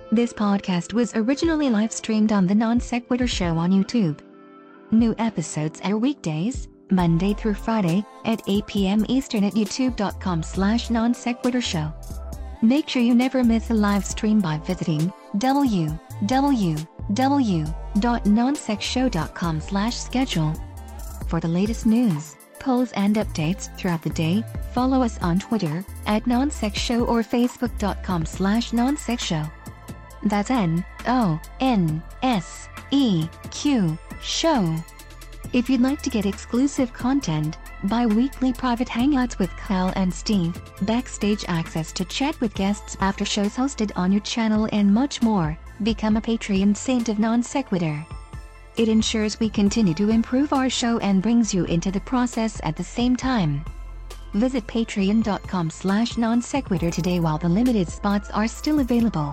This podcast was originally live-streamed on the Non Sequitur Show on YouTube. New episodes air weekdays, Monday through Friday, at 8 p.m. Eastern at youtube.com/nonsequiturshow. Make sure you never miss a live stream by visiting www.nonsexshow.com/schedule. For the latest news, polls and updates throughout the day, follow us on Twitter @nonsexshow or facebook.com/nonsexshow. That's NONSEQ show. If you'd like to get exclusive content, bi-weekly private hangouts with Kyle and Steve, backstage access to chat with guests after shows hosted on your channel, and much more, become a Patreon saint of Non Sequitur. It ensures we continue to improve our show and brings you into the process at the same time. Visit patreon.com/nonsequitur today while the limited spots are still available.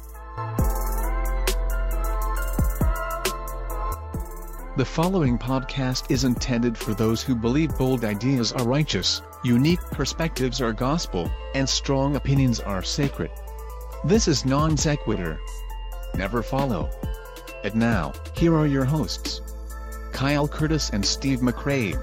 The following podcast is intended for those who believe bold ideas are righteous, unique perspectives are gospel, and strong opinions are sacred. This is Non Sequitur. Never follow. And now, here are your hosts, Kyle Curtis and Steve McCrae.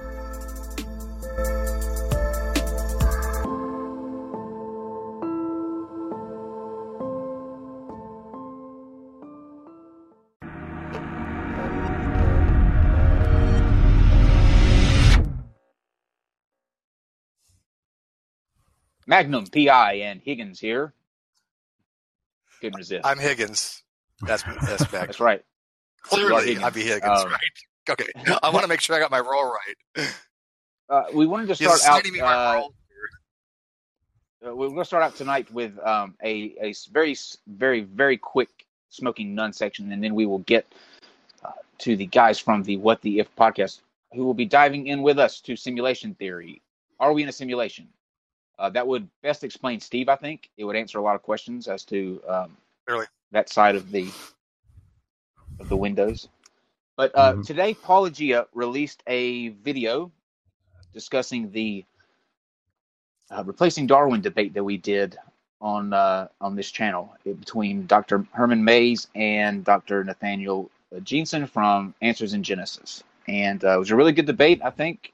Magnum, P.I., and Higgins here. Couldn't resist. I'm Higgins. That's Magnum. That's right. Clearly, I'd be Higgins, right? Okay. I want to make sure I got my role right. We wanted to start out. We're going to start out tonight with a very, very, very quick smoking none section, and then we will get to the guys from the What the If podcast, who will be diving in with us to simulation theory. Are we in a simulation? That would best explain Steve, I think. It would answer a lot of questions as to that side of the windows. But today, Paulogia released a video discussing the replacing Darwin debate that we did on this channel between Dr. Herman Mays and Dr. Nathaniel Jeanson from Answers in Genesis. And it was a really good debate, I think.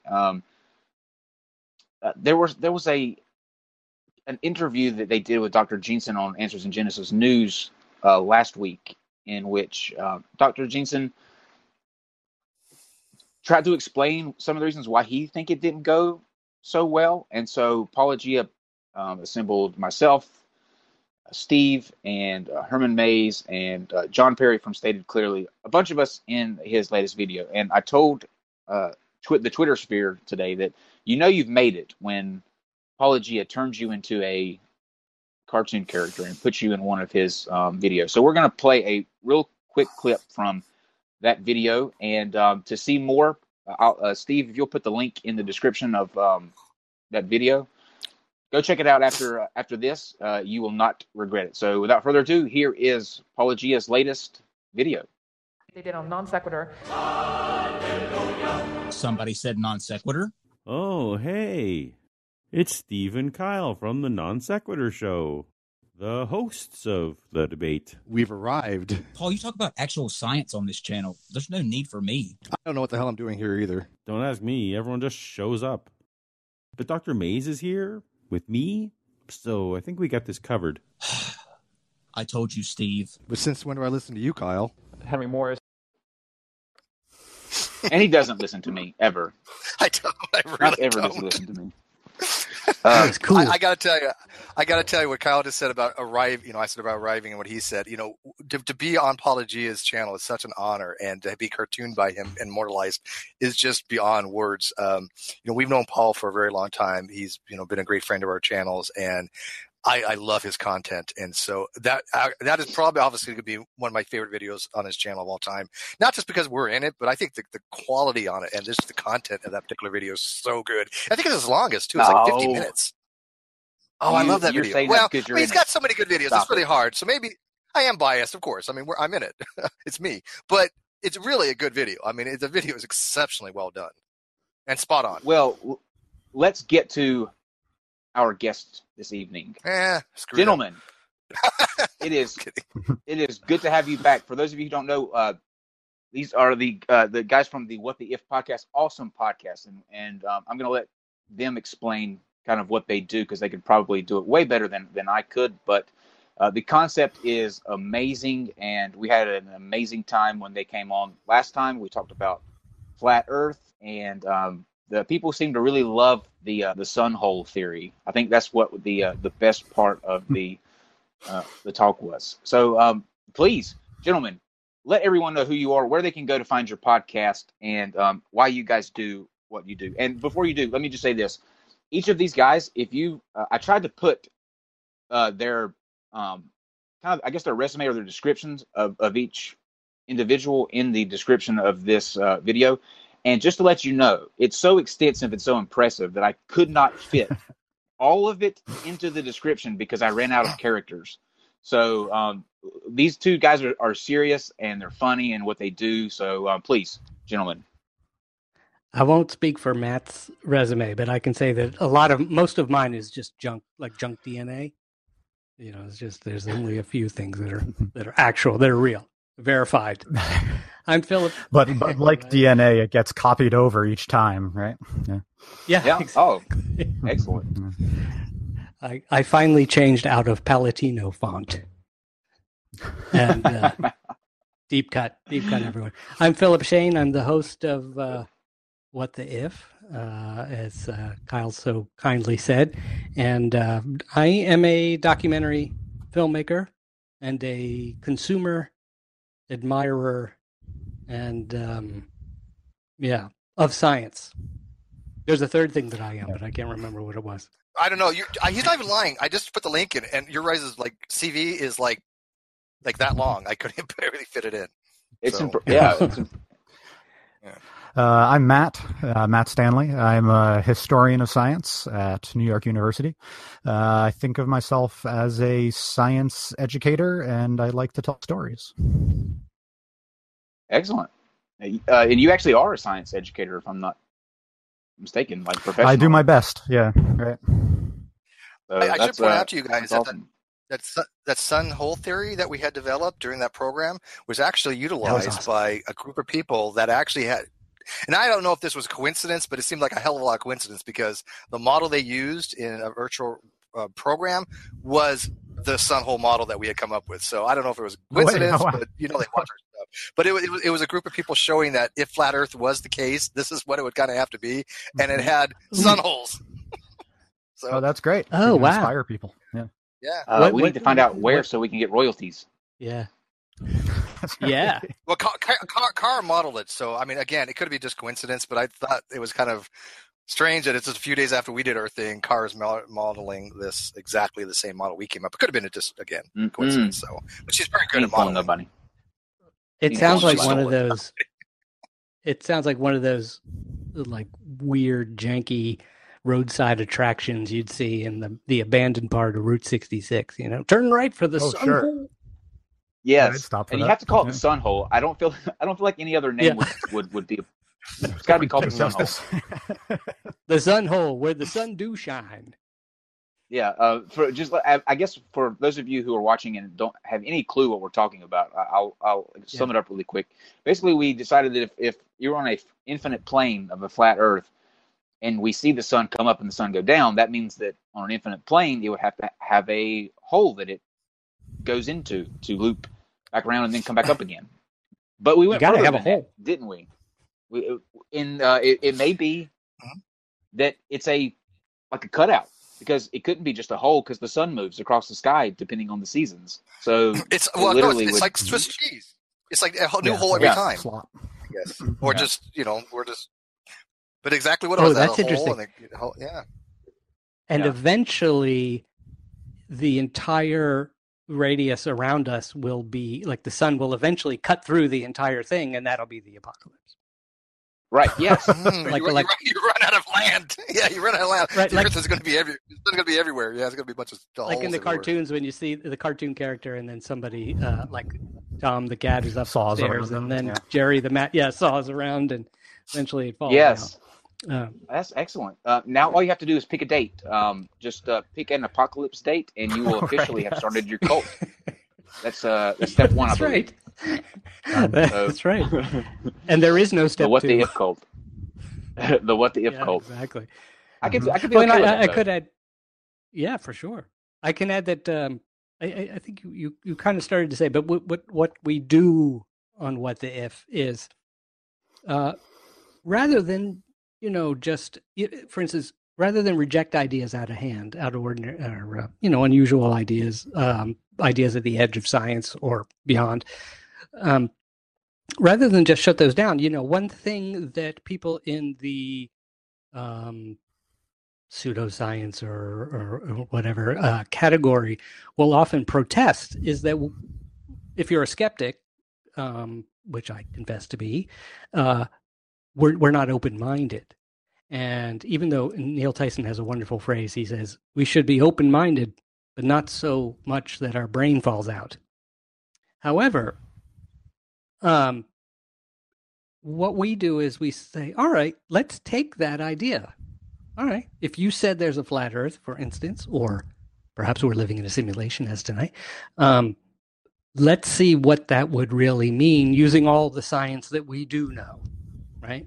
There was an interview that they did with Dr. Jeanson on Answers in Genesis News last week, in which Dr. Jeanson tried to explain some of the reasons why he think it didn't go so well. And so Paulogia assembled myself, Steve, and Herman Mays, and John Perry from Stated Clearly, a bunch of us in his latest video. And I told the Twitter sphere today that you've made it when Paulogia turns you into a cartoon character and puts you in one of his videos. So we're going to play a real quick clip from that video, and to see more, Steve, if you'll put the link in the description of that video, go check it out after this. You will not regret it. So without further ado, here is Paulogia's latest video. They did on Non Sequitur. Somebody said Non Sequitur. Oh, hey. It's Steve and Kyle from the Non Sequitur Show, the hosts of the debate. We've arrived. Paul, you talk about actual science on this channel. There's no need for me. I don't know what the hell I'm doing here either. Don't ask me. Everyone just shows up. But Dr. Mays is here with me, so I think we got this covered. I told you, Steve. But since when do I listen to you, Kyle? Henry Morris. And he doesn't listen to me, ever. I don't. I really Not ever don't. does he listen to me. That's cool. I got to tell you what Kyle just said about arriving. I said about arriving and what he said. To be on Paulogia's channel is such an honor, and to be cartooned by him and immortalized is just beyond words. We've known Paul for a very long time. He's been a great friend of our channels, and I love his content. And so that is probably obviously going to be one of my favorite videos on his channel of all time. Not just because we're in it, but I think the quality on it and just the content of that particular video is so good. I think it's his longest too. It's like 50 minutes. Oh, I love that video. Well, he's got so many good videos. It's really hard. So maybe I am biased, of course. I mean, I'm in it. It's me. But it's really a good video. I mean, the video is exceptionally well done and spot on. Well, let's get to our guest this evening. Screw Gentlemen, It is good to have you back. For those of you who don't know, these are the guys from the What the If podcast, awesome podcast, and I'm going to let them explain kind of what they do because they could probably do it way better than I could. But the concept is amazing, and we had an amazing time when they came on last time. We talked about flat Earth, and the people seem to really love the sun hole theory. I think that's what the best part of the talk was. So please, gentlemen, let everyone know who you are, where they can go to find your podcast, and why you guys do what you do. And before you do, let me just say this. Each of these guys, if you, I tried to put their kind of, I guess, their resume or their descriptions of each individual in the description of this video. And just to let you know, it's so extensive and so impressive that I could not fit all of it into the description because I ran out of characters. So these two guys are serious and they're funny in what they do. So please, gentlemen. I won't speak for Matt's resume, but I can say that most of mine is just junk, like junk DNA. You know, it's just there's only a few things that are actual, that are real, verified. I'm Philip. But like DNA, it gets copied over each time, right? Yeah. Exactly. Oh, excellent. I finally changed out of Palatino font. And deep cut everyone. I'm Philip Shane. I'm the host of What the If, as Kyle so kindly said. And I am a documentary filmmaker and a consumer admirer and, of science. There's a third thing that I am, but I can't remember what it was. I don't know. He's not even lying. I just put the link in, and your guys' CV is like that long. I couldn't barely fit it in. I'm Matt Stanley. I'm a historian of science at New York University. I think of myself as a science educator, and I like to tell stories. Excellent. And you actually are a science educator, if I'm not mistaken, like professional. I do my best. Yeah, right. I should point out to you guys awesome. that sun hole theory that we had developed during that program was actually utilized by a group of people that actually had. And I don't know if this was a coincidence, but it seemed like a hell of a lot of coincidence because the model they used in a virtual program was the sun hole model that we had come up with. So I don't know if it was a coincidence, but they watch our stuff. But it was a group of people showing that if flat Earth was the case, this is what it would kind of have to be, and it had sun holes. So that's great. Oh, wow! Inspire people. Yeah. Yeah. We need to find out where so we can get royalties. Yeah. Yeah. Well, Carr modeled it, so I mean, again, it could be just coincidence, but I thought it was kind of strange that it's just a few days after we did our thing, Carr is modeling this exactly the same model we came up. It could have been just coincidence. So, but she's very good at modeling. Nobody. It sounds like one of those. It sounds like one of those like weird, janky roadside attractions you'd see in the abandoned part of Route 66. You know, turn right for the sun hole. Yes, and you have to call it the sun hole. I don't feel like any other name would be. It's got to be called the sun hole. The sun hole where the sun do shine. Yeah, I guess for those of you who are watching and don't have any clue what we're talking about, I'll sum it up really quick. Basically, we decided that if you're on a infinite plane of a flat Earth, and we see the sun come up and the sun go down, that means that on an infinite plane, it would have to have a hole that it goes into to loop back around and then come back up again. But we went further than that, didn't we? It may be that it's like a cutout because it couldn't be just a hole because the sun moves across the sky depending on the seasons. So it's like Swiss cheese. It's like a new hole every time. I guess, or we're just. But exactly what it was. That's interesting. And Yeah. eventually, the entire radius around us will be like the sun will eventually cut through the entire thing, and that'll be the apocalypse. Right. Yes. You run out of land. Yeah, you run out of land. Right, the Earth is going to be everywhere. Yeah, it's going to be a bunch of like in the everywhere. Cartoons when you see the cartoon character, and then somebody like Tom the cat is upstairs, and then Jerry the saws around, and eventually it falls. Yes. down. That's excellent. Now all you have to do is pick a date. Just pick an apocalypse date, and you will officially have started your cult. That's step one. That's I believe. right. That's right. And there is no step the what two. the if cult. The what the if cult. Exactly. I could be Well, okay with I that, could add. Yeah, for sure. I can add that. I think you kind of started to say, but what we do on what the if is, rather than just for instance, rather than reject ideas out of hand, out of ordinary, or unusual ideas, ideas at the edge of science or beyond. Rather than just shut those down, one thing that people in the pseudoscience or whatever category will often protest is that if you're a skeptic, which I confess to be, we're not open-minded. And even though Neil Tyson has a wonderful phrase, he says, we should be open-minded, but not so much that our brain falls out. However, what we do is we say, all right, let's take that idea. All right, if you said there's a flat Earth, for instance, or perhaps we're living in a simulation as tonight, let's see what that would really mean using all the science that we do know, right?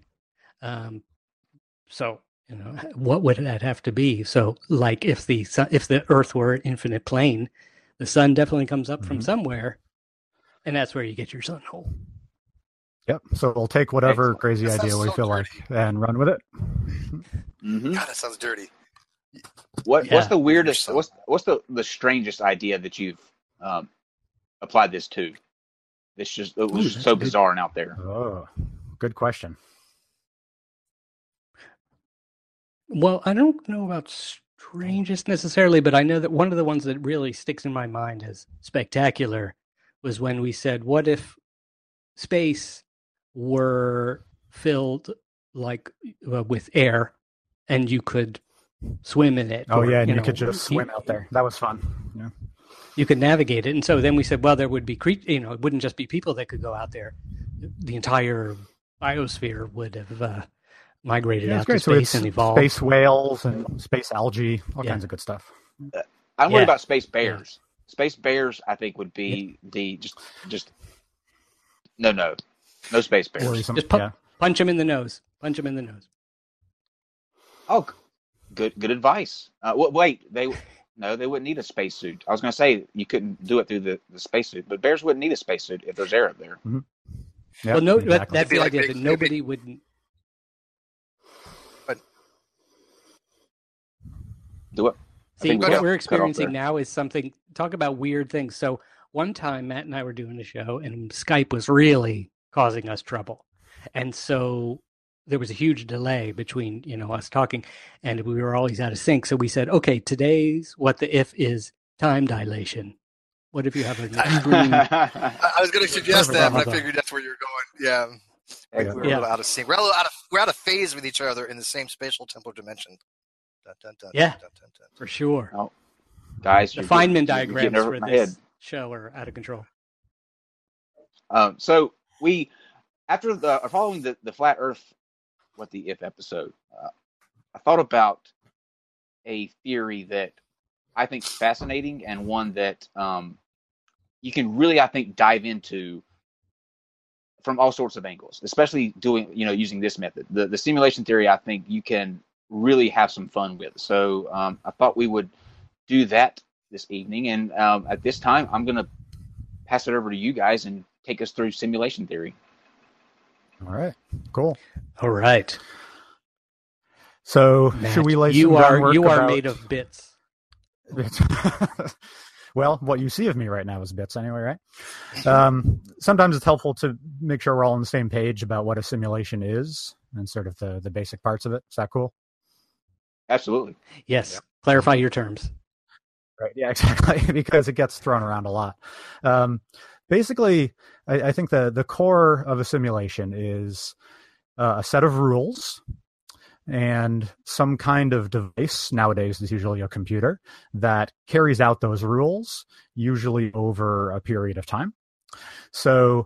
So, what would that have to be? So, like if the Earth were an infinite plane, the sun definitely comes up from somewhere, and that's where you get your sun hole. Yep. So we'll take whatever crazy idea we feel like and run with it. God, that sounds dirty. What's the weirdest? What's the strangest idea that you've applied this to? It was so bizarre and out there. Oh, good question. Well, I don't know about strangest necessarily, but I know that one of the ones that really sticks in my mind as spectacular was when we said, what if space were filled with air and you could swim in it? Oh, yeah, and you could just swim out there. That was fun. Yeah. You could navigate it. And so then we said, well, there would be, it wouldn't just be people that could go out there. The entire biosphere would have migrated out to space and evolved. Space whales and space algae, all kinds of good stuff. I'm worried about space bears. Yeah. Space bears, I think, would be the just no space bears. Just punch them in the nose. Punch them in the nose. Oh, good advice. Wait, they wouldn't need a spacesuit. I was going to say you couldn't do it through the spacesuit, but bears wouldn't need a spacesuit if there's air up there. Mm-hmm. Yep, well, no, exactly. that's the idea that nobody wouldn't. But do it. See, what we're experiencing now is something. Talk about weird things. So one time, Matt and I were doing a show, and Skype was really causing us trouble, and so there was a huge delay between us talking, and we were always out of sync. So we said, okay, today's what the if is time dilation. What if you have an extreme? I was going to suggest that, but I figured that's where you're going. Yeah. We're a little out of sync. We're out of phase with each other in the same spatial temporal dimension. Dun, dun, dun, yeah, dun, dun, dun, dun. For sure. Oh, guys, the Feynman diagrams for this show are out of control. So we, after following the flat Earth, what the if episode, I thought about a theory that I think is fascinating and one that you can really, I think, dive into from all sorts of angles, especially using this method. The simulation theory, I think you can really have some fun with. So I thought we would do that this evening. And at this time, I'm going to pass it over to you guys and take us through simulation theory. All right, cool. All right. So Matt, should we lay some groundwork? You are made of bits. Well, what you see of me right now is bits anyway, right? Sometimes it's helpful to make sure we're all on the same page about what a simulation is and sort of the basic parts of it. Is that cool? Absolutely. Yes. Yep. Clarify your terms. Right. Yeah, exactly. Because it gets thrown around a lot. Basically, I think the core of a simulation is a set of rules and some kind of device. Nowadays, it's usually a computer that carries out those rules, usually over a period of time. So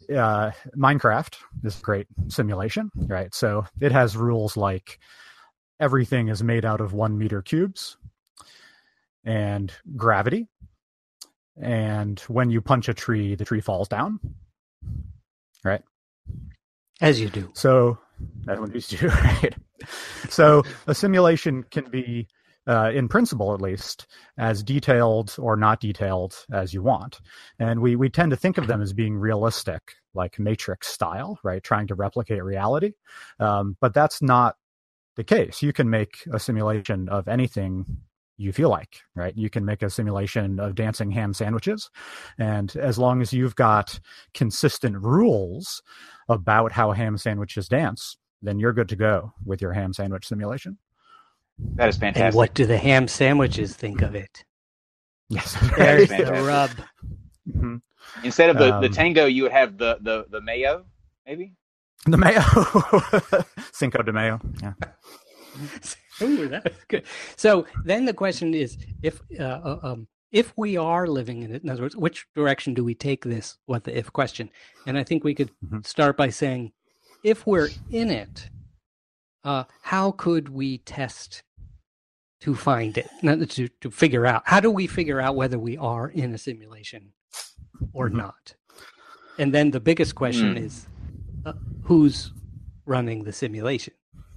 Minecraft is a great simulation, right? So it has rules like everything is made out of 1 meter cubes and gravity. And when you punch a tree, the tree falls down, right? As you do. So that's what you do, right? So a simulation can be, in principle at least, as detailed or not detailed as you want. And we tend to think of them as being realistic, like Matrix style, right? Trying to replicate reality. But that's not the case. You can make a simulation of anything you feel like, right? You can make a simulation of dancing ham sandwiches. And as long as you've got consistent rules about how ham sandwiches dance, then you're good to go with your ham sandwich simulation. That is fantastic. And what do the ham sandwiches think of it? Yes, there's the rub. Mm-hmm. Instead of the tango, you would have the mayo, maybe? The mayo. Cinco de Mayo. Yeah. Ooh, that's good. So then the question is, if we are living in it, in other words, which direction do we take this what the if question? And I think we could start by saying, if we're in it, how could we test to find it, to figure out? How do we figure out whether we are in a simulation or not? And then the biggest question is, who's running the simulation?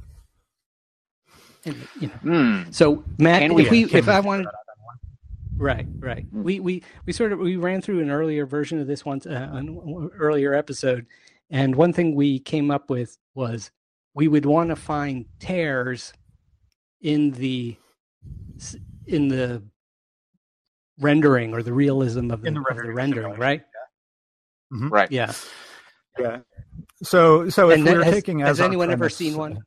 And, so Matt, if I wanted, right, we ran through an earlier version of this once, an earlier episode, and one thing we came up with was we would want to find tears in the rendering or the realism of the rendering, right? Yeah. Mm-hmm. Right. Yeah. Yeah. So if we're taking as has anyone premise, ever seen one?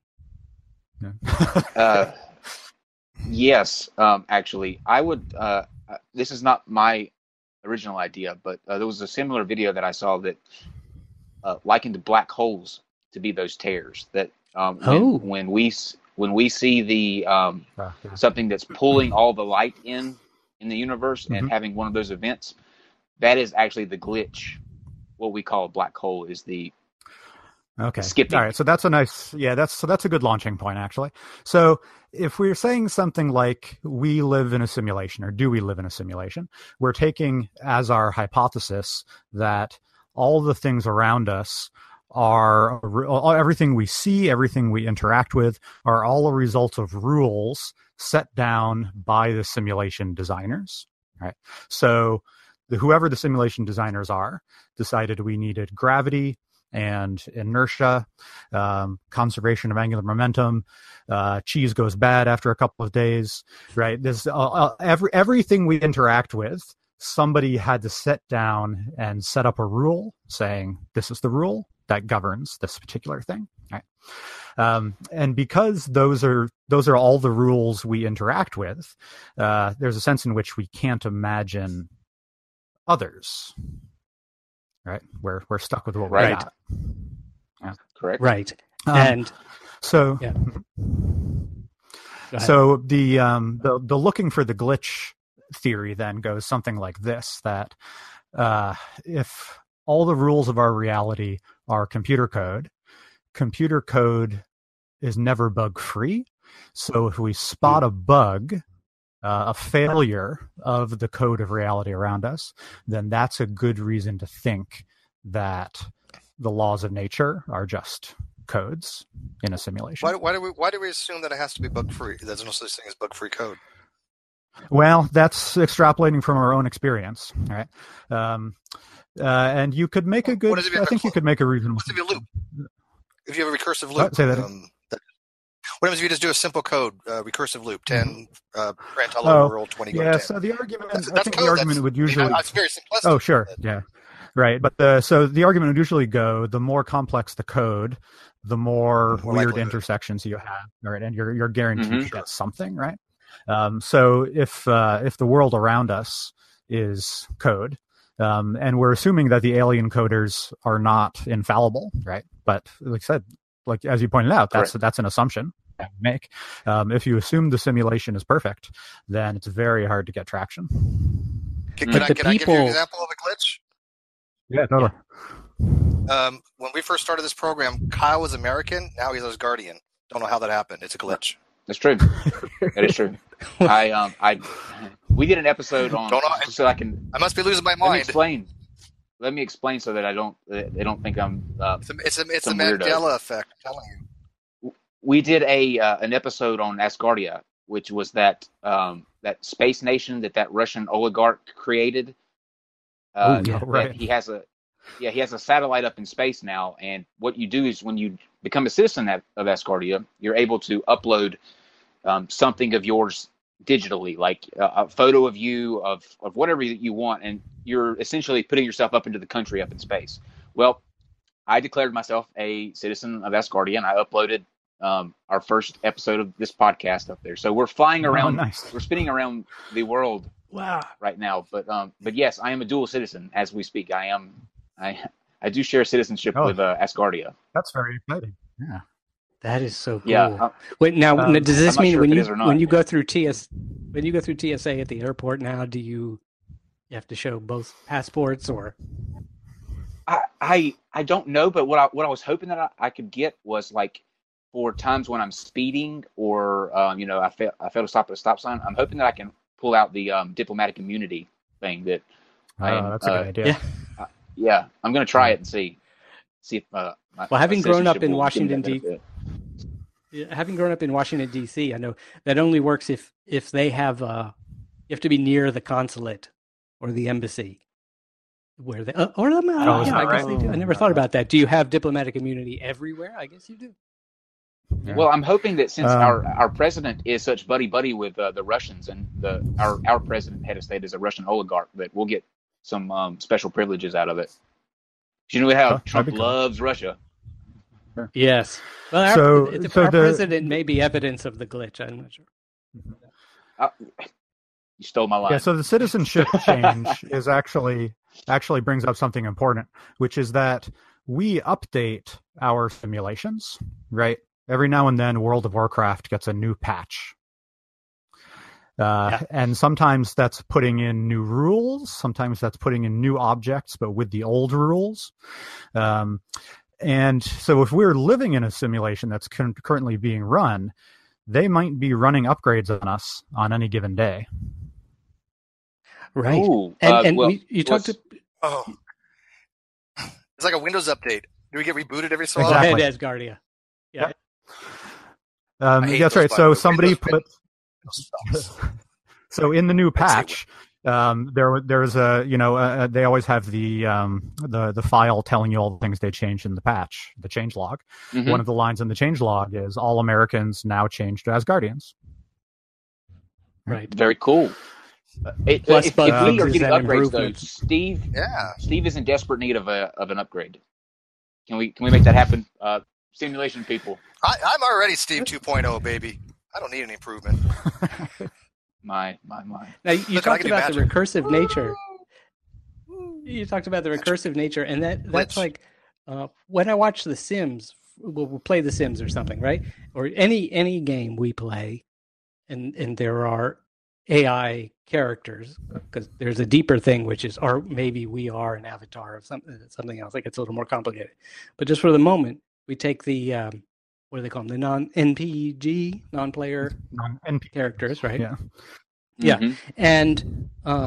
Yes, actually, I would. This is not my original idea, but there was a similar video that I saw that likened black holes to be those tears. That when we see the something that's pulling all the light in the universe and having one of those events, that is actually the glitch. What we call a black hole is the skipping. All right, so that's a good launching point, actually. So if we're saying something like we live in a simulation, or do we live in a simulation, we're taking as our hypothesis that all the things around us are, everything we see, everything we interact with, are all a result of rules set down by the simulation designers, right? So whoever the simulation designers are decided we needed gravity and inertia, conservation of angular momentum. Cheese goes bad after a couple of days, right? There's everything we interact with, somebody had to sit down and set up a rule saying this is the rule that governs this particular thing, right? And because those are all the rules we interact with, there's a sense in which we can't imagine others. Right, we're stuck with what we got. Yeah. Correct. Right, and so the looking for the glitch theory then goes something like this: that if all the rules of our reality are computer code is never bug free. So if we spot a bug, a failure of the code of reality around us, then that's a good reason to think that the laws of nature are just codes in a simulation. Why do we assume that it has to be bug free? There's no such thing as bug free code. Well, that's extrapolating from our own experience, right? And you could make a good. I think you could make a reasonable. If you loop, if you have a recursive loop, say that. What happens if you just do a simple code, recursive loop, 10, grant hello world, 20 go to 10? So the argument, I think the argument would usually... It's very simplistic. Oh, sure, yeah. Right, but the argument would usually go, the more complex the code, the more weird intersections you have, right? And you're guaranteed to get something, right? So if the world around us is code, and we're assuming that the alien coders are not infallible, right? But like I said, like as you pointed out, that's an assumption that we make. If you assume the simulation is perfect, then it's very hard to get traction. Can I give you an example of a glitch? Yeah, totally. when we first started this program, Kyle was American. Now he's Asgardian. Don't know how that happened. It's a glitch. That's true. That is true. We did an episode on so I can. I must be losing my mind. Let me explain so that they don't think I'm. It's a Mandela effect. I'm telling you. We did an episode on Asgardia, which was that space nation that Russian oligarch created. Right. He has a satellite up in space now, and what you do is when you become a citizen of Asgardia, you're able to upload something of yours digitally, like a photo of you of whatever you want, and you're essentially putting yourself up into the country up in space. Well, I declared myself a citizen of Asgardia, and I uploaded our first episode of this podcast up there. So we're flying around, we're spinning around the world right now. But yes, I am a dual citizen as we speak. I do share citizenship with Asgardia. That's very exciting. Yeah. That is so cool. Yeah. Wait, now does this mean sure when you go through TSA at the airport now, do you have to show both passports or? I don't know, but what I was hoping that I could get was like for times when I'm speeding or I fail to stop at a stop sign. I'm hoping that I can pull out the diplomatic immunity thing that. That's a good idea. Yeah, I'm going to try it and see if. Having grown up in Washington D.C., I know that only works if they have you have to be near the consulate or the embassy where they I guess they do. I never thought about that. Do you have diplomatic immunity everywhere? I guess you do. Yeah. Well, I'm hoping that since our president is such buddy with the Russians and our president head of state is a Russian oligarch, that we'll get some special privileges out of it. You know how Trump loves Russia. Yes. Well, our president may be evidence of the glitch. I'm not sure. You stole my line. Yeah. So the citizenship change is actually brings up something important, which is that we update our simulations, right? Every now and then, World of Warcraft gets a new patch. And sometimes that's putting in new rules. Sometimes that's putting in new objects, but with the old rules. And so if we're living in a simulation that's currently being run, they might be running upgrades on us on any given day. Right. Ooh, you talked to... Oh. It's like a Windows update. Do we get rebooted every so often? often? Go ahead, Asgardia. Yeah. That's right. So somebody put... So in the new patch, there's they always have the file telling you all the things they changed in the patch, the change log. Mm-hmm. One of the lines in the change log is all Americans now changed to Asgardians. Right. Very cool. If we are getting upgrades, though, Steve is in desperate need of an upgrade. Can we make that happen? Simulation people. I'm already Steve 2.0, baby. I don't need any improvement. My. Now you talked about the recursive nature. You talked about the recursive nature, and that's like when I watch The Sims. We'll play The Sims or something, right? Or any game we play, and there are AI characters, because there's a deeper thing, which is, or maybe we are an avatar of something else. Like it's a little more complicated. But just for the moment, we take the what do they call them? The non-NPG, non-player characters, right? Yeah. Yeah. Mm-hmm. And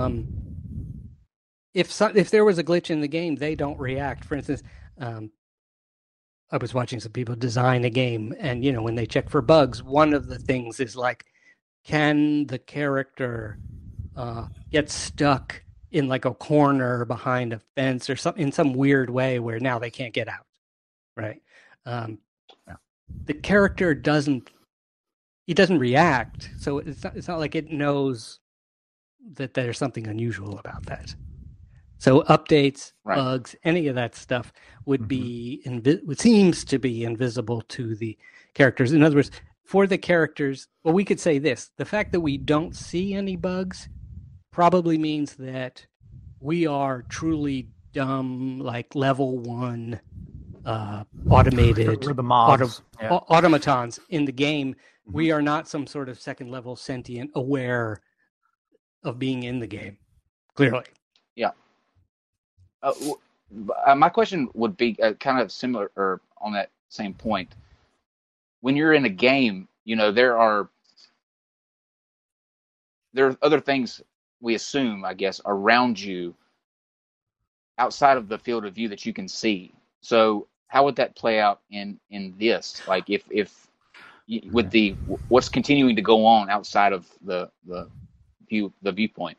if there was a glitch in the game, they don't react. For instance, I was watching some people design a game, and when they check for bugs, one of the things is like, can the character get stuck in like a corner behind a fence or something in some weird way where now they can't get out, right? The character doesn't react, so it's not like it knows that there's something unusual about that. So updates, bugs, any of that stuff would be seems to be invisible to the characters. In other words, for the characters, well, we could say this: the fact that we don't see any bugs probably means that we are truly dumb, like level 1 automated the mobs. automatons in the game. We are not some sort of second level sentient aware of being in the game, clearly. Yeah. My question would be kind of similar, or on that same point. When you're in a game, there are other things we assume, I guess, around you outside of the field of view that you can see. So how would that play out in this? Like if with what's continuing to go on outside of the viewpoint.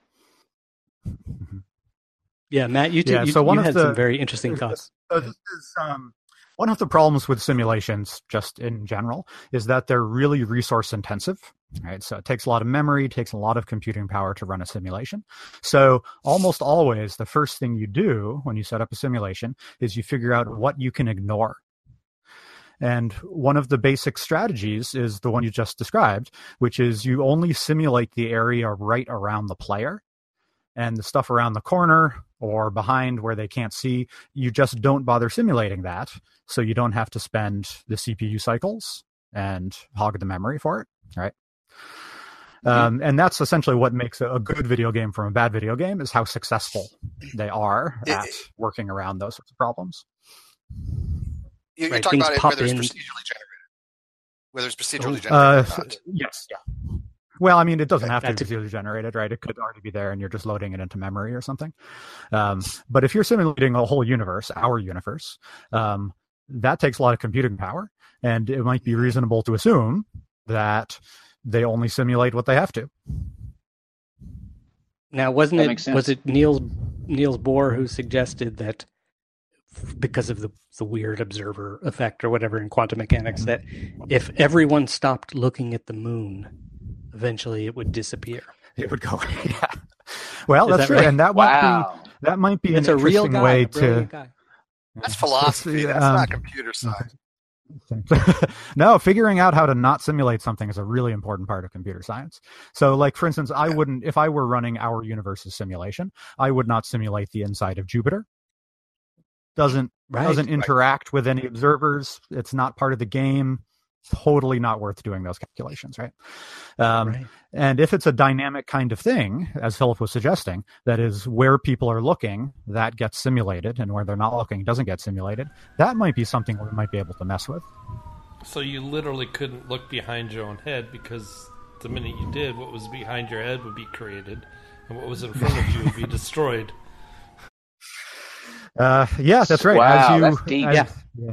Yeah, Matt, you had some very interesting thoughts. So this is one of the problems with simulations, just in general, is that they're really resource intensive. Right, so it takes a lot of memory, takes a lot of computing power to run a simulation. So almost always, the first thing you do when you set up a simulation is you figure out what you can ignore. And one of the basic strategies is the one you just described, which is you only simulate the area right around the player, and the stuff around the corner or behind where they can't see, you just don't bother simulating that, so you don't have to spend the CPU cycles and hog the memory for it, right? And that's essentially what makes a good video game from a bad video game, is how successful they are at working around those sorts of problems. You're talking about it whether it's procedurally generated or not. Yes, yeah. Well, I mean, it doesn't have to be procedurally generated, right? It could already be there and you're just loading it into memory or something. But if you're simulating a whole universe, our universe, that takes a lot of computing power, and it might be reasonable to assume that they only simulate what they have to. Now, was it Niels Bohr who suggested that because of the weird observer effect or whatever in quantum mechanics, that if everyone stopped looking at the moon, eventually it would disappear? It would go. Yeah. Well, that's true, and that might be an interesting way to. That's philosophy. That's not computer science. No, figuring out how to not simulate something is a really important part of computer science. So, like, for instance, I wouldn't, if I were running our universe's simulation, I would not simulate the inside of Jupiter. Doesn't interact with any observers. It's not part of the game. Totally not worth doing those calculations, right? And if it's a dynamic kind of thing, as Philip was suggesting, that is where people are looking, that gets simulated, and where they're not looking doesn't get simulated, that might be something we might be able to mess with. So you literally couldn't look behind your own head, because the minute you did, what was behind your head would be created, and what was in front of you would be destroyed. Yeah, that's right. Wow, that's deep. Yeah.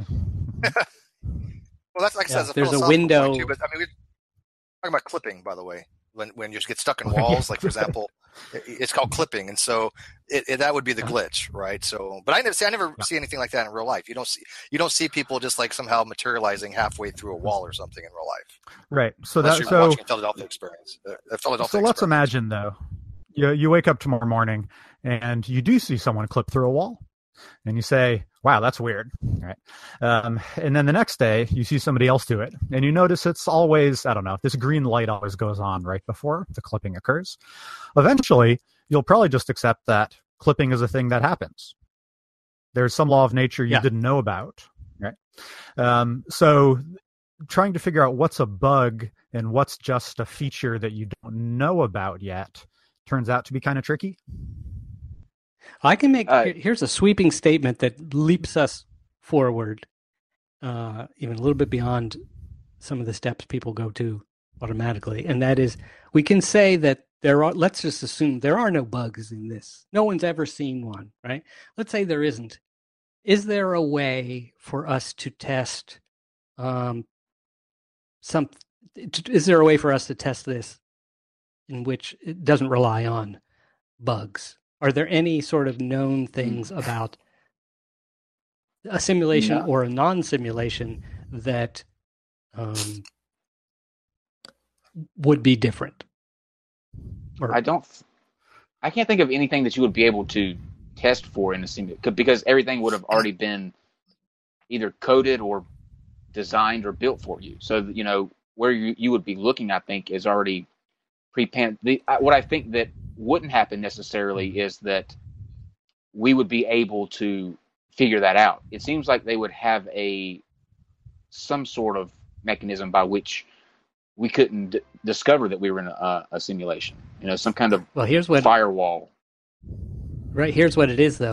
Well, that's like I said, there's a window. Too, but I mean, we're talking about clipping, by the way. When you get stuck in walls, like for example, it's called clipping, and so that would be the glitch, right? So, but I never see anything like that in real life. You don't see people just like somehow materializing halfway through a wall or something in real life, right? So unless you're watching a Philadelphia experience. Let's imagine though, you wake up tomorrow morning and you do see someone clip through a wall. And you say, wow, that's weird, right? And then the next day, you see somebody else do it, and you notice it's always, I don't know, this green light always goes on right before the clipping occurs. Eventually, you'll probably just accept that clipping is a thing that happens. There's some law of nature you didn't know about, right? So trying to figure out what's a bug and what's just a feature that you don't know about yet turns out to be kind of tricky. I can make, here's a sweeping statement that leaps us forward, even a little bit beyond some of the steps people go to automatically. And that is, we can say that let's just assume there are no bugs in this. No one's ever seen one, right? Let's say there isn't. Is there a way for us to test is there a way for us to test this in which it doesn't rely on bugs? Are there any sort of known things about a simulation or a non-simulation that would be different? I can't think of anything that you would be able to test for in a simulation, because everything would have already been either coded or designed or built for you. So, where you would be looking, I think, is already pre-planned. What I think that wouldn't happen necessarily is that we would be able to figure that out. It seems like they would have some sort of mechanism by which we couldn't discover that we were in a simulation. Some kind of here's what firewall. Right, here's what it is, though.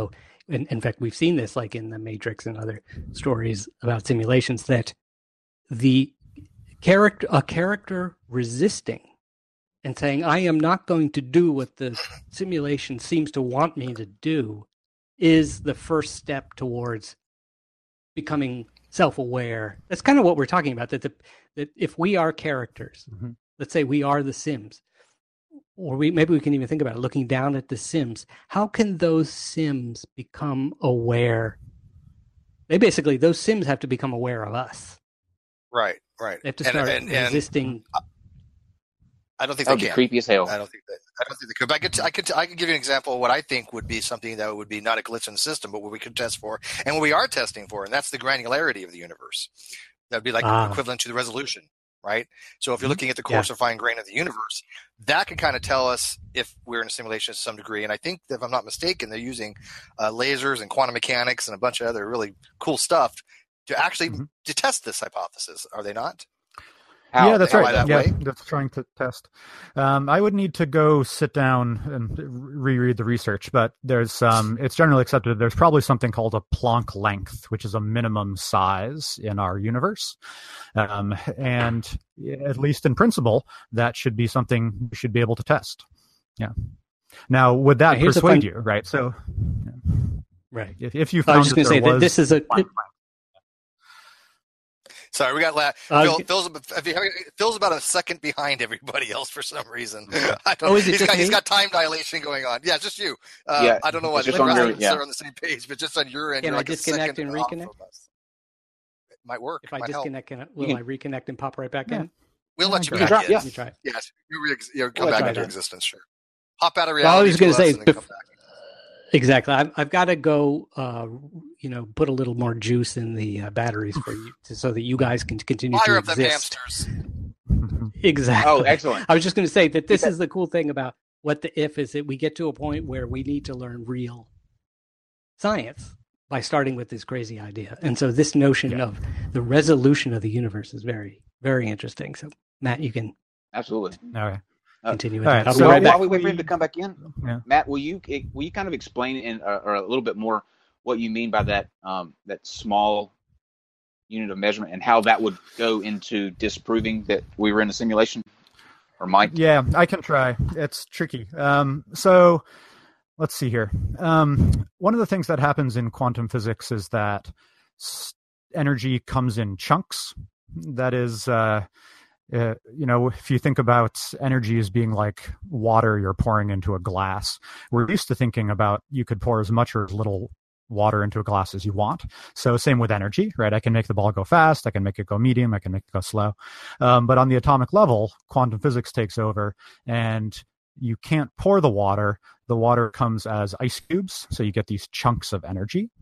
in fact, we've seen this like in the Matrix and other stories about simulations, that a character resisting and saying, I am not going to do what the simulation seems to want me to do, is the first step towards becoming self-aware. That's kind of what we're talking about, that if we are characters, let's say we are the Sims, or maybe we can even think about it, looking down at the Sims, how can those Sims become aware? Those Sims have to become aware of us. Right. They have to start resisting. I don't think they can. Creepy as hell. I don't think they could. But I could give you an example of what I think would be something that would be not a glitch in the system, but what we could test for, and what we are testing for, and that's the granularity of the universe. That would be like equivalent to the resolution, right? So if you're looking at the coarser fine grain of the universe, that can kind of tell us if we're in a simulation to some degree. And I think that, if I'm not mistaken, they're using lasers and quantum mechanics and a bunch of other really cool stuff to actually to test this hypothesis. Are they not? Yeah, that's right. Way? That's trying to test. I would need to go sit down and reread the research, but there's it's generally accepted there's probably something called a Planck length, which is a minimum size in our universe, and at least in principle, that should be something we should be able to test. Yeah. Now, would that persuade you? Right. So, right. If you found, I was just going to say that this is a. Sorry, we got Phil's about a second behind everybody else for some reason. I don't, he's got time dilation going on. Yeah, just you. I don't know why they're on the same page, but just on your end, can you're I disconnect and reconnect? It might work. If I disconnect, will I reconnect and pop right back in? We'll let you try. Yeah, you try. Yes, you'll come back into existence. Sure. Pop out of reality. Well, I was going to say. Come back. Exactly. I've got to go, put a little more juice in the batteries for you, so that you guys can continue Fire to up exist. Them hamsters. Exactly. Oh, excellent. I was just going to say that this is the cool thing about What the If, is that we get to a point where we need to learn real science by starting with this crazy idea. And so this notion of the resolution of the universe is very, very interesting. So, Matt, you can absolutely continue with all that. right, I'll so be right back. While we wait for him to come back in, Matt, will you kind of explain or a little bit more what you mean by that that small unit of measurement and how that would go into disproving that we were in a simulation, or might? Yeah, I can try. It's tricky. So let's see here. One of the things that happens in quantum physics is that energy comes in chunks. That is, if you think about energy as being like water you're pouring into a glass, we're used to thinking about you could pour as much or as little water into a glass as you want. So same with energy, right? I can make the ball go fast, I can make it go medium, I can make it go slow. But on the atomic level, quantum physics takes over, and you can't pour the water. The water comes as ice cubes, so you get these chunks of energy.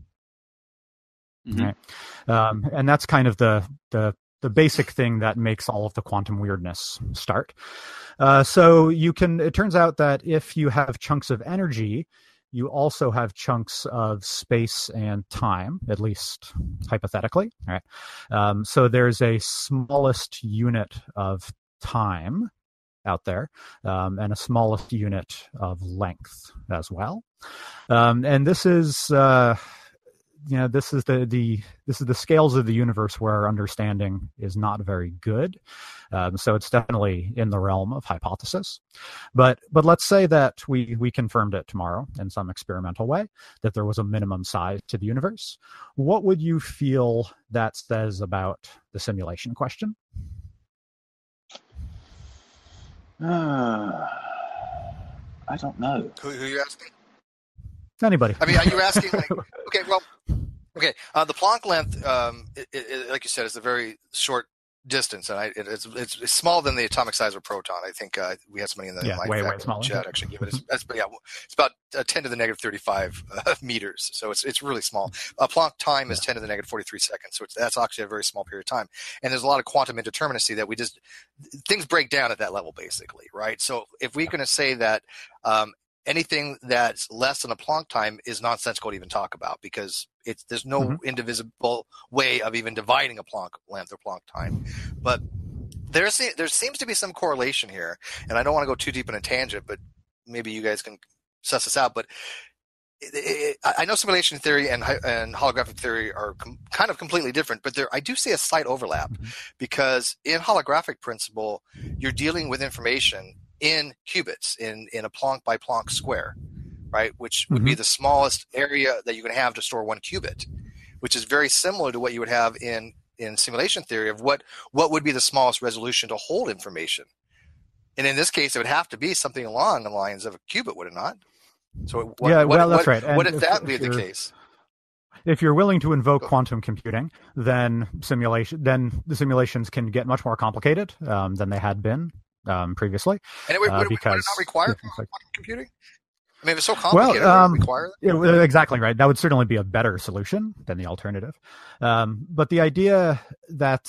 Right? And that's kind of the basic thing that makes all of the quantum weirdness start. So it turns out that if you have chunks of energy, you also have chunks of space and time, at least hypothetically. Right? So there's a smallest unit of time out there, and a smallest unit of length as well. And this is this is the scales of the universe where our understanding is not very good. So it's definitely in the realm of hypothesis. But let's say that we confirmed it tomorrow in some experimental way, that there was a minimum size to the universe. What would you feel that says about the simulation question? I don't know. Who are you asking? Anybody. I mean, are you asking? The Planck length, like you said, is a very short distance, and it's smaller than the atomic size of a proton. I think we had somebody in the way smaller. Chat actually give it. It's about 10 to the negative 35 meters. So it's really small. Planck time is 10 to the negative 43 seconds. So that's actually a very small period of time. And there's a lot of quantum indeterminacy that things break down at that level, basically, right? So if we're going to say that anything that's less than a Planck time is nonsensical to even talk about, because there's no indivisible way of even dividing a Planck length or Planck time. But there seems to be some correlation here, and I don't want to go too deep in a tangent, but maybe you guys can suss this out. But I know simulation theory and holographic theory are kind of completely different, but I do see a slight overlap, because in holographic principle, you're dealing with information in qubits, in a Planck by Planck square, right? Which would be the smallest area that you can have to store one qubit, which is very similar to what you would have in simulation theory of what would be the smallest resolution to hold information. And in this case, it would have to be something along the lines of a qubit, would it not? So that's right. What if that be the case? If you're willing to invoke quantum computing, then the simulations can get much more complicated than they had been previously. And it would not require quantum computing? I mean, if it's so complicated, would it require that? Exactly right. That would certainly be a better solution than the alternative. But the idea that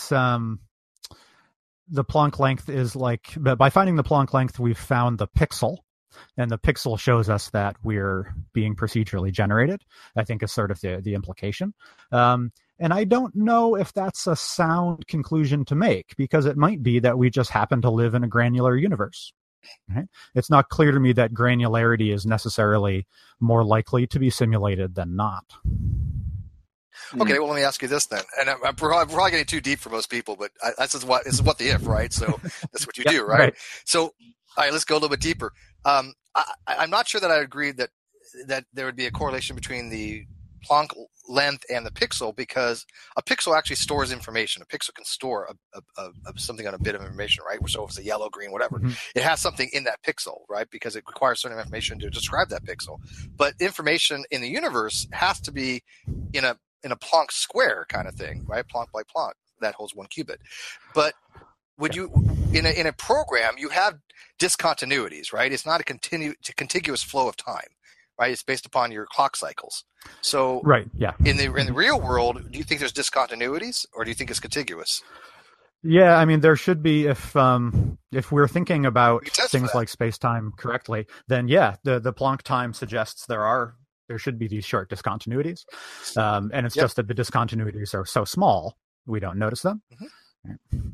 the Planck length is like, by finding the Planck length, we've found the pixel. And the pixel shows us that we're being procedurally generated, I think is sort of the implication. And I don't know if that's a sound conclusion to make, because it might be that we just happen to live in a granular universe. Right? It's not clear to me that granularity is necessarily more likely to be simulated than not. Okay, well, let me ask you this then. And I'm probably getting too deep for most people, but this is what the if, right? So that's what you do, right? So, all right, let's go a little bit deeper. I'm not sure that I agree that there would be a correlation between the Planck length and the pixel, because a pixel actually stores information. A pixel can store something on a bit of information, right? So if it's a yellow, green, whatever, it has something in that pixel, right? Because it requires certain information to describe that pixel. But information in the universe has to be in a Planck square kind of thing, right? Planck by Planck, that holds one qubit. But would you, in a program, you have discontinuities, right? It's not a contiguous flow of time, right? It's based upon your clock cycles. So, right, yeah. In the real world, do you think there's discontinuities, or do you think it's contiguous? Yeah, I mean, there should be, if we're thinking about things like space-time correctly, then yeah, the Planck time suggests there should be these short discontinuities, and it's just that the discontinuities are so small we don't notice them. Yeah.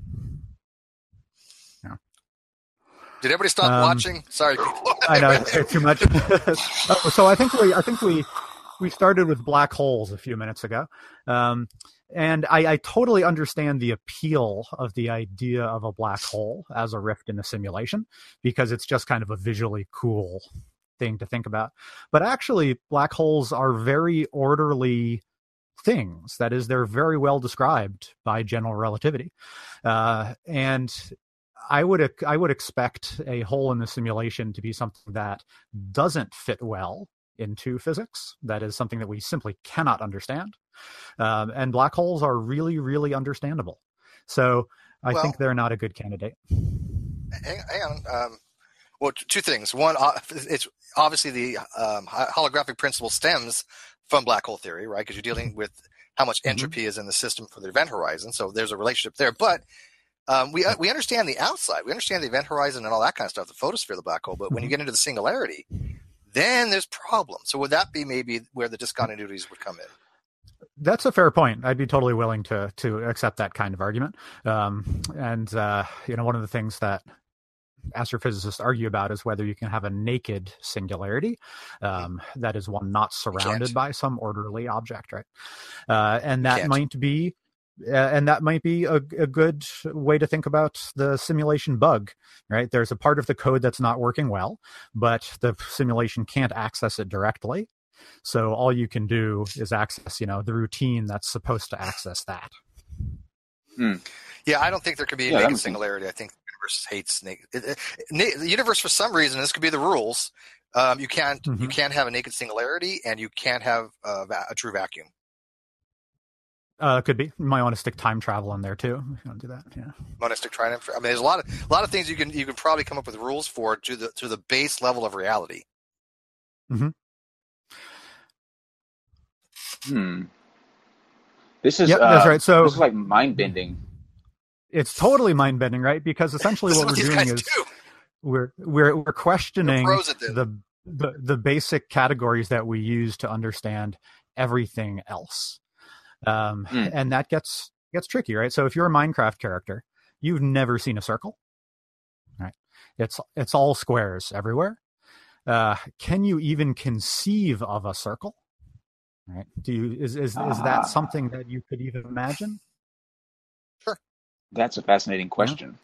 Did everybody stop watching? Sorry, people. I know it's too much. So I think we started with black holes a few minutes ago, and I totally understand the appeal of the idea of a black hole as a rift in a simulation, because it's just kind of a visually cool thing to think about. But actually, black holes are very orderly things. That is, they're very well described by general relativity, and I would expect a hole in the simulation to be something that doesn't fit well into physics. That is something that we simply cannot understand. And black holes are really, really understandable. So I think they're not a good candidate. Hang on. Well, two things. One, it's obviously the holographic principle stems from black hole theory, right? Because you're dealing with how much entropy is in the system for the event horizon. So there's a relationship there. But we understand the outside. We understand the event horizon and all that kind of stuff, the photosphere of the black hole. But when you get into the singularity, then there's problems. So would that be maybe where the discontinuities would come in? That's a fair point. I'd be totally willing to accept that kind of argument. And one of the things that astrophysicists argue about is whether you can have a naked singularity, that is one not surrounded by some orderly object, right? And that might be a good way to think about the simulation bug, right? There's a part of the code that's not working well, but the simulation can't access it directly. So all you can do is access, the routine that's supposed to access that. Yeah, I don't think there could be a naked singularity. I think the universe hates naked. The universe, for some reason, this could be the rules. You can't have a naked singularity, and you can't have a true vacuum. Could be. You might want to stick time travel in there too. If you want to do that, yeah. Monistic time. I mean, there's a lot of things you can probably come up with rules for to the base level of reality. This is that's right. So this is like mind bending. It's totally mind bending, right? Because essentially what we're doing is we're questioning the basic categories that we use to understand everything else. And that gets tricky, right? So if you're a Minecraft character, you've never seen a circle, right? It's all squares everywhere. can you even conceive of a circle? Right? Is that something that you could even imagine? Sure. That's a fascinating question.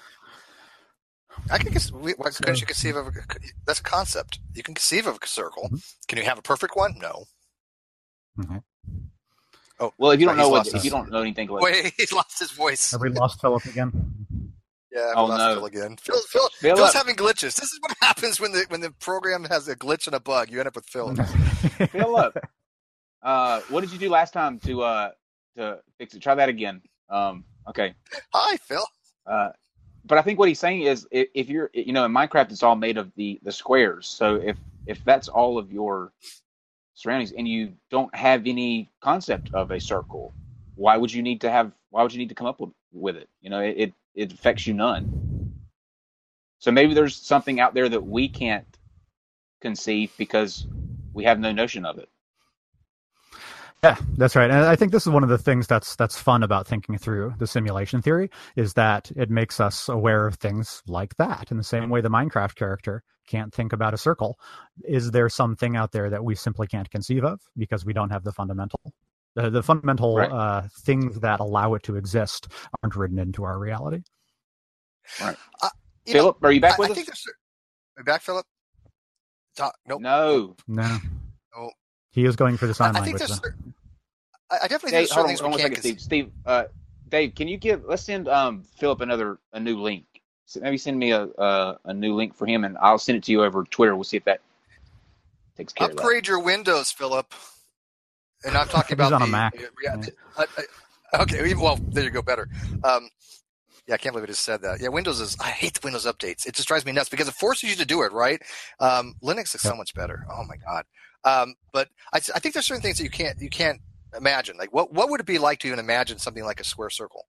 I can couldn't you conceive of that's a concept. You can conceive of a circle. Mm-hmm. Can you have a perfect one? No. Mm-hmm. Oh well, if you don't know if you don't know anything about wait, he's lost his voice. Have we lost Philip again? Yeah, we lost Phil again. Phil's having glitches. This is what happens when the program has a glitch and a bug. You end up with Phil. Philip, what did you do last time to fix it? Try that again. Okay. Hi, Phil. But I think what he's saying is, if you're, in Minecraft, it's all made of the squares. So if that's all of your surroundings, and you don't have any concept of a circle, why would you need to come up with it? It affects you none. So maybe there's something out there that we can't conceive because we have no notion of it. Yeah, that's right. And I think this is one of the things that's fun about thinking through the simulation theory, is that it makes us aware of things like that. In the same way the Minecraft character can't think about a circle, is there something out there that we simply can't conceive of because we don't have the fundamental right. Things that allow it to exist aren't written into our reality. Right. Philip, are you back with us? Are you back, Philip? Nope. No. Oh. He is going for the sign language. I definitely think certain things we can't conceive. Steve, Dave, can you let's send Philip a new link. So maybe send me a new link for him, and I'll send it to you over Twitter. We'll see if that takes care of that. Upgrade your Windows, Philip. And I'm talking about on a Mac. Okay, well, there you go, better. Yeah, I can't believe I just said that. Yeah, I hate the Windows updates. It just drives me nuts because it forces you to do it, right? Linux is so much better. Oh my God. But I think there's certain things that you can't imagine. Like what would it be like to even imagine something like a square circle?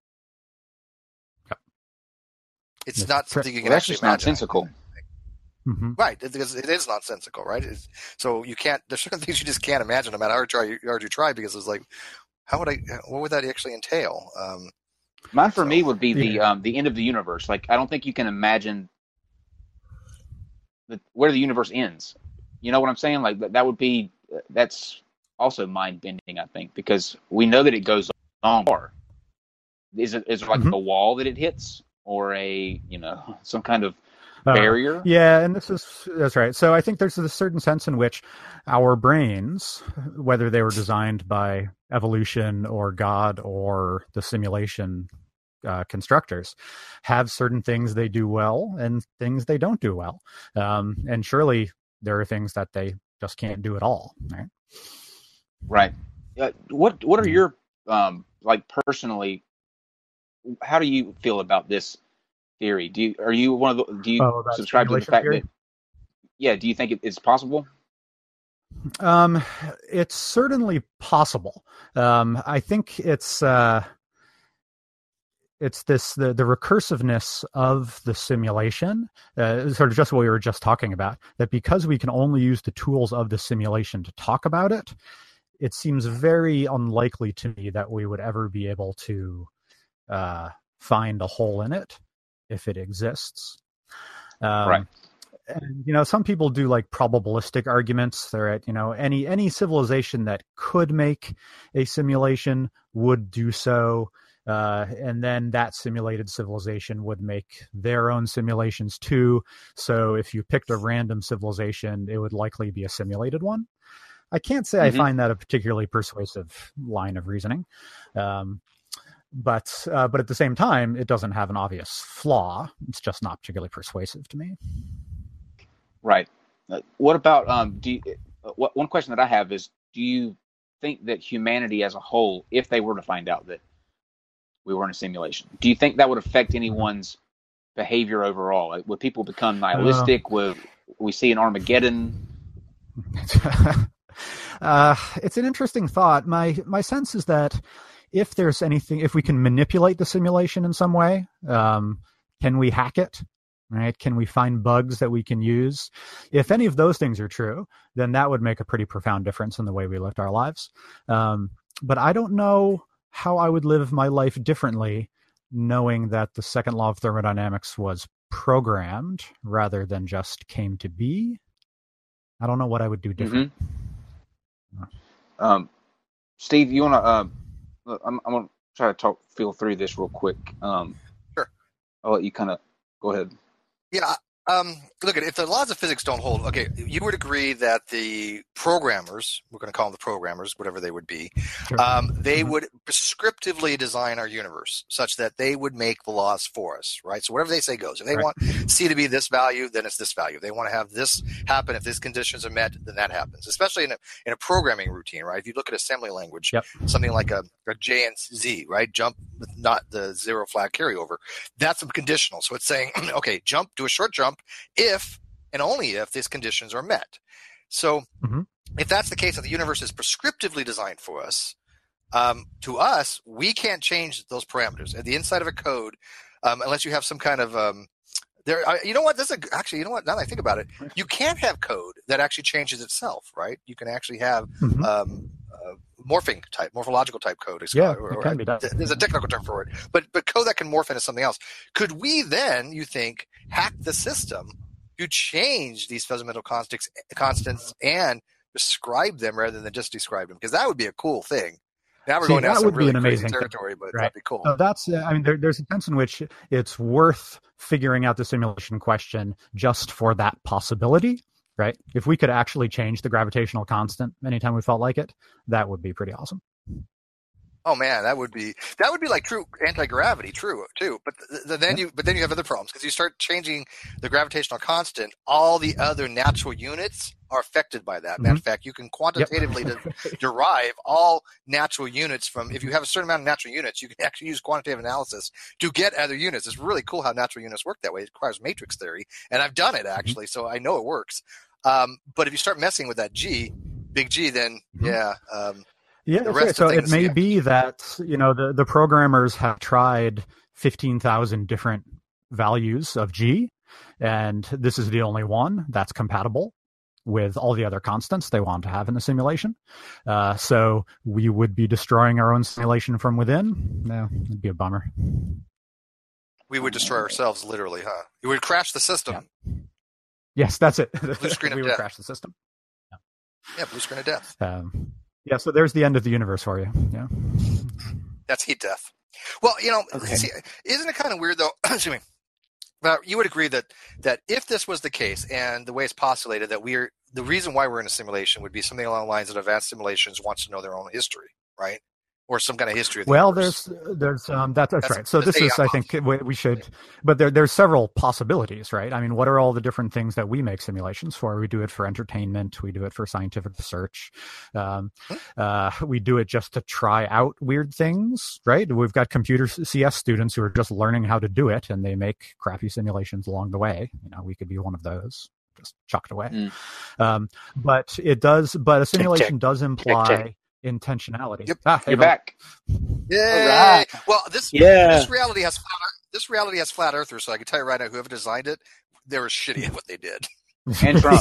It's not something you can actually imagine. That's nonsensical. Mm-hmm. Right, because it is nonsensical, right? So you can't. There's certain things you just can't imagine, no matter how hard you try, because it's like, what would that actually entail? Mine for me would be the end of the universe. Like I don't think you can imagine where the universe ends. You know what I'm saying? Like that would be that's also mind bending. I think because we know that it goes on far. Is it like a wall that it hits, or some kind of barrier? Yeah, and that's right. So I think there's a certain sense in which our brains, whether they were designed by evolution or God or the simulation constructors, have certain things they do well and things they don't do well. And surely there are things that they just can't do at all. Right. What are your personally? How do you feel about this theory? Do you subscribe to the fact theory? Do you think it's possible? It's certainly possible. I think it's the recursiveness of the simulation, sort of just what we were just talking about, that because we can only use the tools of the simulation to talk about it, it seems very unlikely to me that we would ever be able to find a hole in it if it exists. Right. And, some people do like probabilistic arguments. They're at, any civilization that could make a simulation would do so. And then that simulated civilization would make their own simulations too. So if you picked a random civilization, it would likely be a simulated one. I can't say I find that a particularly persuasive line of reasoning. But at the same time, it doesn't have an obvious flaw. It's just not particularly persuasive to me. Right. What about one question that I have is: do you think that humanity as a whole, if they were to find out that we were in a simulation, do you think that would affect anyone's behavior overall? Like, would people become nihilistic? Would we see an Armageddon? It's an interesting thought. My sense is that if there's anything, if we can manipulate the simulation in some way, can we hack it? Right? Can we find bugs that we can use? If any of those things are true, then that would make a pretty profound difference in the way we lived our lives. But I don't know how I would live my life differently, knowing that the second law of thermodynamics was programmed rather than just came to be. I don't know what I would do different. Steve, you want to? I'm going to try to feel through this real quick. Sure. I'll let you kind of go ahead. Yeah. Look, if the laws of physics don't hold, okay, you would agree that the programmers, we're going to call them the programmers, whatever they would be, they would prescriptively design our universe such that they would make the laws for us, right? So whatever they say goes. If they want C to be this value, then it's this value. If they want to have this happen, if these conditions are met, then that happens, especially in a programming routine, right? If you look at assembly language, something like a J and Z, right? Jump with not the zero flag carryover. That's conditional. So it's saying, okay, do a short jump if and only if these conditions are met. So if that's the case, that the universe is prescriptively designed for us, to us, we can't change those parameters. At the inside of a code, unless you have some kind of you know what? Actually, you know what? Now that I think about it, you can't have code that actually changes itself, right? You can actually have morphological type code. It can be done. There's a technical term for it, but code that can morph into something else. Could we then, you think, hack the system to change these fundamental constants and describe them rather than just describe them? Because that would be a cool thing. Now we're going down some really crazy territory, but that'd be cool. So that's, there's a sense in which it's worth figuring out the simulation question just for that possibility, right? If we could actually change the gravitational constant anytime we felt like it, that would be pretty awesome. Oh man, that would be like true anti-gravity, too. But then you have other problems because you start changing the gravitational constant. All the other natural units are affected by that. Matter of fact, you can quantitatively derive all natural units from. If you have a certain amount of natural units, you can actually use quantitative analysis to get other units. It's really cool how natural units work that way. It requires matrix theory, and I've done it actually, so I know it works. But if you start messing with that big G, then so it may be that, the programmers have tried 15,000 different values of G, and this is the only one that's compatible with all the other constants they want to have in the simulation. So we would be destroying our own simulation from within. No, it'd be a bummer. We would destroy ourselves, literally, huh? You would crash the system. Yeah. Yes, that's it. Blue screen of we death. would crash the system. Yeah, blue screen of death. So there's the end of the universe for you. Yeah. That's heat death. Well, see, isn't it kind of weird though? Excuse me. But you would agree that if this was the case and the way it's postulated that the reason why we're in a simulation would be something along the lines that advanced simulations wants to know their own history, right? Or some kind of history of the universe. There's that's right. So this is, I think, we should, but there's several possibilities, right? I mean, what are all the different things that we make simulations for? We do it for entertainment. We do it for scientific research. We do it just to try out weird things, right? We've got computer CS students who are just learning how to do it, and they make crappy simulations along the way. We could be one of those, just chucked away. But a simulation does imply intentionality. Yep. You're back. Yay! Right. Well, this reality has flat earthers, so I can tell you right now, whoever designed it, they were shitty at what they did. And Trump.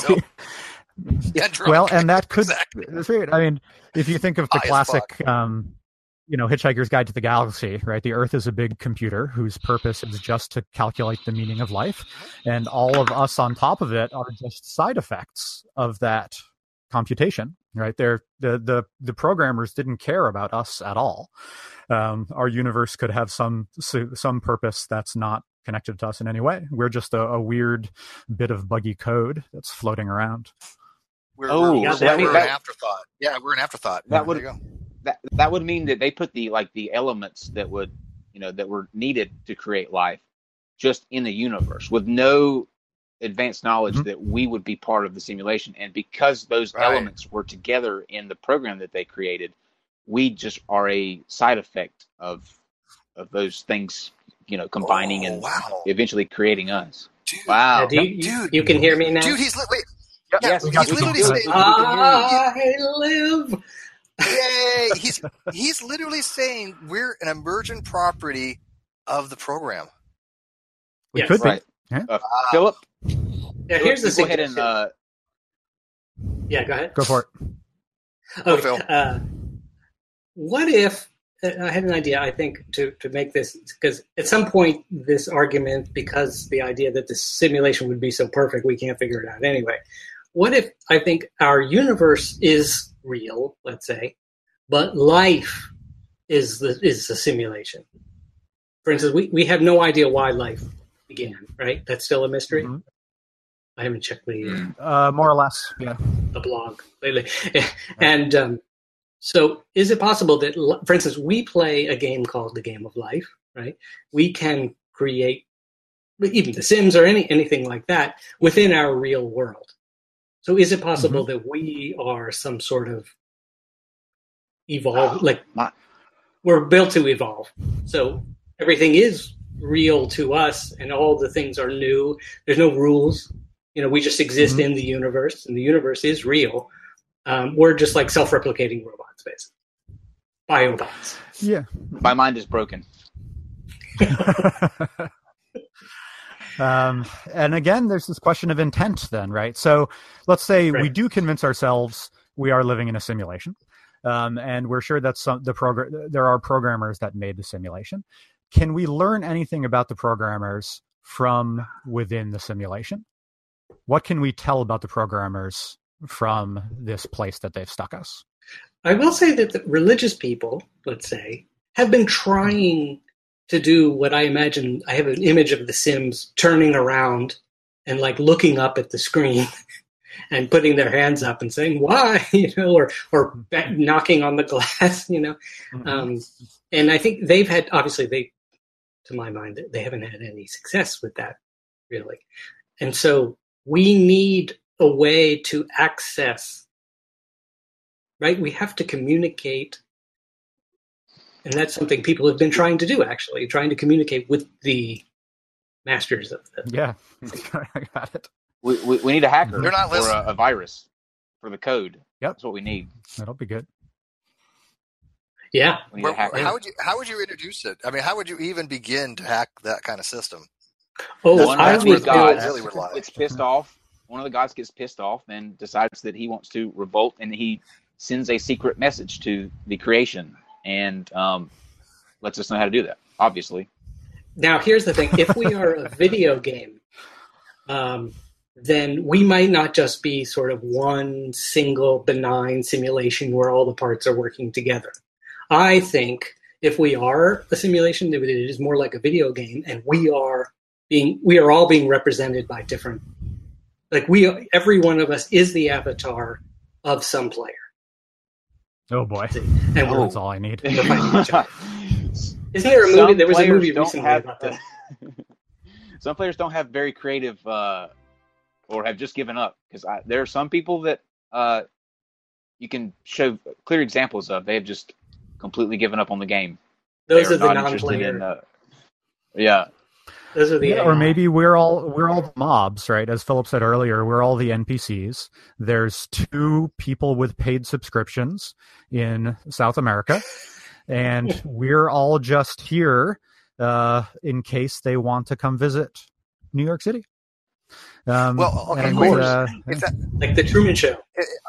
Well, and that could. That's weird. I mean, if you think of the classic, Hitchhiker's Guide to the Galaxy, right? The Earth is a big computer whose purpose is just to calculate the meaning of life, and all of us on top of it are just side effects of that computation, right? The programmers didn't care about us at all. Our universe could have some purpose that's not connected to us in any way. We're just a weird bit of buggy code that's floating around. We're an afterthought. Yeah, we're an afterthought. That would mean that they put the elements that would that were needed to create life just in the universe with no advanced knowledge that we would be part of the simulation. And because those elements were together in the program that they created, we just are a side effect of those things, combining and eventually creating us. Dude, wow. You can hear me now? Dude, he's literally saying, I live. Yay! He's literally saying we're an emergent property of the program. We could be. Philip? Yeah, here's the suggestion. Go ahead. Go for it. Okay. Phil. What if I had an idea? I think to make this, because at some point this argument, because the idea that the simulation would be so perfect, we can't figure it out anyway. what if I think our universe is real, let's say, but life is the simulation? For instance, we have no idea why life began, right? That's still a mystery. Mm-hmm. I haven't checked the more or less, yeah, the blog lately. And so, is it possible that, for instance, we play a game called the Game of Life, right? We can create even The Sims or anything like that within our real world. So, is it possible that we are some sort of evolve, we're built to evolve? So everything is real to us, and all the things are new. There's no rules. We just exist in the universe, and the universe is real. We're just like self-replicating robots, basically. Biobots. Yeah. My mind is broken. And again, there's this question of intent then, right? So let's say we do convince ourselves we are living in a simulation, and we're sure that there are programmers that made the simulation. Can we learn anything about the programmers from within the simulation? What can we tell about the programmers from this place that they've stuck us? I will say that the religious people, let's say, have been trying to do what I imagine. I have an image of the Sims turning around and looking up at the screen and putting their hands up and saying, why, or knocking on the glass, and I think they've had, obviously to my mind, they haven't had any success with that, really. And so we need a way to access, right? We have to communicate. And that's something people have been trying to do, actually, trying to communicate with the masters of the... Yeah, I got it. We need a hacker They're not or a virus for the code. Yep. That's what we need. That'll be good. Yeah. How would you introduce it? I mean, how would you even begin to hack that kind of system? Oh, one of the gods gets pissed off. One of the gods gets pissed off and decides that he wants to revolt, and he sends a secret message to the creation and lets us know how to do that, obviously. Now, here's the thing. If we are a video game, then we might not just be sort of one single benign simulation where all the parts are working together. I think if we are a simulation, it is more like a video game, and we are all being represented by different, every one of us is the avatar of some player. Oh boy. And that's all I need. Isn't there a movie? There was a movie recently about that. Some players don't have very creative, or have just given up, because there are some people that you can show clear examples of. They have just completely given up on the game. Those are the non-player. Yeah. Those are the or maybe we're all the mobs, right? As Philip said earlier, we're all the NPCs. There's 2 people with paid subscriptions in South America, and we're all just here in case they want to come visit New York City. Of course. Like the Truman Show.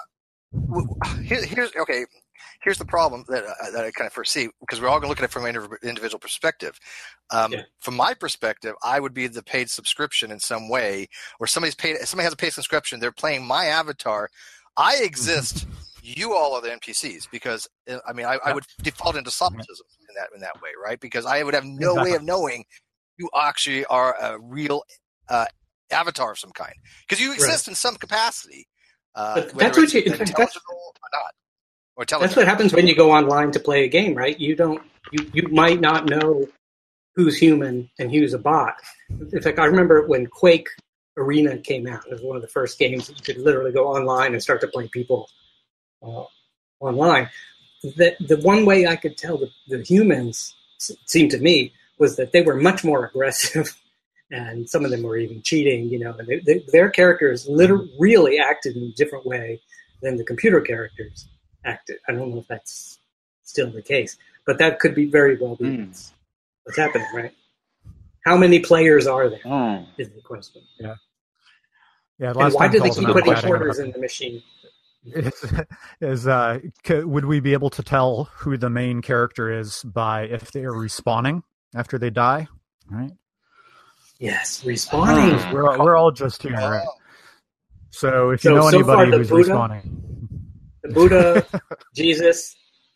Here's the problem that I kind of foresee, because we're all going to look at it from an individual perspective. From my perspective, I would be the paid subscription in some way, or somebody has a paid subscription. They're playing my avatar. I exist. You all are the NPCs, because I would default into solipsism in that way, right? Because I would have no way of knowing you actually are a real avatar of some kind, because you exist in some capacity. But that's what intelligible or not. That's what happens when you go online to play a game, right? You might not know who's human and who's a bot. In fact, I remember when Quake Arena came out. It was one of the first games that you could literally go online and start to play people online. The one way I could tell the humans, seemed to me, was that they were much more aggressive, and some of them were even cheating. And their characters really acted in a different way than the computer characters acted. I don't know if that's still the case, but that could be very well be what's happening, right? How many players are there? Is the question. Yeah. And why do they keep putting quarters in the machine? Would we be able to tell who the main character is by if they are respawning after they die? Right. Yes, respawning. We're all just here, right? So if you know anybody far, who's Buddha, respawning. The Buddha, Jesus,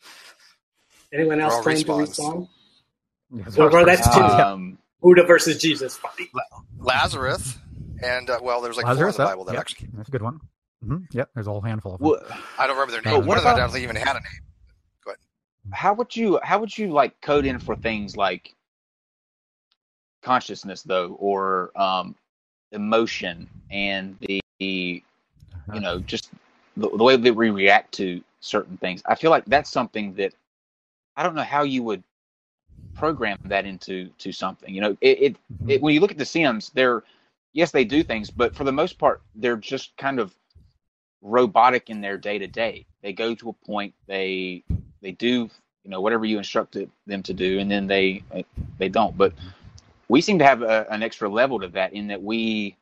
anyone else all claim to respawns. respawn? Yeah, So far, that's two. Buddha versus Jesus. Lazarus, and there's like Lazarus, four in the Bible that yep, actually. that's a good one. Yep, there's a whole handful of them. Well, I don't remember their But names. what One of them I about- don't think even had a name. Go ahead. How would you like code in for things like consciousness though, or emotion and the just the way that we react to certain things? I feel like that's something that I don't know how you would program that into something. It when you look at the Sims, they do things, but for the most part, they're just kind of robotic in their day to day. They go to a point, they do whatever you instructed them to do, and then they don't. But we seem to have an extra level to that in that we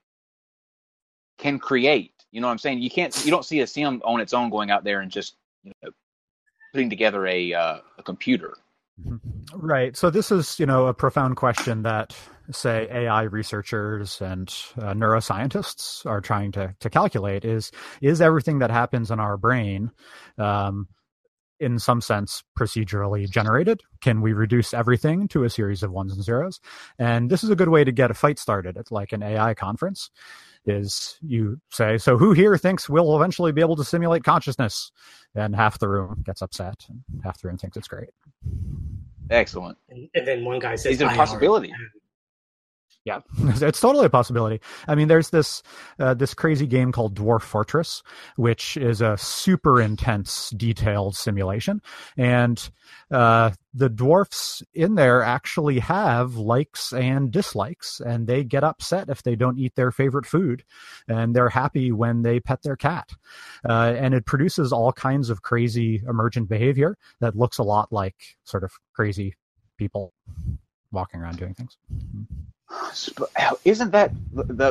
can create. You know what I'm saying? You don't see a Sim on its own going out there and just putting together a computer. Right. So this is, a profound question that, say, AI researchers and neuroscientists are trying to calculate is everything that happens in our brain, in some sense, procedurally generated? Can we reduce everything to a series of ones and zeros? And this is a good way to get a fight started at like an AI conference. Is you say, so who here thinks we'll eventually be able to simulate consciousness? And half the room gets upset, and half the room thinks it's great. Excellent. And then one guy says, "Is it a possibility?" Yeah, it's totally a possibility. I mean, there's this crazy game called Dwarf Fortress, which is a super intense, detailed simulation. And the dwarfs in there actually have likes and dislikes, and they get upset if they don't eat their favorite food, and they're happy when they pet their cat. And it produces all kinds of crazy emergent behavior that looks a lot like sort of crazy people walking around doing things. Isn't that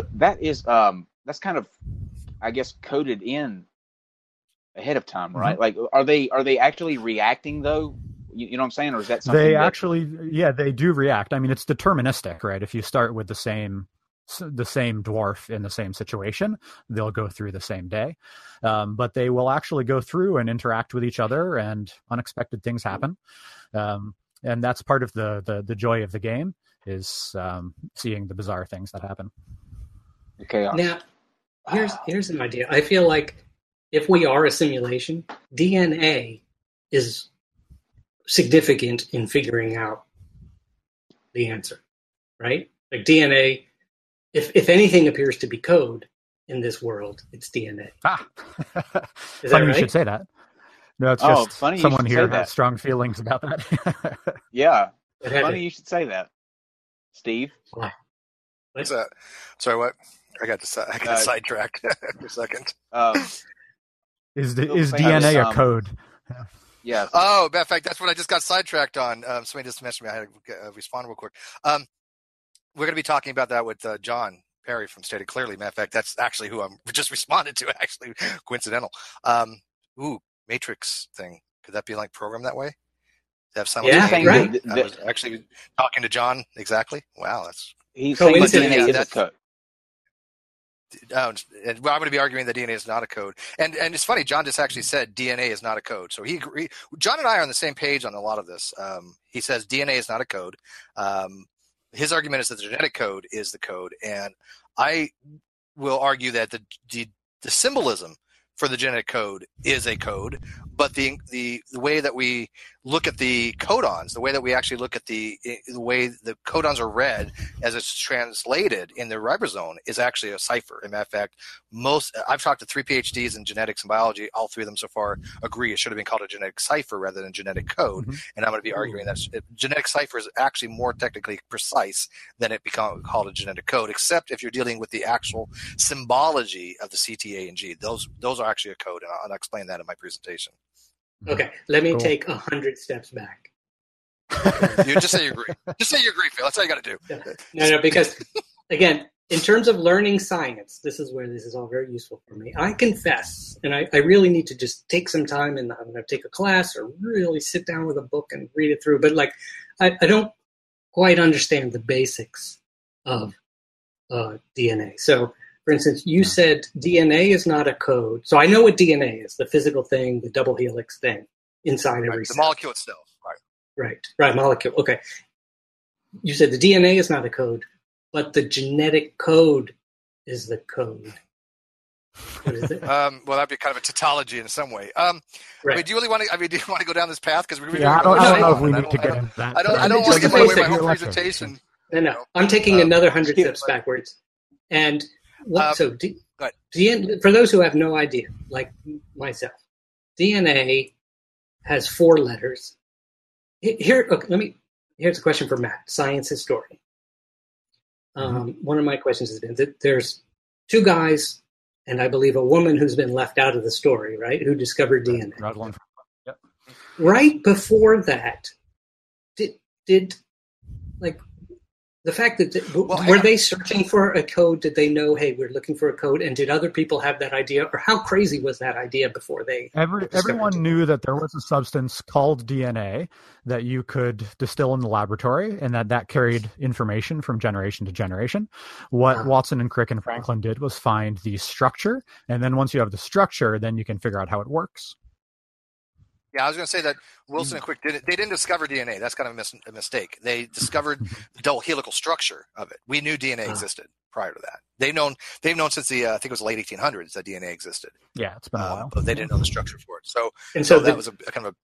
that's kind of, I guess, coded in ahead of time, right? Like, are they actually reacting though? You know what I'm saying, or is that something? They do react. I mean, it's deterministic, right? If you start with the same dwarf in the same situation, they'll go through the same day, but they will actually go through and interact with each other, and unexpected things happen, and that's part of the joy of the game. Is seeing the bizarre things that happen. Okay. Now, here's an idea. I feel like if we are a simulation, DNA is significant in figuring out the answer, right? Like DNA, if anything appears to be code in this world, it's DNA. Is Funny that right? you should say that. No, it's just someone here that. has strong feelings about that. Yeah, funny you should say that. Steve? What's that? Sorry, what? I got sidetracked for a second. Is DNA a code? Yeah. Oh, matter of fact, that's what I just got sidetracked on. Somebody just mentioned me. I had to respond real quick. We're going to be talking about that with John Perry from Stated Clearly. Matter of fact, that's actually who I'm just responded to, actually. Coincidental. Matrix thing. Could that be like programmed that way? Have right. I was actually talking to John. Exactly. Wow, that's he's saying DNA is a code. I'm going to be arguing that DNA is not a code, and it's funny. John just actually said DNA is not a code, so he agreed. John and I are on the same page on a lot of this. He says DNA is not a code. His argument is that the genetic code is the code, and I will argue that the symbolism for the genetic code is a code, but the way that we look at the codons, the way that we actually look at the way the codons are read as it's translated in the ribosome is actually a cipher. As a matter of fact, I've talked to 3 PhDs in genetics and biology. All 3 of them so far agree it should have been called a genetic cipher rather than genetic code. And I'm going to be arguing that genetic cipher is actually more technically precise than it become called a genetic code, except if you're dealing with the actual symbology of the CTA and G. Those are actually a code, and I'll explain that in my presentation. Okay, let me take 100 steps back. You just say you agree. Just say you agree, Phil. That's all you got to do. No, because again, in terms of learning science, this is where this is all very useful for me. I confess, and I really need to just take some time, and I'm going to take a class or really sit down with a book and read it through. But like, I don't quite understand the basics of DNA. So, For instance, you said DNA is not a code. So I know what DNA is, the physical thing, the double helix thing inside every the cell. molecule itself. Right, molecule. Okay. You said the DNA is not a code, but the genetic code is the code. What is it? Well, that'd be kind of a tautology in some way. I mean, do you really want to? I mean, do you want to go down this path? Because I don't know if we need to get into that. I don't want to give away my whole presentation. No. I'm taking another 100 steps backwards. And for those who have no idea, like myself, DNA has 4 letters. Here's a question for Matt, science historian. One of my questions has been that there's 2 guys and I believe a woman who's been left out of the story, right? Who discovered DNA. Yep. Right before that, did like the fact that were they searching for a code? Did they know, hey, we're looking for a code? And did other people have that idea? Or how crazy was that idea before they? Everyone knew that there was a substance called DNA that you could distill in the laboratory, and that carried information from generation to generation. What Watson and Crick and Franklin did was find the structure, and then once you have the structure, then you can figure out how it works. Yeah, I was going to say that Wilson and Crick didn't discover DNA. That's kind of a mistake. They discovered the double helical structure of it. We knew DNA existed prior to that. They've known since the I think it was late 1800s that DNA existed. Yeah, it's been a while. But they didn't know the structure for it. So that was a kind of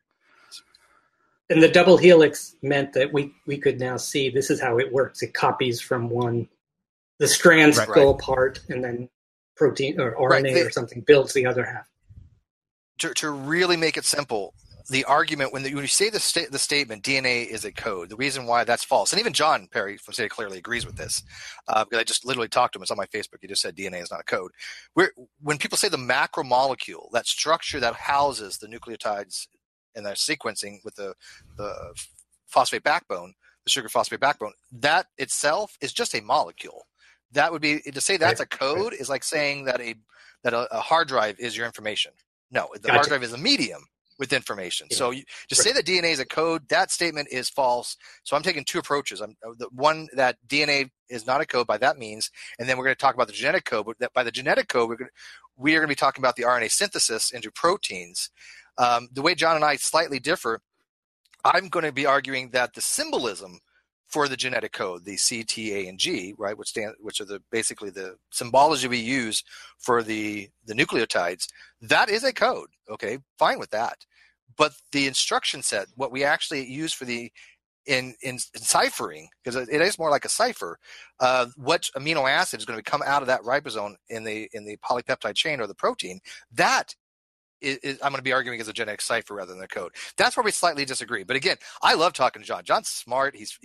a. And the double helix meant that we could now see this is how it works. It copies from the strands go apart, and then protein or RNA or something builds the other half. To really make it simple, the argument when you say the statement DNA is a code, the reason why that's false, and even John Perry from Say It Clearly agrees with this, because I just literally talked to him. It's on my Facebook. He just said DNA is not a code. When people say the macromolecule, that structure that houses the nucleotides and their sequencing with the phosphate backbone, the sugar phosphate backbone, that itself is just a molecule. That would be to say that's a code is like saying that a hard drive is your information. No, the hard drive is a medium with information. Yeah. So to say that DNA is a code, that statement is false. So I'm taking 2 approaches. The one that DNA is not a code by that means, and then we're going to talk about the genetic code. But by the genetic code, we are going to be talking about the RNA synthesis into proteins. The way John and I slightly differ, I'm going to be arguing that the symbolism for the genetic code, the C, T, A, and G, right, which are basically the symbology we use for the nucleotides, that is a code. Okay, fine with that. But the instruction set, what we actually use for in ciphering, because it is more like a cipher, what amino acid is going to come out of that ribosome in the polypeptide chain or the protein, that is I'm going to be arguing as a genetic cipher rather than a code. That's where we slightly disagree. But again, I love talking to John. John's smart. He's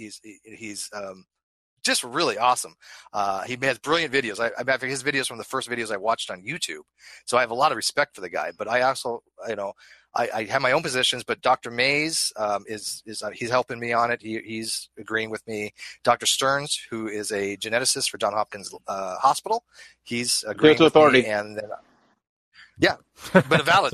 just really awesome. He has brilliant videos. I have his videos from the first videos I watched on YouTube. So I have a lot of respect for the guy. But I also, I have my own positions. But Dr. Mays he's helping me on it. He's agreeing with me. Dr. Stearns, who is a geneticist for Johns Hopkins Hospital, he's agreeing with me. And then, yeah, but a valid.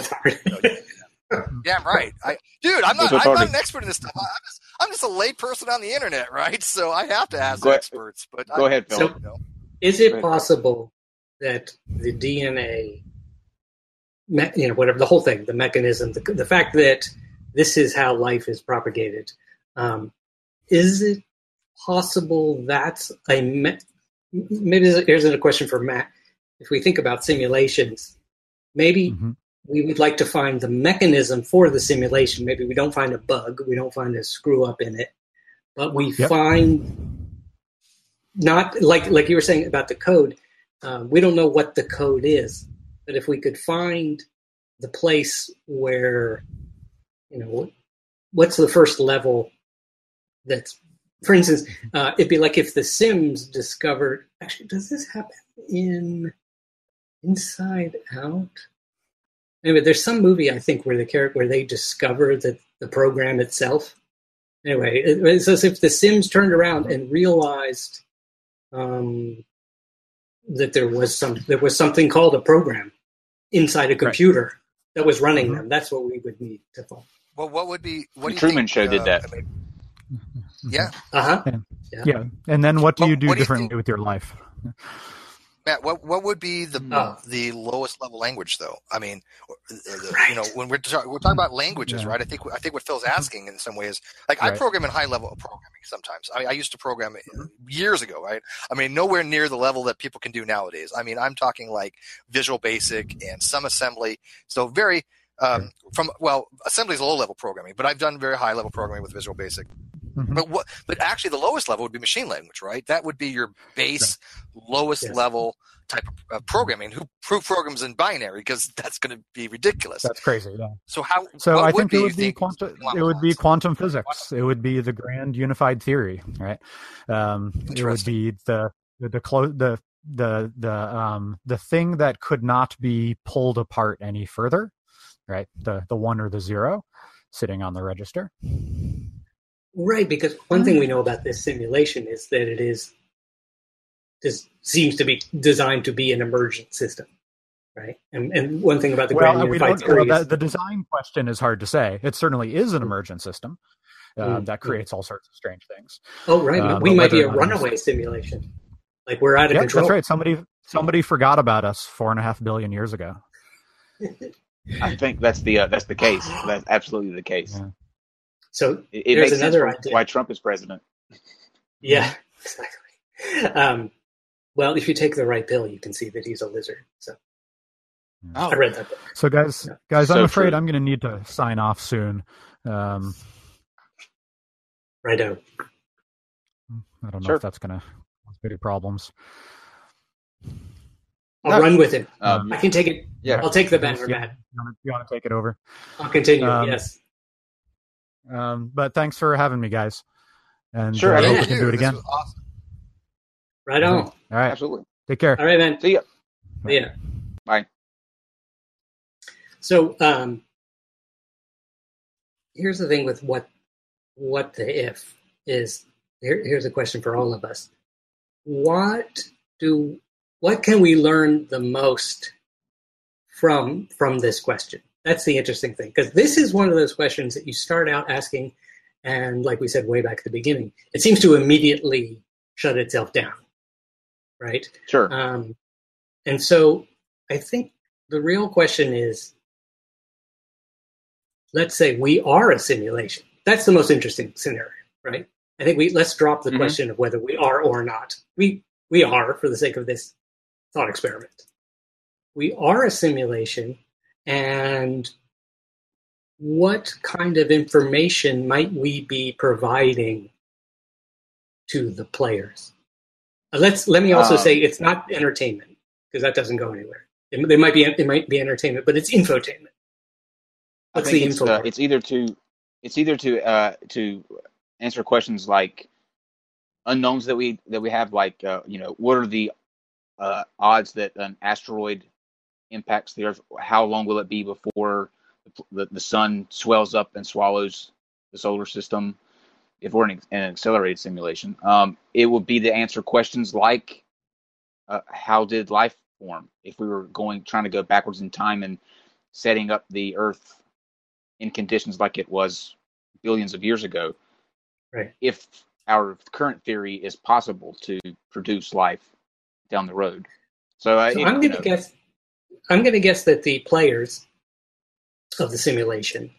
Yeah, right. I'm not an expert in this stuff. I'm just a lay person on the internet, right? So I have to ask experts. But go ahead, Phil. So, is it possible that the DNA, whatever the whole thing, the mechanism, the fact that this is how life is propagated, is it possible that's maybe here's a question for Matt. If we think about simulations, maybe. Mm-hmm. We would like to find the mechanism for the simulation. Maybe we don't find a bug, we don't find a screw up in it, but we find not like you were saying about the code. We don't know what the code is, but if we could find the place where, what's the first level that's, for instance, it'd be like if the Sims discovered, actually, does this happen in Inside Out? Anyway, there's some movie I think where they discover the program itself. Anyway, it's as if the Sims turned around and realized that there was something called a program inside a computer that was running them. That's what we would need to find. Well, what do you Truman think, Show did that. Yeah. Uh-huh. Yeah. And then what do you do differently with your life? Matt, what would be the lowest level language, though? I mean, you know, when we're talking about languages, right? I think what Phil's asking in some ways, like I program in high level programming sometimes. I used to program years ago, right? I mean, nowhere near the level that people can do nowadays. I mean, I'm talking like Visual Basic and some assembly. So very assembly is low level programming, but I've done very high level programming with Visual Basic. But actually, the lowest level would be machine language, right? That would be your base, lowest level type of programming. Who programs in binary? Because that's going to be ridiculous. That's crazy. Yeah. So I think it would be quantum. It would be quantum physics. It would be the grand unified theory, right? It would be the thing that could not be pulled apart any further, right? The 1 or the 0 sitting on the register. Right, because one thing we know about this simulation is that this seems to be designed to be an emergent system, right? And one thing about the grand unified theory is... the design question is hard to say. It certainly is an emergent system that creates all sorts of strange things. Oh, right. We might be a runaway simulation. Like we're out of control. That's right. Somebody forgot about us 4.5 billion years ago. I think that's the case. That's absolutely the case. Yeah. So it there's makes another sense idea. Why Trump is president. Yeah, exactly. Well, if you take the right pill, you can see that he's a lizard. So I read that book. So guys, I'm afraid I'm going to need to sign off soon. Righto. I don't know if that's going to cause big problems. I'll run with it. I can take it. Yeah, I'll take the banner, Matt. You want to take it over? I'll continue. Yes. But thanks for having me, guys. And sure, I hope we can do it again. Awesome. Right on. All right. Absolutely. Take care. All right, man. See ya. See ya. Bye. So here's the thing with what the if is. Here's a question for all of us. What can we learn the most from this question? That's the interesting thing, because this is one of those questions that you start out asking, and like we said way back at the beginning, it seems to immediately shut itself down, right? Sure. And so I think the real question is, let's say we are a simulation. That's the most interesting scenario, right? I think let's drop the question of whether we are or not. We are, for the sake of this thought experiment. We are a simulation. And what kind of information might we be providing to the players? Let me also say it's not entertainment, because that doesn't go anywhere. It might be entertainment, but it's infotainment. What's the info? It's either to answer questions like unknowns that we have, like what are the odds that an asteroid impacts the Earth? How long will it be before the sun swells up and swallows the solar system? If we're in an accelerated simulation, it would be to answer questions like, how did life form? If we were trying to go backwards in time and setting up the Earth in conditions like it was billions of years ago, right? If our current theory is possible to produce life down the road. So I'm going to guess. I'm going to guess that the players of the simulation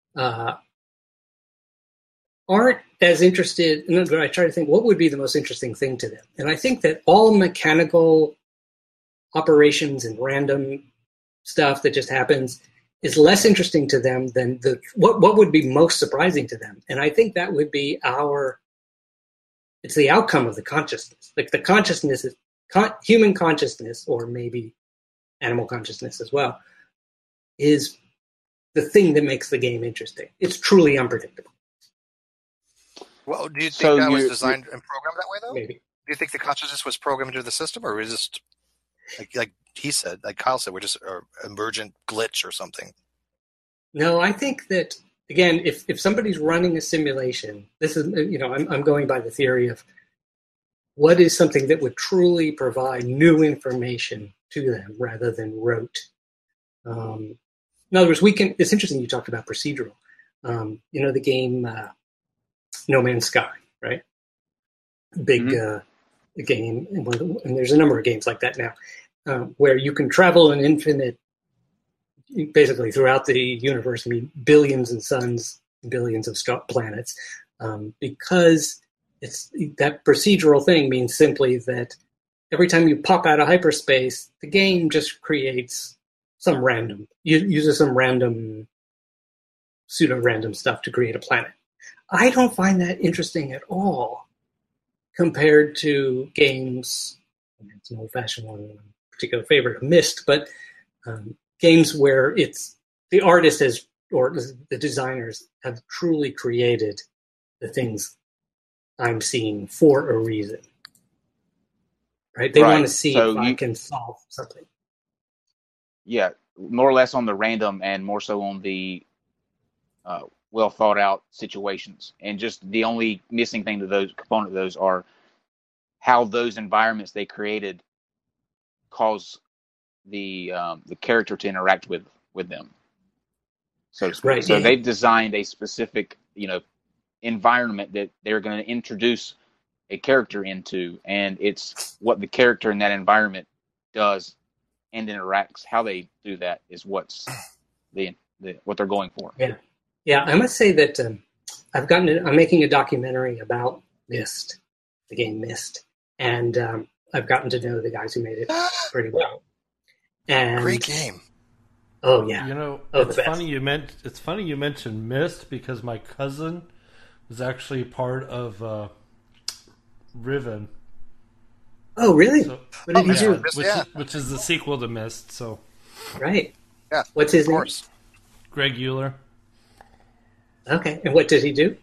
aren't as interested. I try to think what would be the most interesting thing to them, and I think that all mechanical operations and random stuff that just happens is less interesting to them than what would be most surprising to them. And I think that would be it's the outcome of the consciousness. Like the consciousness is human consciousness, or maybe animal consciousness as well, is the thing that makes the game interesting. It's truly unpredictable. Well, do you think that was designed and programmed that way, though? Maybe. Do you think the consciousness was programmed into the system, or was it just like he said, like Kyle said, we're just an emergent glitch or something? No, I think that, again, if somebody's running a simulation, this is, I'm going by the theory of what is something that would truly provide new information to them rather than rote. In other words, it's interesting you talked about procedural. The game No Man's Sky, right? Big game, and there's a number of games like that now, where you can travel an infinite, basically throughout the universe, I mean, billions of suns, billions of planets, because it's that procedural thing means simply that every time you pop out of hyperspace, the game just creates some random, uses some random, pseudo-random stuff to create a planet. I don't find that interesting at all compared to games. I mean, it's an old-fashioned one, particular favorite, Myst, but games where it's the artist has, or the designers have truly created the things I'm seeing for a reason. Right? They want to see if I can solve something. Yeah, more or less on the random and more so on the well thought out situations. And just the only missing thing to those component of those are how those environments they created cause the character to interact with them. So to speak. Right, so yeah. they've designed a specific, environment that they're going to introduce a character into, and it's what the character in that environment does and interacts. How they do that is what's what they're going for. Yeah. I must say that I'm making a documentary about Myst, the game Myst, and I've gotten to know the guys who made it pretty well. And great game. Oh yeah. It's funny you mentioned Myst because my cousin was actually part of Riven. Oh, really? So, what did he do? Which is the sequel to Myst. So, right. Yeah. What's his name? Greg Euler. Okay. And what did he do?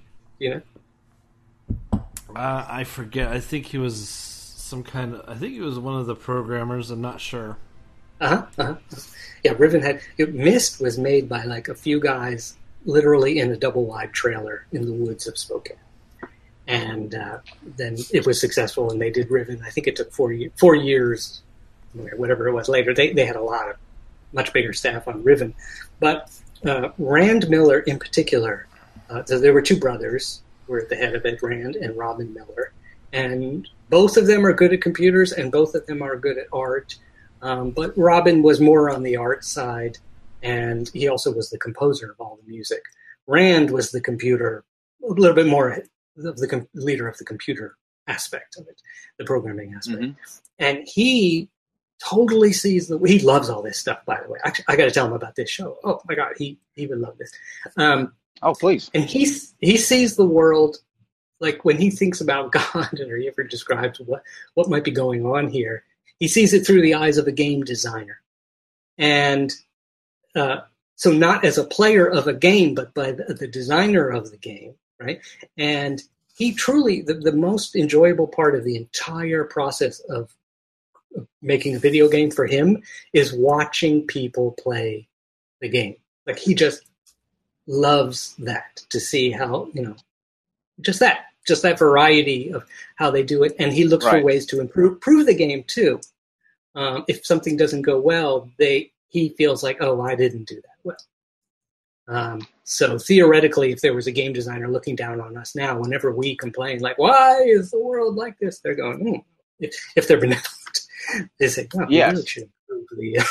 I forget. I think he was I think he was one of the programmers. I'm not sure. Yeah, Riven Myst was made by like a few guys, literally in a double wide trailer in the woods of Spokane. And then it was successful, and they did Riven. I think it took 4 years, whatever it was later. They had a lot of much bigger staff on Riven. But Rand Miller in particular, so there were two brothers who were at the head of it, Rand and Robin Miller. And both of them are good at computers, and both of them are good at art. But Robin was more on the art side, and he also was the composer of all the music. Rand was the computer, a little bit more of the leader of the computer aspect of it, the programming aspect. Mm-hmm. And he totally sees he loves all this stuff, by the way. Actually, I got to tell him about this show. Oh my God, he would love this. Oh, please. And he sees the world, like when he thinks about God, or he ever describes what might be going on here, he sees it through the eyes of a game designer. And so not as a player of a game, but by the designer of the game, right? And he truly, the most enjoyable part of the entire process of making a video game for him is watching people play the game. Like he just loves that, to see how, just that variety of how they do it. And he looks for ways to improve the game too. If something doesn't go well, he feels like, oh, I didn't do that well. So theoretically, if there was a game designer looking down on us now, whenever we complain, like, why is the world like this? They're going, if they're benevolent, they say, well, we really should improve the.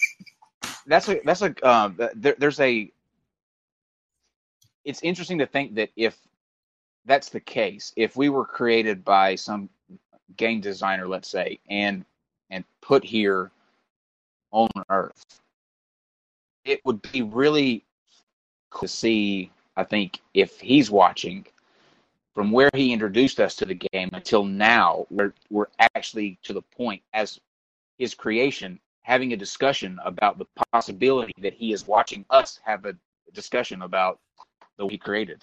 It's interesting to think that if that's the case, if we were created by some game designer, let's say, and put here on Earth, it would be really cool to see, I think, if he's watching, from where he introduced us to the game until now, we're actually to the point as his creation, having a discussion about the possibility that he is watching us have a discussion about the he created.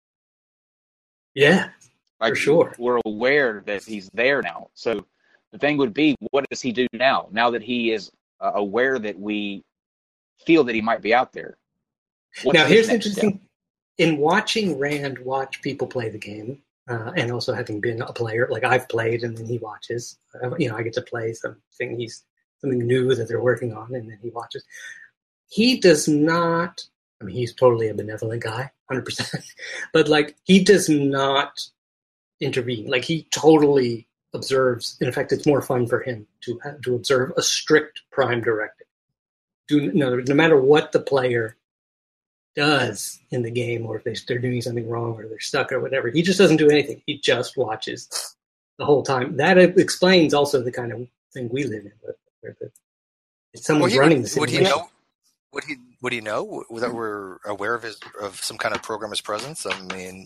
Yeah, for sure. We're aware that he's there now. So the thing would be, what does he do now? Now that he is aware that we feel that he might be out there. Now, here's interesting. In watching Rand watch people play the game, and also having been a player, like I've played and then he watches, I get to play something new that they're working on, and then he watches. He does not, he's totally a benevolent guy, 100%, but like he does not intervene. Like he totally observes. In fact, it's more fun for him to observe a strict prime directive. No matter what the player does in the game, or if they're doing something wrong, or they're stuck, or whatever, he just doesn't do anything. He just watches the whole time. That explains also the kind of thing we live in, where someone's running the simulation. Would he know that we're aware of some kind of programmer's presence? I mean,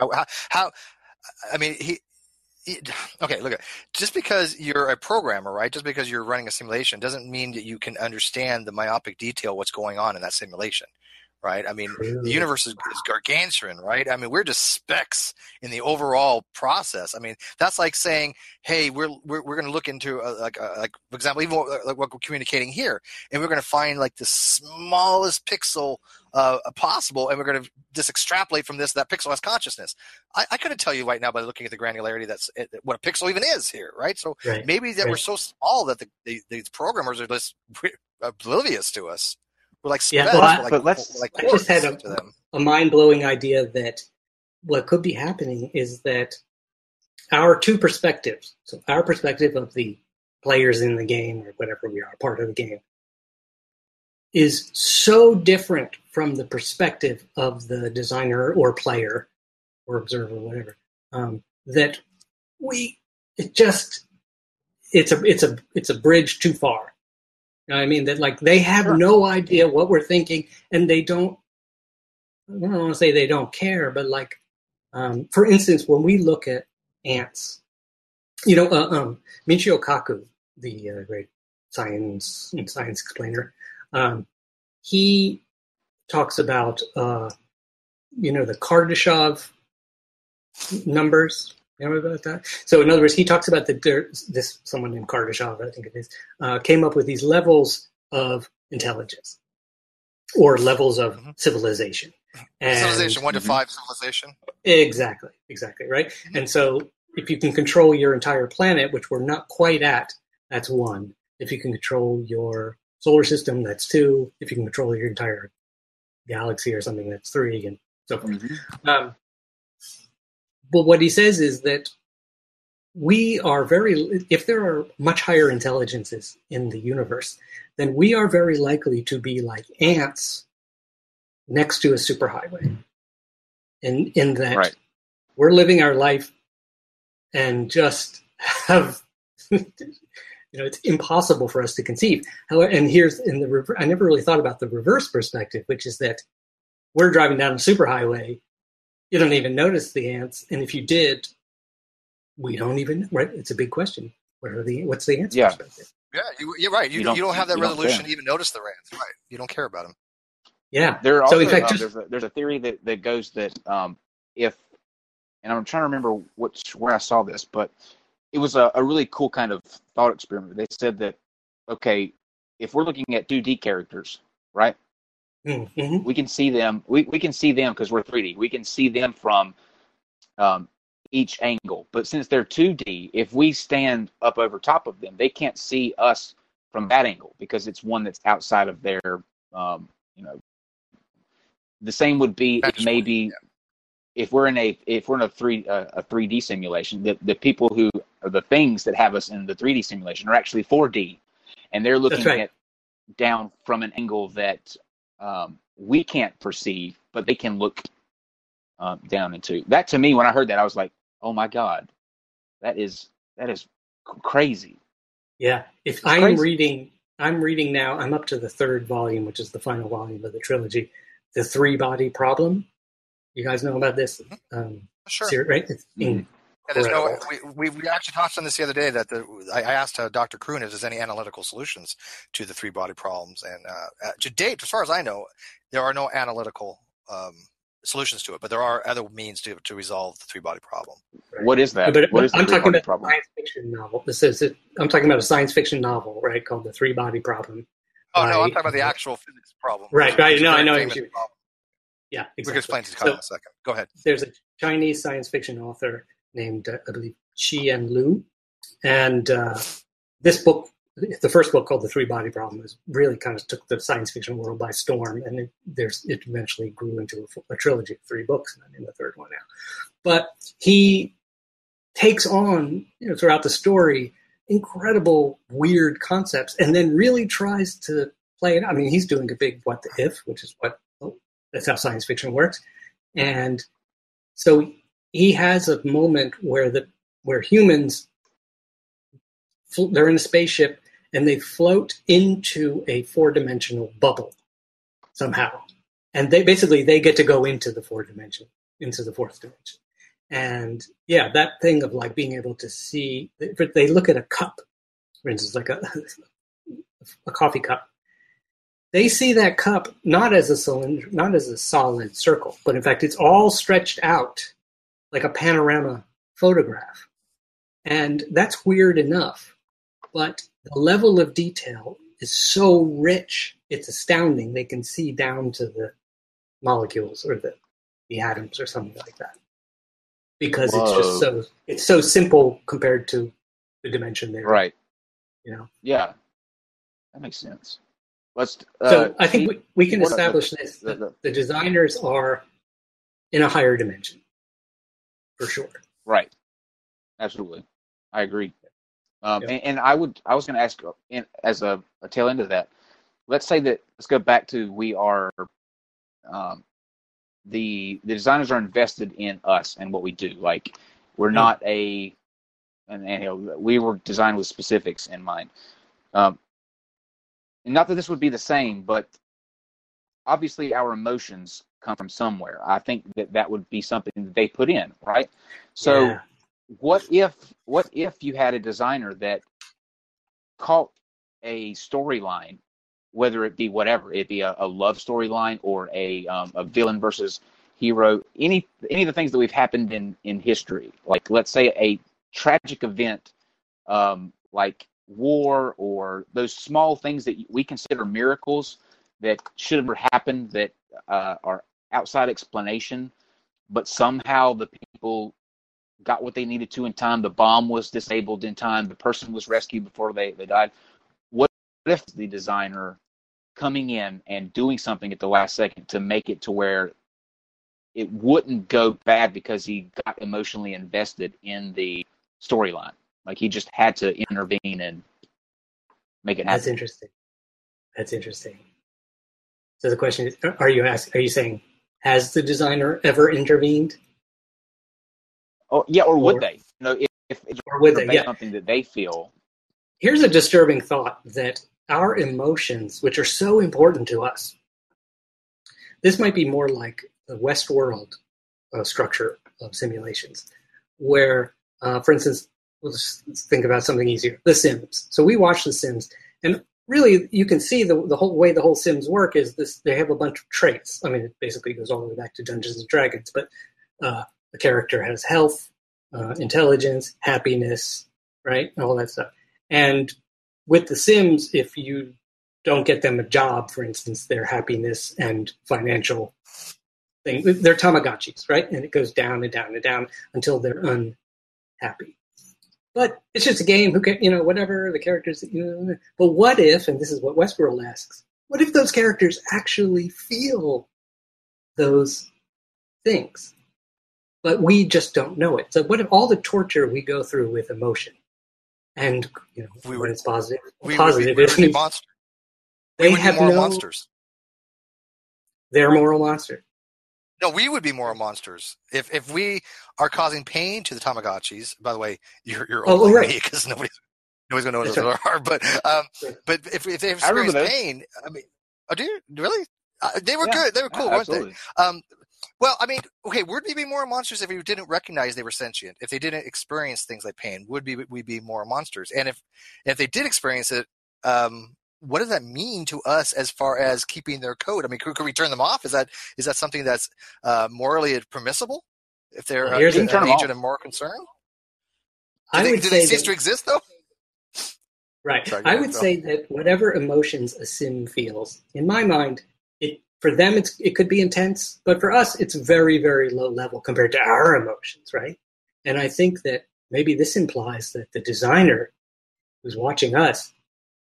okay, look, just because you're a programmer, right? Just because you're running a simulation doesn't mean that you can understand the myopic detail what's going on in that simulation, right? I mean, the universe is gargantuan, right? I mean, we're just specks in the overall process. I mean, that's like saying, hey, we're going to look into like for example, even like what we're communicating here, and we're going to find like the smallest pixel possible, and we're going to just extrapolate from this that pixel has consciousness. I couldn't tell you right now by looking at the granularity that's what a pixel even is here, right? So maybe that we're so small that the programmers are just oblivious to us. We're like specks. I just had a mind-blowing idea that what could be happening is that our two perspectives, so our perspective of the players in the game, or whatever we are, part of the game, is so different from the perspective of the designer or player or observer, or whatever, that it's a bridge too far. You know what I mean? That like they have no idea what we're thinking, and I don't want to say they don't care, but like, for instance, when we look at ants, Michio Kaku, the great science explainer, he talks about, the Kardashev numbers. You know about that? So in other words, he talks about this someone named Kardashev, I think it is, came up with these levels of intelligence or levels of civilization. And, civilization 1 to 5 civilization. Exactly, right? Mm-hmm. And so if you can control your entire planet, which we're not quite at, that's 1. If you can control your solar system, that's 2. If you can control your entire galaxy or something, that's 3, and so forth. Mm-hmm. But what he says is that if there are much higher intelligences in the universe, then we are very likely to be like ants next to a superhighway. In that we're living our life and just have, it's impossible for us to conceive. However, and I never really thought about the reverse perspective, which is that we're driving down a superhighway. You don't even notice the ants, and if you did, we don't even. Right? It's a big question. What's the answer? Perspective? Yeah, you're right. You don't have that resolution to even notice the ants. Right? You don't care about them. Yeah. There are also, in fact, there's a theory that goes that if, and I'm trying to remember where I saw this, but it was a really cool kind of thought experiment. They said that, okay, if we're looking at 2D characters, right? Mm-hmm. We can see them. We can see them because we're 3D. We can see them from each angle. But since they're 2D, if we stand up over top of them, they can't see us from that angle because it's one that's outside of their. The same would be if we're in a 3D simulation. The people who are the things that have us in the 3D simulation are actually 4D, and they're looking at down from an angle that. We can't perceive, but they can look down into. That to me, when I heard that, I was like, "Oh my God, that is crazy." Yeah, I'm reading now. I'm up to the 3rd volume, which is the final volume of the trilogy, the 3-body problem. You guys know about this? Sure. Right? It's we actually talked on this the other day that I asked Dr. Kroon if there's any analytical solutions to the 3-body problems, and to date, as far as I know, there are no analytical solutions to it, but there are other means to resolve the 3-body problem. Right. What is that? But what is I'm the talking about problem? a science fiction novel. I'm talking about a science fiction novel, right, called The 3-Body Problem. Oh, no, I'm talking about the actual physics problem. Right. No, I know. Yeah, exactly. We can explain to Kyle in a second. Go ahead. There's a Chinese science fiction author named, I believe, Qian Lu. And this book, the first book called The 3-Body Problem, really kind of took the science fiction world by storm. And it eventually grew into a trilogy of 3 books, and I'm in the 3rd one now. But he takes on, throughout the story, incredible weird concepts, and then really tries to play it. I mean, he's doing a big what the if, which is that's how science fiction works. And so he has a moment where humans, they're in a spaceship and they float into a 4-dimensional bubble somehow. And they get to go into the fourth dimension. And yeah, that thing of like being able to see, they look at a cup, for instance, like a coffee cup. They see that cup not as a cylinder, not as a solid circle, but in fact, it's all stretched out like a panorama photograph. And that's weird enough, but the level of detail is so rich, it's astounding. They can see down to the molecules or the atoms or something like that. Because it's so simple compared to the dimension there. Right. Yeah. That makes sense. So I think we can establish this. The designers are in a higher dimension. For sure. Right. Absolutely. I agree. And I was going to ask, as a tail end of that, let's go back to we are, the designers are invested in us and what we do. Like, we're not we were designed with specifics in mind. And not that this would be the same, but obviously our emotions come from somewhere. I think that would be something that they put in, right? So what if you had a designer that caught a storyline, whether it be whatever, it be a love storyline or a villain versus hero, any of the things that we've happened in history, like let's say a tragic event, like war, or those small things that we consider miracles that should have never happened, that are outside explanation, but somehow the people got what they needed to in time. The bomb was disabled in time. The person was rescued before they died. What if the designer coming in and doing something at the last second to make it to where it wouldn't go bad because he got emotionally invested in the storyline? Like, he just had to intervene and make it happen. That's interesting. So the question is, are you saying, has the designer ever intervened? Oh, yeah, or would they? If or would they? Yeah. Something that they feel. Here's a disturbing thought, that our emotions, which are so important to us, this might be more like the Westworld structure of simulations, where, for instance, let's think about something easier, The Sims. So we watch The Sims, and really you can see the whole way the whole Sims work is this: they have a bunch of traits. I mean, it basically goes all the way back to Dungeons and Dragons, but the character has health, intelligence, happiness, right, and all that stuff. And with The Sims, if you don't get them a job, for instance, their happiness and financial thing, they're Tamagotchis, right? And it goes down and down and down until they're unhappy. But it's just a game. Who can, whatever the characters. But what if, and this is what Westworld asks, what if those characters actually feel those things, but we just don't know it? So what if all the torture we go through with emotion, and when it's positive, we would be monsters. They have moral monsters. They're moral monsters. No, we would be moral monsters if we are causing pain to the Tamagotchis. By the way, you're older than me, because nobody's gonna know what those are. But if they experience pain, I mean, oh, do you really? They were good. They were cool, weren't they? Well, I mean, okay, would we be moral monsters if we didn't recognize they were sentient? If they didn't experience things like pain, would we be moral monsters? And if they did experience it, what does that mean to us as far as keeping their code? I mean, could we turn them off? Is that something that's morally permissible if they're an agent of moral concern? Do they cease to exist, though? Right. I would say that whatever emotions a sim feels, in my mind, for them it could be intense, but for us it's very, very low level compared to our emotions, right? And I think that maybe this implies that the designer who's watching us,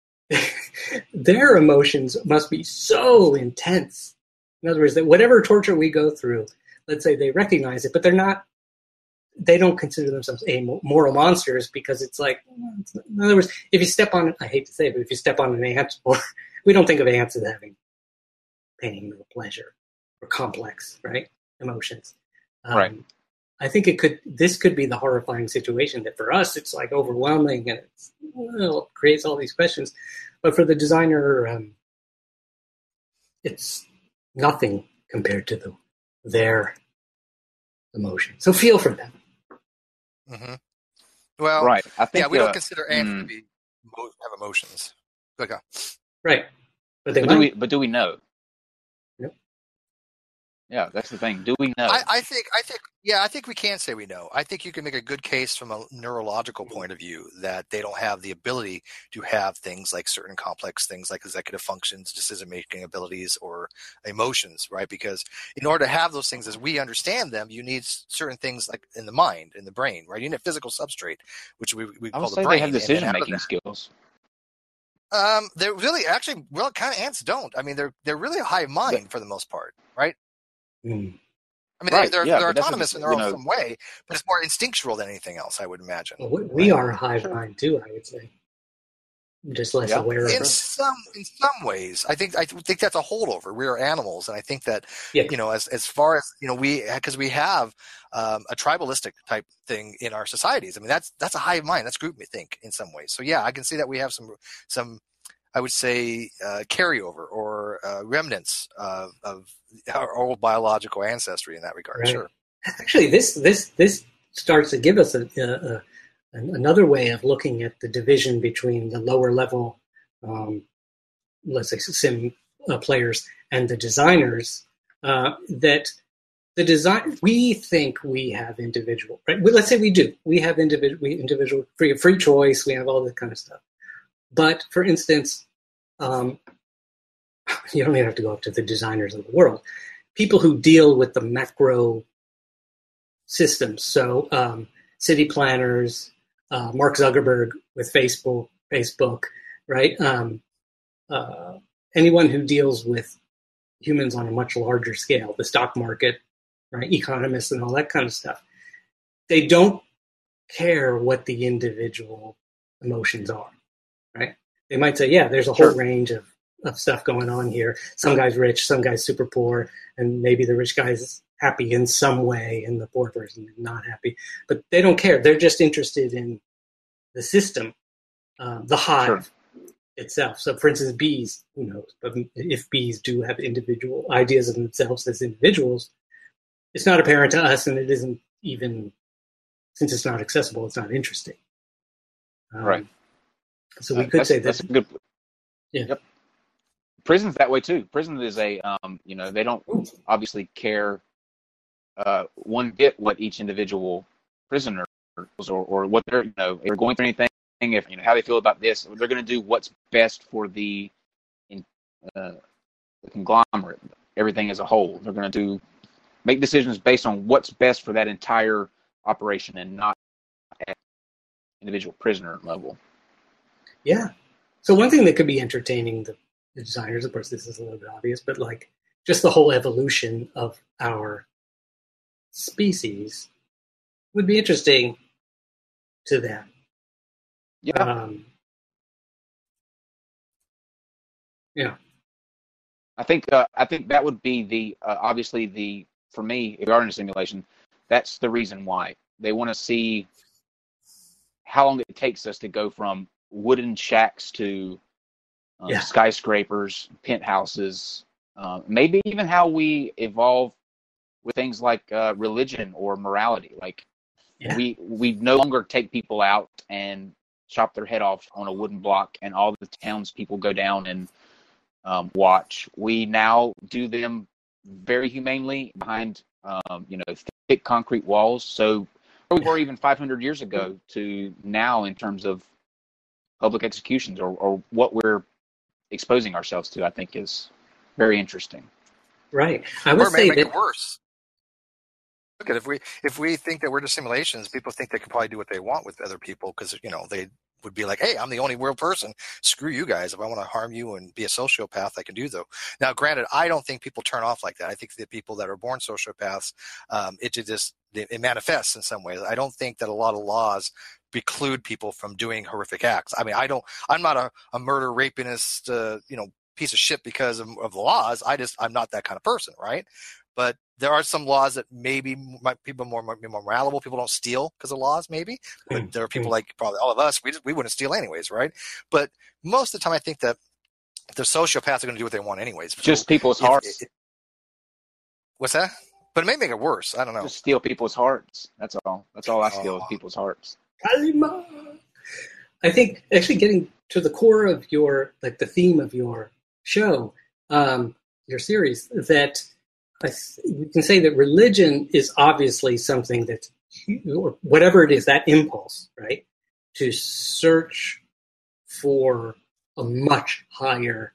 their emotions must be so intense. In other words, that whatever torture we go through, let's say they recognize it, but they're not they don't consider themselves moral monsters because it's like, in other words, if you step on, I hate to say it, but if you step on an ant, or we don't think of ants as having pain or pleasure or complex, right, emotions. Right. I think this could be the horrifying situation that for us it's like overwhelming and it creates all these questions, but for the designer, it's nothing compared to their emotion. So feel for them. Mm-hmm. Well, right. I think we don't consider ants to have emotions. Okay. Right. But do we know? Nope. Yeah, that's the thing. Do we know? I think we can say we know. I think you can make a good case from a neurological point of view that they don't have the ability to have things like certain complex things like executive functions, decision-making abilities, or emotions, right? Because in order to have those things as we understand them, you need certain things like in the mind, in the brain, right? You need a physical substrate, which we call the brain. They have decision-making skills. They're really kind of ants don't. I mean, they're really a hive mind for the most part, right? Mm. I mean, they're autonomous in their own some way, but it's more instinctual than anything else, I would imagine. Well, we are a hive mind too, I would say. Just less aware of it. In some ways, I think that's a holdover. We are animals, and I think that as far as because we have a tribalistic type thing in our societies. I mean, that's a hive mind. That's group think in some ways. So yeah, I can see that we have some I would say carryover or remnants of our old biological ancestry in that regard. Right. Sure. Actually, this starts to give us another way of looking at the division between the lower level, let's say, sim players and the designers. That the design, we think we have individual, right? Let's say we do. We have individual free choice. We have all this kind of stuff. But for instance, you don't even have to go up to the designers of the world. People who deal with the macro systems. So city planners, Mark Zuckerberg with Facebook, right? Anyone who deals with humans on a much larger scale, the stock market, right? Economists and all that kind of stuff. They don't care what the individual emotions are, right? They might say, yeah, there's a whole range of stuff going on here. Some guy's rich, some guy's super poor, and maybe the rich guy's happy in some way and the poor person is not happy. But they don't care. They're just interested in the system, the hive itself. So, for instance, bees, who knows? But if bees do have individual ideas of themselves as individuals, it's not apparent to us, and it isn't even, since it's not accessible, it's not interesting. Right. So we could say that's a good. Yeah. Yep. Prison's that way too. Prison is a, they don't obviously care one bit what each individual prisoner or what they're, if they're going through anything, if how they feel about this. They're going to do what's best for the conglomerate, everything as a whole. They're going to make decisions based on what's best for that entire operation and not at individual prisoner level. Yeah. So one thing that could be entertaining the designers, of course, this is a little bit obvious, but like just the whole evolution of our species would be interesting to them. Yeah. Yeah. I think that would be the obviously for me, if you are in a simulation, that's the reason why they want to see how long it takes us to go from wooden shacks to skyscrapers, penthouses, maybe even how we evolve with things like religion or morality. Like we no longer take people out and chop their head off on a wooden block and all the townspeople go down and watch. We now do them very humanely behind thick concrete walls. So where we were even 500 years ago to now in terms of public executions or what we're exposing ourselves to, I think is very interesting. Right. I would say make it worse. Look at if we think that we're just simulations, people think they can probably do what they want with other people because they would be like, hey, I'm the only real person. Screw you guys. If I want to harm you and be a sociopath, I can do so. Now, granted, I don't think people turn off like that. I think the people that are born sociopaths, it manifests in some ways. I don't think that a lot of laws preclude people from doing horrific acts. I mean, I'm not a murder rapist, piece of shit because of the laws. I'm not that kind of person, right? But there are some laws that maybe people might be more malleable. People don't steal because of laws, maybe. But there are people like probably all of us. We wouldn't steal anyways, right? But most of the time, I think that if they're sociopaths, they're going to do what they want anyways. Just people's hearts. What's that? But it may make it worse. I don't know. Just steal people's hearts. That's all. That's all I steal is people's hearts. I think actually getting to the core of the theme of your show, your series, that we can say that religion is obviously something that, or whatever it is, that impulse, right, to search for a much higher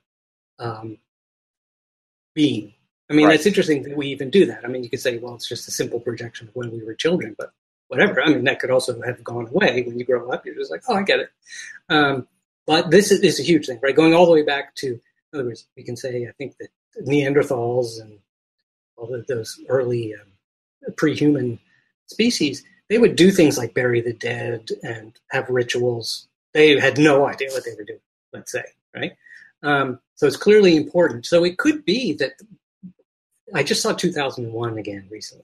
being. I mean, That's interesting that we even do that. I mean, you could say, well, it's just a simple projection of when we were children, but whatever. I mean, that could also have gone away when you grow up. You're just like, oh, I get it. But this is a huge thing, right? Going all the way back to, in other words, we can say, I think that Neanderthals and all of those early pre-human species, they would do things like bury the dead and have rituals. They had no idea what they were doing, let's say, right? So it's clearly important. So it could be that I just saw 2001 again recently.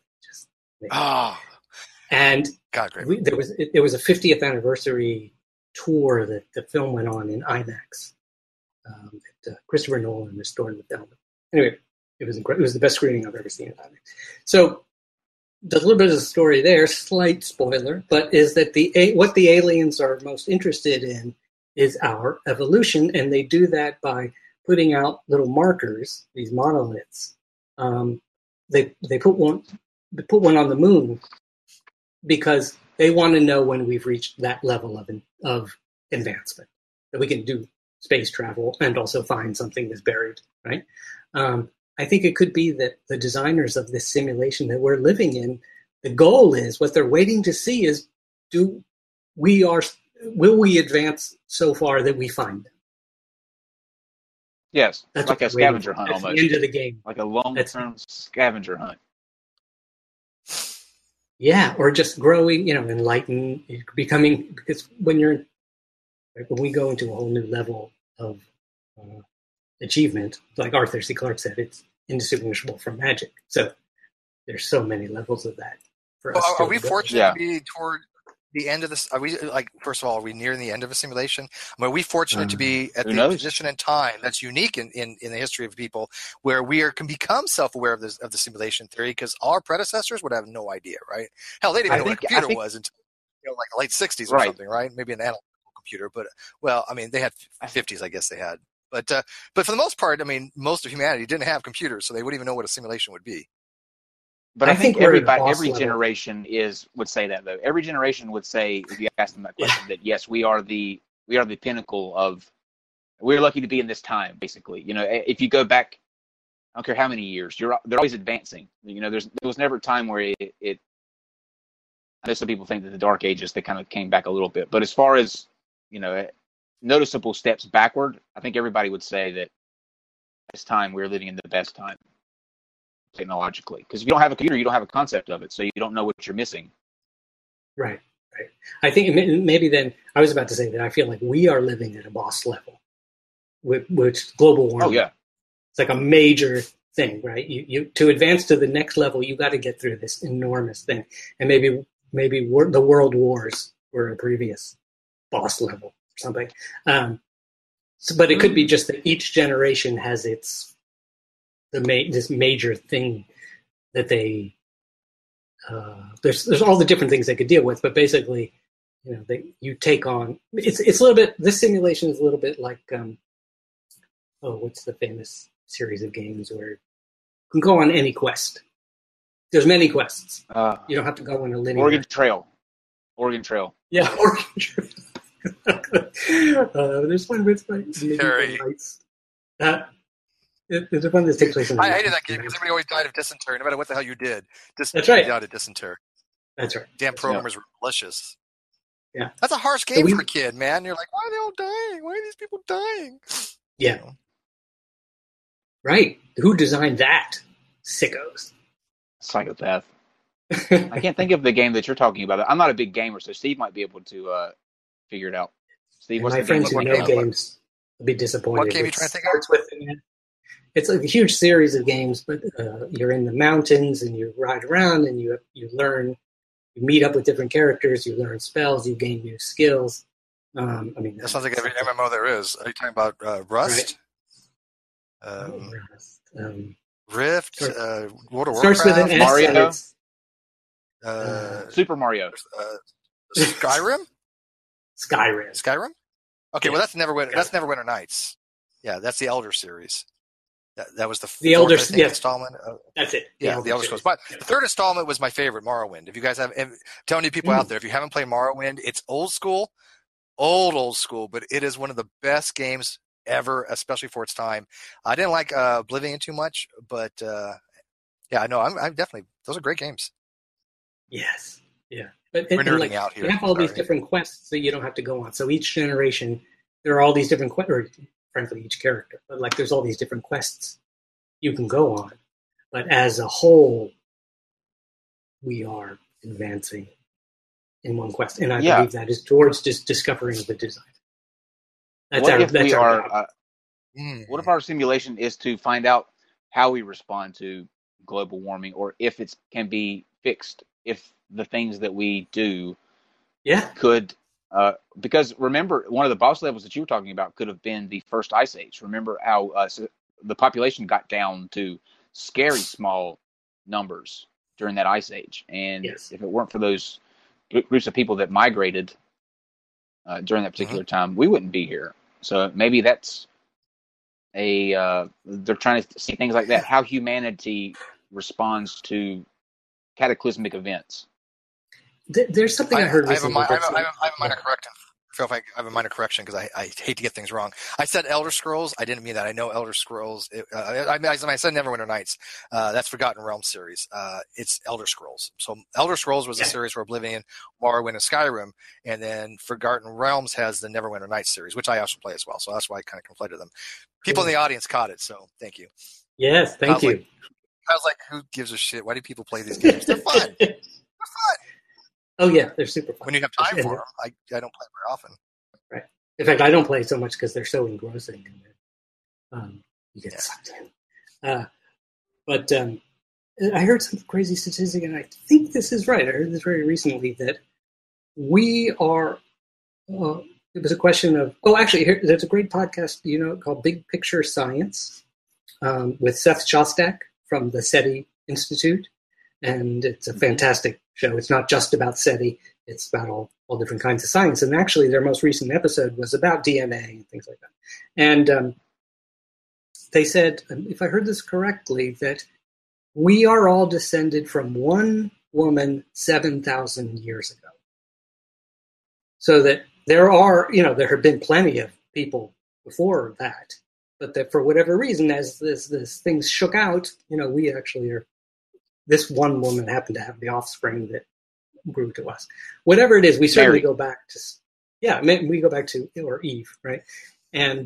And God, great. There was a 50th anniversary tour that the film went on in IMAX. Christopher Nolan restored the film. Anyway, it was incredible. It was the best screening I've ever seen in IMAX. So there's a little bit of a story there, slight spoiler, but is that what the aliens are most interested in is our evolution, and they do that by putting out little markers, these monoliths. They put one on the moon because they want to know when we've reached that level of advancement, that we can do space travel and also find something that's buried, right? I think it could be that the designers of this simulation that we're living in, the goal is, what they're waiting to see is, will we advance so far that we find them? Yes, it's like a scavenger hunt almost. That's the end of the game. Like a long-term scavenger hunt. Yeah, or just growing, enlightened, becoming, because when we go into a whole new level of achievement, like Arthur C. Clarke said, it's indistinguishable from magic. So there's so many levels of that for us. Are we fortunate to be toward the end of this? Are we, first of all, are we near the end of a simulation? I mean, are we fortunate to be at the position in time that's unique in the history of people, where we can become self-aware of the simulation theory, because our predecessors would have no idea, right? Hell, they didn't know what a computer was until like the late 60s or something, right? Maybe an analog computer, but they had 50s, I guess they had. But for the most part, I mean, most of humanity didn't have computers, so they wouldn't even know what a simulation would be. But I think every generation would say that, though. Every generation would say, if you ask them that question, that yes, we are the pinnacle of. We're lucky to be in this time, basically. If you go back, I don't care how many years, they're always advancing. There was never a time where it. I know some people think that the Dark Ages, they kind of came back a little bit, but as far as noticeable steps backward, I think everybody would say that this time we're living in the best time technologically, because if you don't have a computer, you don't have a concept of it, so you don't know what you're missing. Right. I think maybe then I was about to say that I feel like we are living at a boss level, which global warming. Oh yeah, it's like a major thing, right? You to advance to the next level, you got to get through this enormous thing, and maybe the world wars were a previous boss level or something. But it could be just that each generation has this major thing that they there's all the different things they could deal with, but basically, you take on. It's a little bit. This simulation is a little bit like what's the famous series of games where you can go on any quest. There's many quests. You don't have to go on a linear. Oregon Trail. Yeah, Oregon Trail. There's one with lights. There's one that takes place in the I hated that game because everybody always died of dysentery, no matter what the hell you did. That's right. Died of dysentery. That's right. Damn programmers were malicious. Yeah. That's a harsh game for a kid, man. You're like, why are they all dying? Why are these people dying? Yeah. Right. Who designed that? Sickos. Psychopath. I can't think of the game that you're talking about. I'm not a big gamer, so Steve might be able to figure it out. Steve, And what's my the friends game? who know games will be disappointed. What game are you trying to think of? It's like a huge series of games, but you're in the mountains and you ride around and you learn. You meet up with different characters. You learn spells. You gain new skills. That sounds like every MMO there is. Are you talking about Rust? Right. Rift, World of Starts Warcraft, with an S Mario, and Super Mario, Skyrim. Skyrim. Okay, well that's Neverwinter. That's Neverwinter Nights. Yeah, that's the Elder series. That was the Elder installment. That's it. The Elder Scrolls. But the third installment was my favorite, Morrowind. If you guys have, telling you people out there, if you haven't played Morrowind, it's old school, but it is one of the best games ever, especially for its time. I didn't like Oblivion too much, but yeah, no, I'm definitely, those are great games. Yes, yeah. But we're nerding out here. You have all these different quests that you don't have to go on. So each generation, there are all these different quests, or frankly, each character, but like there's all these different quests you can go on. But as a whole, we are advancing in one quest, and I believe that is towards just discovering the design. What if our simulation is to find out how we respond to global warming, or if it can be fixed, if the things that we do could, because remember, one of the boss levels that you were talking about could have been the first ice age. Remember how the population got down to scary small numbers during that ice age, and if it weren't for those groups of people that migrated during that particular time, we wouldn't be here. So maybe that's they're trying to see things like that, how humanity responds to cataclysmic events. There's something I heard recently. I have a minor correction. Phil, if I have a minor correction, because I hate to get things wrong. I said Elder Scrolls. I didn't mean that. I know Elder Scrolls. I said Neverwinter Nights. That's Forgotten Realms series. It's Elder Scrolls. So Elder Scrolls was a series for Oblivion, Morrowind, and Skyrim, and then Forgotten Realms has the Neverwinter Nights series, which I also play as well. So that's why I kind of conflated them. People in the audience caught it, so thank you. Yes, thank you. I was like, who gives a shit? Why do people play these games? They're fun. They're fun. Oh yeah, they're super fun. When you have time for them, I don't play very often. Right. In fact, I don't play so much because they're so engrossing. You get sucked in. But I heard some crazy statistic, and I think this is right. I heard this very recently that we are. It was a question of. Oh, actually, there's a great podcast, called Big Picture Science, with Seth Shostak from the SETI Institute. And it's a fantastic show. It's not just about SETI. It's about all different kinds of science. And actually, their most recent episode was about DNA and things like that. And they said, if I heard this correctly, that we are all descended from one woman 7,000 years ago. So that there have been plenty of people before that. But that for whatever reason, as this things shook out, we actually are. This one woman happened to have the offspring that grew to us. Whatever it is, we certainly go back to, we go back to, or Eve, right? And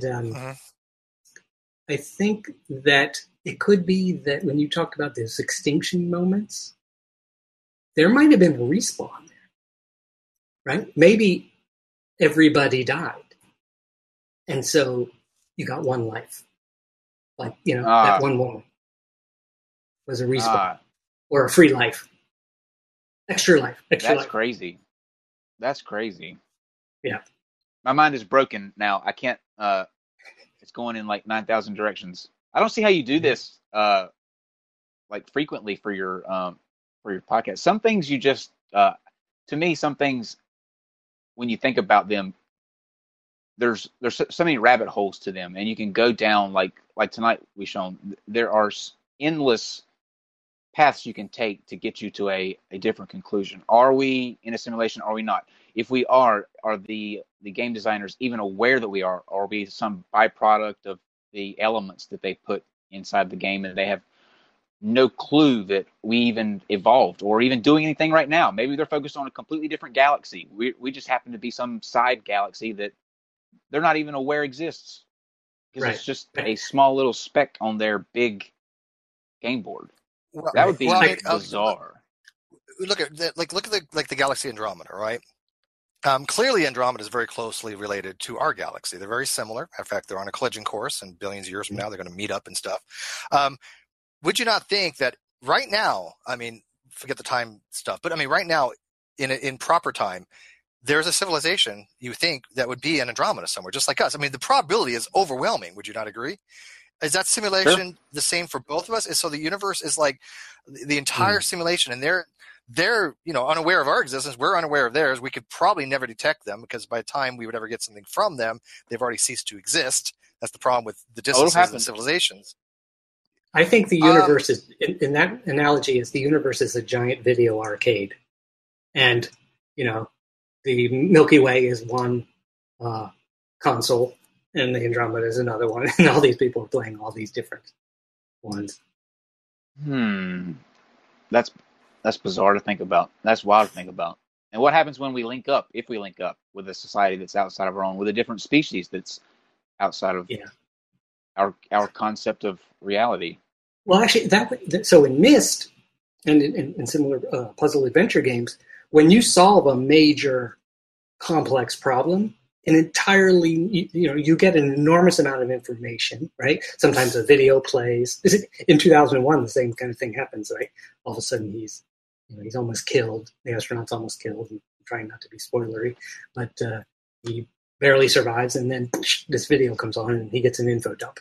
I think that it could be that when you talk about those extinction moments, there might have been a respawn there, right? Maybe everybody died. And so you got one life. Like, that one woman was a respawn. Or a free life. Extra life. That's crazy. That's crazy. Yeah. My mind is broken now. I can't, it's going in like 9,000 directions. I don't see how you do this, like frequently for your podcast. Some things you just, to me, some things, when you think about them, there's so many rabbit holes to them, and you can go down like tonight we've shown. There are endless paths you can take to get you to a different conclusion. Are we in a simulation? Are we not? If we are the game designers even aware that we are? Or are we some byproduct of the elements that they put inside the game, and they have no clue that we even evolved or even doing anything right now. Maybe they're focused on a completely different galaxy. We just happen to be some side galaxy that they're not even aware exists, because it's just a small little speck on their big game board. That would be bizarre. Look at the galaxy Andromeda, right? Clearly, Andromeda is very closely related to our galaxy. They're very similar. In fact, they're on a collision course, and billions of years from now, they're going to meet up and stuff. Would you not think that right now, I mean, forget the time stuff, but I mean, right now, in proper time, there's a civilization, you think, that would be in Andromeda somewhere, just like us. I mean, the probability is overwhelming. Would you not agree? Is that simulation the same for both of us? So the universe is like the entire simulation, and they're unaware of our existence. We're unaware of theirs. We could probably never detect them, because by the time we would ever get something from them, they've already ceased to exist. That's the problem with the distances and civilizations. I think the universe is, in that analogy, is the universe is a giant video arcade, and the Milky Way is one console, and the Andromeda is another one, and all these people are playing all these different ones. That's bizarre to think about. That's wild to think about. And what happens when we link up, if we link up with a society that's outside of our own, with a different species that's outside of our concept of reality? Well, actually, so in Myst and in similar puzzle adventure games, when you solve a major complex problem, you get an enormous amount of information, right? Sometimes a video plays. In 2001, the same kind of thing happens, right? All of a sudden, he's almost killed. The astronaut's almost killed. I'm trying not to be spoilery, but he barely survives, and then this video comes on, and he gets an info dump.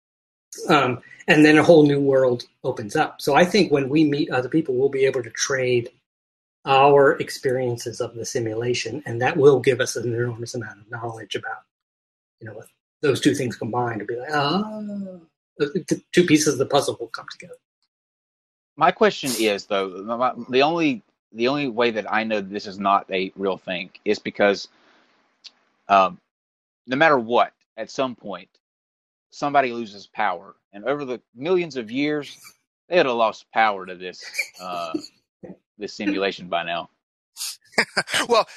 And then a whole new world opens up. So I think when we meet other people, we'll be able to trade our experiences of the simulation, and that will give us an enormous amount of knowledge about, those two things combined to be like, the two pieces of the puzzle will come together. My question is, though, the only way that I know this is not a real thing is because no matter what, at some point, somebody loses power, and over the millions of years, they would have lost power to this this simulation by now. Well,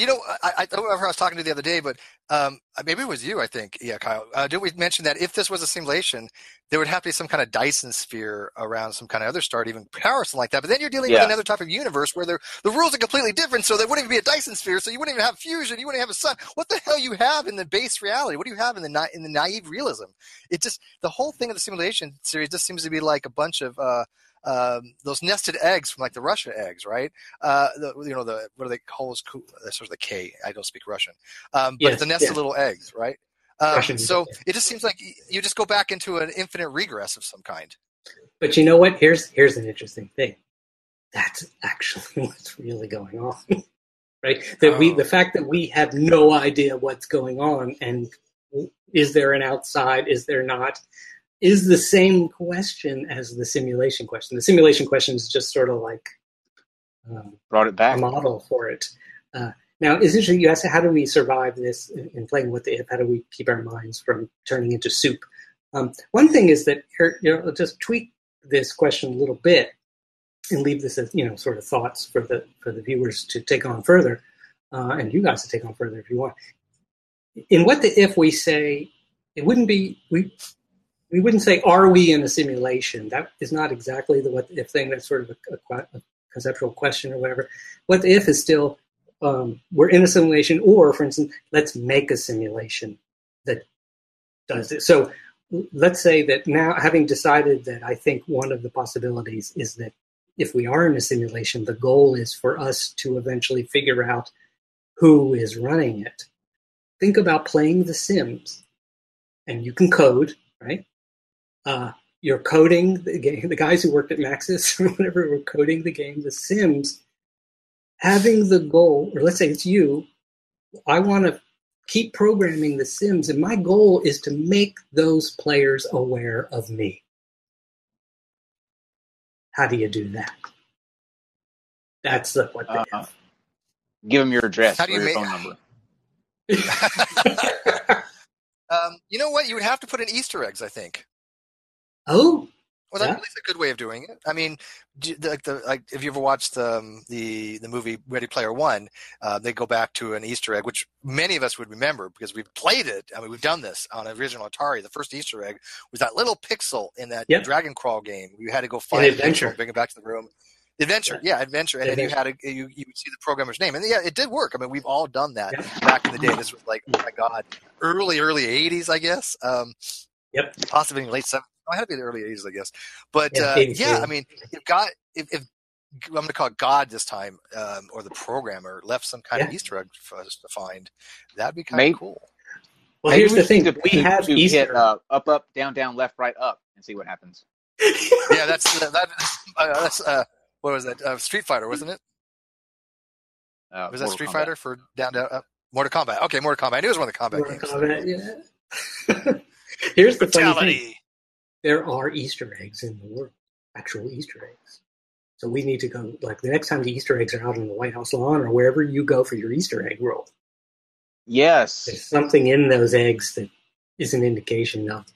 I was talking to the other day, but maybe it was you, I think. Yeah, Kyle. Did we mention that if this was a simulation, there would have to be some kind of Dyson sphere around some kind of other star to even power something like that? But then you're dealing with another type of universe where the rules are completely different, so there wouldn't even be a Dyson sphere, so you wouldn't even have fusion, you wouldn't have a sun. What the hell you have in the base reality? What do you have in the naive realism? It just, the whole thing of the simulation series just seems to be like a bunch of those nested eggs from like the Russia eggs, right? What are they called? That's sort of the K. I don't speak Russian, but the nested little eggs, right? So it just seems like you just go back into an infinite regress of some kind. But you know what? Here's an interesting thing. That's actually what's really going on, right? The fact that we have no idea what's going on, and is there an outside? Is there not? Is the same question as the simulation question. The simulation question is just sort of like brought it back, a model for it. Now, it's interesting. You asked, how do we survive this in playing with the if? How do we keep our minds from turning into soup? One thing is that I'll just tweak this question a little bit and leave this as sort of thoughts for the viewers to take on further, and you guys to take on further if you want. In what the if we say, it wouldn't be we wouldn't say, are we in a simulation? That is not exactly the what the if thing. That's sort of a conceptual question or whatever. What the if is still, we're in a simulation, or, for instance, let's make a simulation that does it. So let's say that now, having decided that, I think one of the possibilities is that if we are in a simulation, the goal is for us to eventually figure out who is running it. Think about playing The Sims, and you can code, right? You're coding the game. The guys who worked at Maxis or whatever were coding the game, The Sims, having the goal, or let's say it's you, I want to keep programming The Sims, and my goal is to make those players aware of me. How do you do that? That's the what the if. Give them your address or your phone number. You know what? You would have to put in Easter eggs, I think. Oh, Well, that's at least a good way of doing it. I mean, if you ever watched the movie Ready Player One, they go back to an Easter egg, which many of us would remember because we've played it. I mean, we've done this on original Atari. The first Easter egg was that little pixel in that Dragon Crawl game. You had to go find the pixel and bring it back to the room. Adventure. And then you had you would see the programmer's name, and it did work. I mean, we've all done that back in the day. This was like, oh my God, early 80s, I guess. Possibly late 70s. I had to be the early 80s, I guess. But I mean, if I'm going to call it God this time, or the programmer left some kind of Easter egg for us to find, that'd be kind of cool. Well, here's the thing: we have Easter hit, up, down, down, left, right, up, and see what happens. Yeah, that's what was that? Street Fighter, wasn't it? Was that Street Fighter for down, down, up? Mortal Kombat. Okay, Mortal Kombat. I knew it was one of the combat games. Yeah. Here's the funny thing. There are Easter eggs in the world, actual Easter eggs. So we need to go, like the next time the Easter eggs are out on the White House lawn or wherever you go for your Easter egg roll. Yes. There's something in those eggs that is an indication of.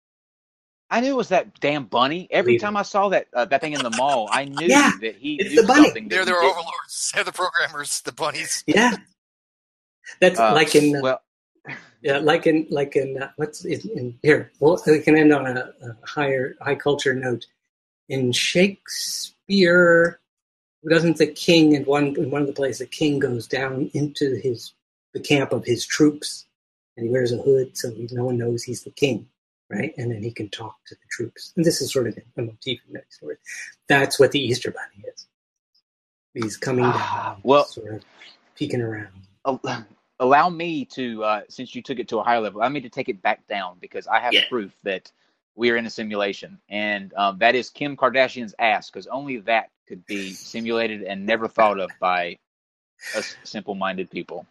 I knew it was that damn bunny. Every time I saw that thing in the mall, I knew that he knew the bunny. Something. They're their overlords. They're the programmers, the bunnies. Yeah. That's like in... Yeah, like in what's in here? Well, we can end on a high culture note. In Shakespeare, doesn't the king in one of the plays, the king goes down into the camp of his troops, and he wears a hood so no one knows he's the king, right? And then he can talk to the troops. And this is sort of a motif in that story. That's what the Easter Bunny is. He's coming down, sort of peeking around. Allow me to, since you took it to a higher level, allow me to take it back down because I have proof that we are in a simulation. And that is Kim Kardashian's ass, because only that could be simulated and never thought of by us simple-minded people.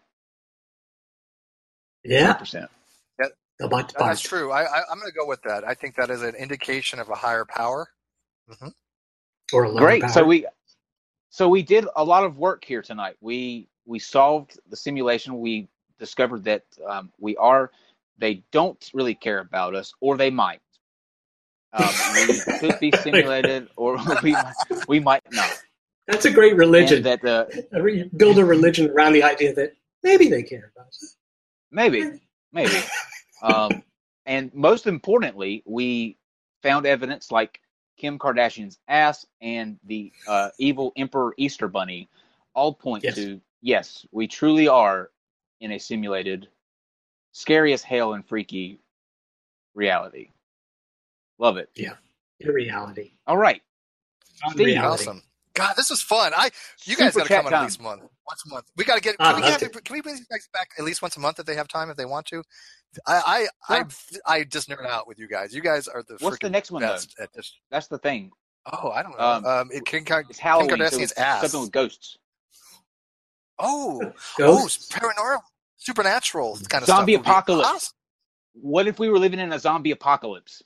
Yeah. 100%. That's true. I'm going to go with that. I think that is an indication of a higher power. Mm-hmm. Or a lower Great. power. So we did a lot of work here tonight. We solved the simulation. We discovered that they don't really care about us, or they might. We could be simulated, or we might not. That's a great religion. And that build a religion around the idea that maybe they care about us. Maybe. And most importantly, we found evidence like Kim Kardashian's ass and the evil Emperor Easter Bunny all point to, yes, we truly are in a simulated, scary as hell and freaky reality. Love it. Yeah, in reality. All right. Steve. Awesome. God, this was fun. You guys got to come on at least once a month. We got to get. Can we bring these guys back at least once a month if they have time, if they want to? I just nerd out with you guys. You guys are the. What's the next one best though? At this. That's the thing. Oh, I don't know. It's Halloween. Kim Kardashian's ass. Something with ghosts. Oh, ghosts? Paranormal, supernatural kind of zombie stuff. Apocalypse. Awesome. What if we were living in a zombie apocalypse?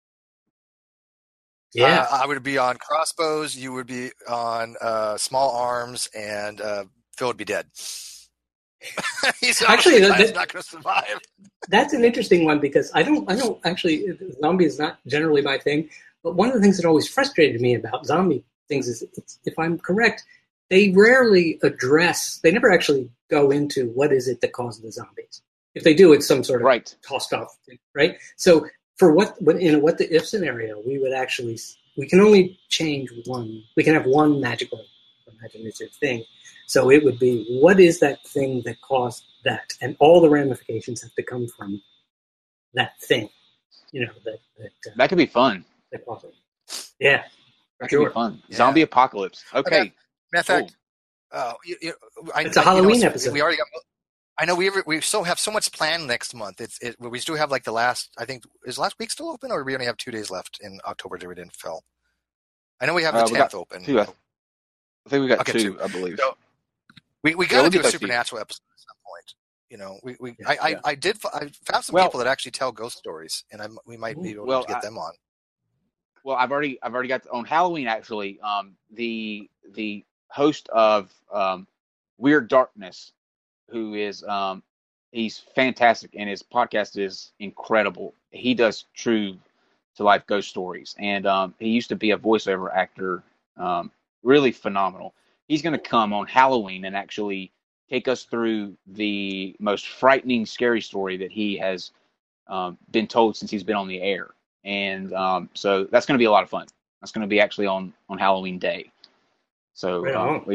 Yeah, I would be on crossbows. You would be on small arms, and Phil would be dead. He's actually not going to survive. That's an interesting one because I don't actually. Zombie is not generally my thing, but one of the things that always frustrated me about zombie things is, if I'm correct, they rarely address. They never actually go into what is it that caused the zombies. If they do, it's some sort of tossed off thing, right? So. For what the if scenario, we can only change one. We can have one magical imaginative thing. So it would be, what is that thing that caused that? And all the ramifications have to come from that thing. That could be fun. That caused it. Yeah. That could be fun. Yeah. Zombie apocalypse. Okay. Matter of fact, it's a Halloween episode. We already got. I know we still have so much planned next month. We still have like the last. I think is last week still open, or do we only have 2 days left in October? We didn't fill. I know we have the 10th open. 2. I think we got 2, I believe. So we got to do a supernatural episode at some point. I found some people that actually tell ghost stories, and we might be able to get them on. Well, I've already got on Halloween actually. The host of Weird Darkness, who is he's fantastic and his podcast is incredible. He does true to life ghost stories. And he used to be a voiceover actor, really phenomenal. He's going to come on Halloween and actually take us through the most frightening, scary story that he has been told since he's been on the air. And so that's going to be a lot of fun. That's going to be actually on Halloween Day. So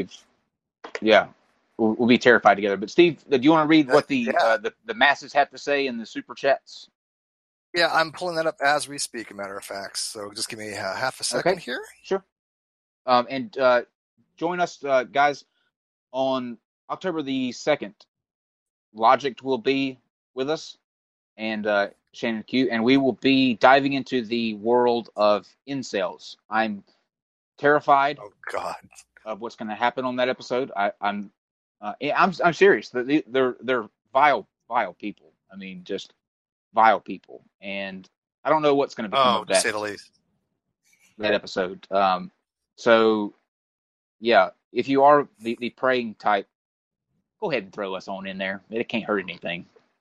we'll be terrified together. But Steve, do you want to read what the masses have to say in the super chats? Yeah, I'm pulling that up as we speak, a matter of fact. So just give me half a second here. Sure. And join us, guys, on October the 2nd. Logic will be with us, and Shannon Q, and we will be diving into the world of incels. I'm terrified. Oh God. Of what's going to happen on that episode. I'm serious. They're vile people. I mean, just vile people, and I don't know what's going to become of that. To say the least. That episode. So, yeah, if you are the praying type, go ahead and throw us on in there. It can't hurt anything.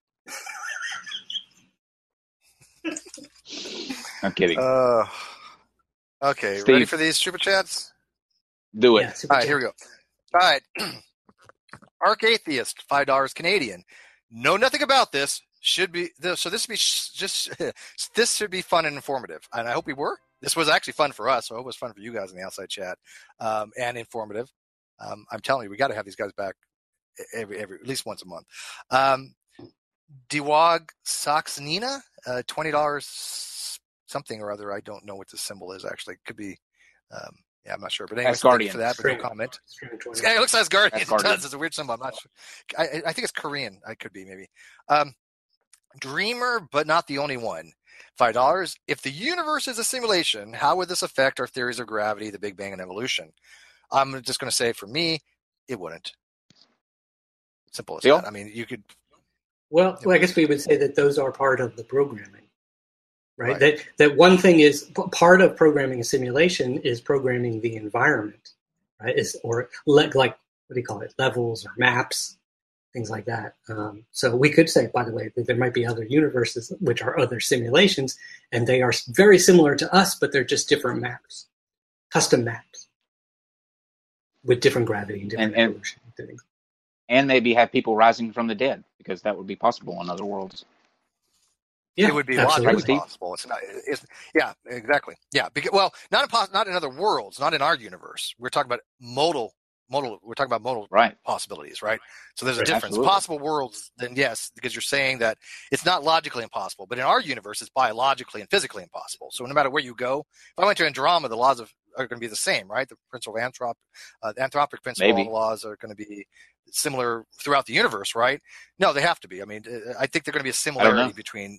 I'm kidding. Okay, Steve, ready for these super chats? Do it. Yeah, all right, here we go. All right. Arc Atheist, $5 Canadian. Know nothing about this. Should be so. This should be fun and informative, and I hope we were. This was actually fun for us. So I hope it was fun for you guys in the outside chat, and informative. I'm telling you, we got to have these guys back every at least once a month. Diwag Saxnina, $20 something or other. I don't know what the symbol is actually. It could be. I'm not sure. But anyway, thank you for that. But no comment. It looks like Asgardian. It does. It's a weird symbol. I'm not sure. I think it's Korean. I could be maybe. Dreamer, but not the only one. $5. If the universe is a simulation, how would this affect our theories of gravity, the Big Bang, and evolution? I'm just going to say, for me, it wouldn't. Simple as that. I mean, you could. Well, I guess we would say that those are part of the programming, right? That one thing is part of programming a simulation is programming the environment, right? Or like what do you call it? Levels or maps. Things like that. So we could say, by the way, that there might be other universes which are other simulations, and they are very similar to us, but they're just different maps, custom maps with different gravity and different evolution things. And maybe have people rising from the dead, because that would be possible in other worlds. Yeah, it would be logically possible. It's not. Yeah, exactly. Yeah, because, not in other worlds, not in our universe. We're talking about modal. We're talking about modal possibilities, right? So there's a difference. Absolutely. Possible worlds, then yes, because you're saying that it's not logically impossible. But in our universe, it's biologically and physically impossible. So no matter where you go, if I went to Andromeda, the laws are going to be the same, right? The principle of the anthropic principle, all the laws are going to be similar throughout the universe, right? No, they have to be. I mean, I think they're going to be a similarity between.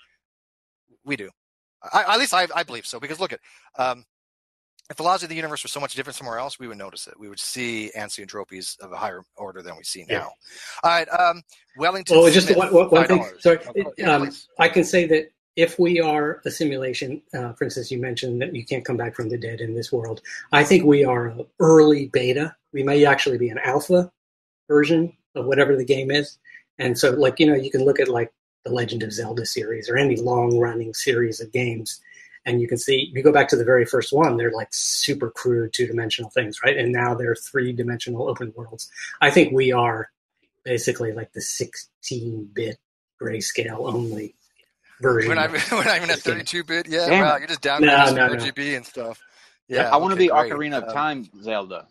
We do. At least I believe so, because look at. If the laws of the universe were so much different somewhere else, we would notice it. We would see anisotropes of a higher order than we see now. All right, Wellington. Oh, just one thing. Sorry, I can say that if we are a simulation, for instance, you mentioned that you can't come back from the dead in this world. I think we are an early beta. We may actually be an alpha version of whatever the game is. And so, you can look at the Legend of Zelda series or any long-running series of games. And you can see, if you go back to the very first one, they're super crude two-dimensional things, right? And now they're three-dimensional open worlds. I think we are basically the 16-bit grayscale only version. We're not even at 32-bit yet. Wow, you're just downgrading RGB and stuff. Yeah, I want to be Ocarina of Time Zelda.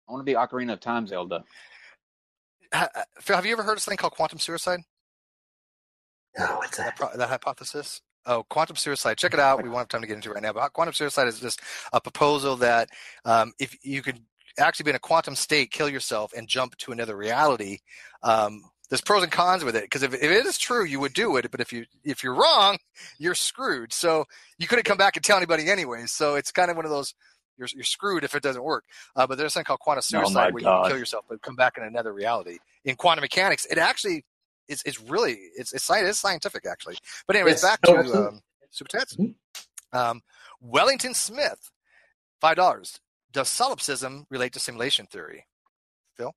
Phil, have you ever heard of something called quantum suicide? No, what's that? That hypothesis? Oh, quantum suicide. Check it out. We won't have time to get into it right now. But quantum suicide is just a proposal that if you could actually be in a quantum state, kill yourself, and jump to another reality, there's pros and cons with it. Because if it is true, you would do it. But if you're wrong, you're screwed. So you couldn't come back and tell anybody anyway. So it's kind of one of those, you're screwed if it doesn't work. But there's something called quantum suicide where you can kill yourself but come back in another reality. In quantum mechanics, it actually it's scientific actually. But anyways, back to super chats. Wellington Smith, $5. Does solipsism relate to simulation theory? Phil?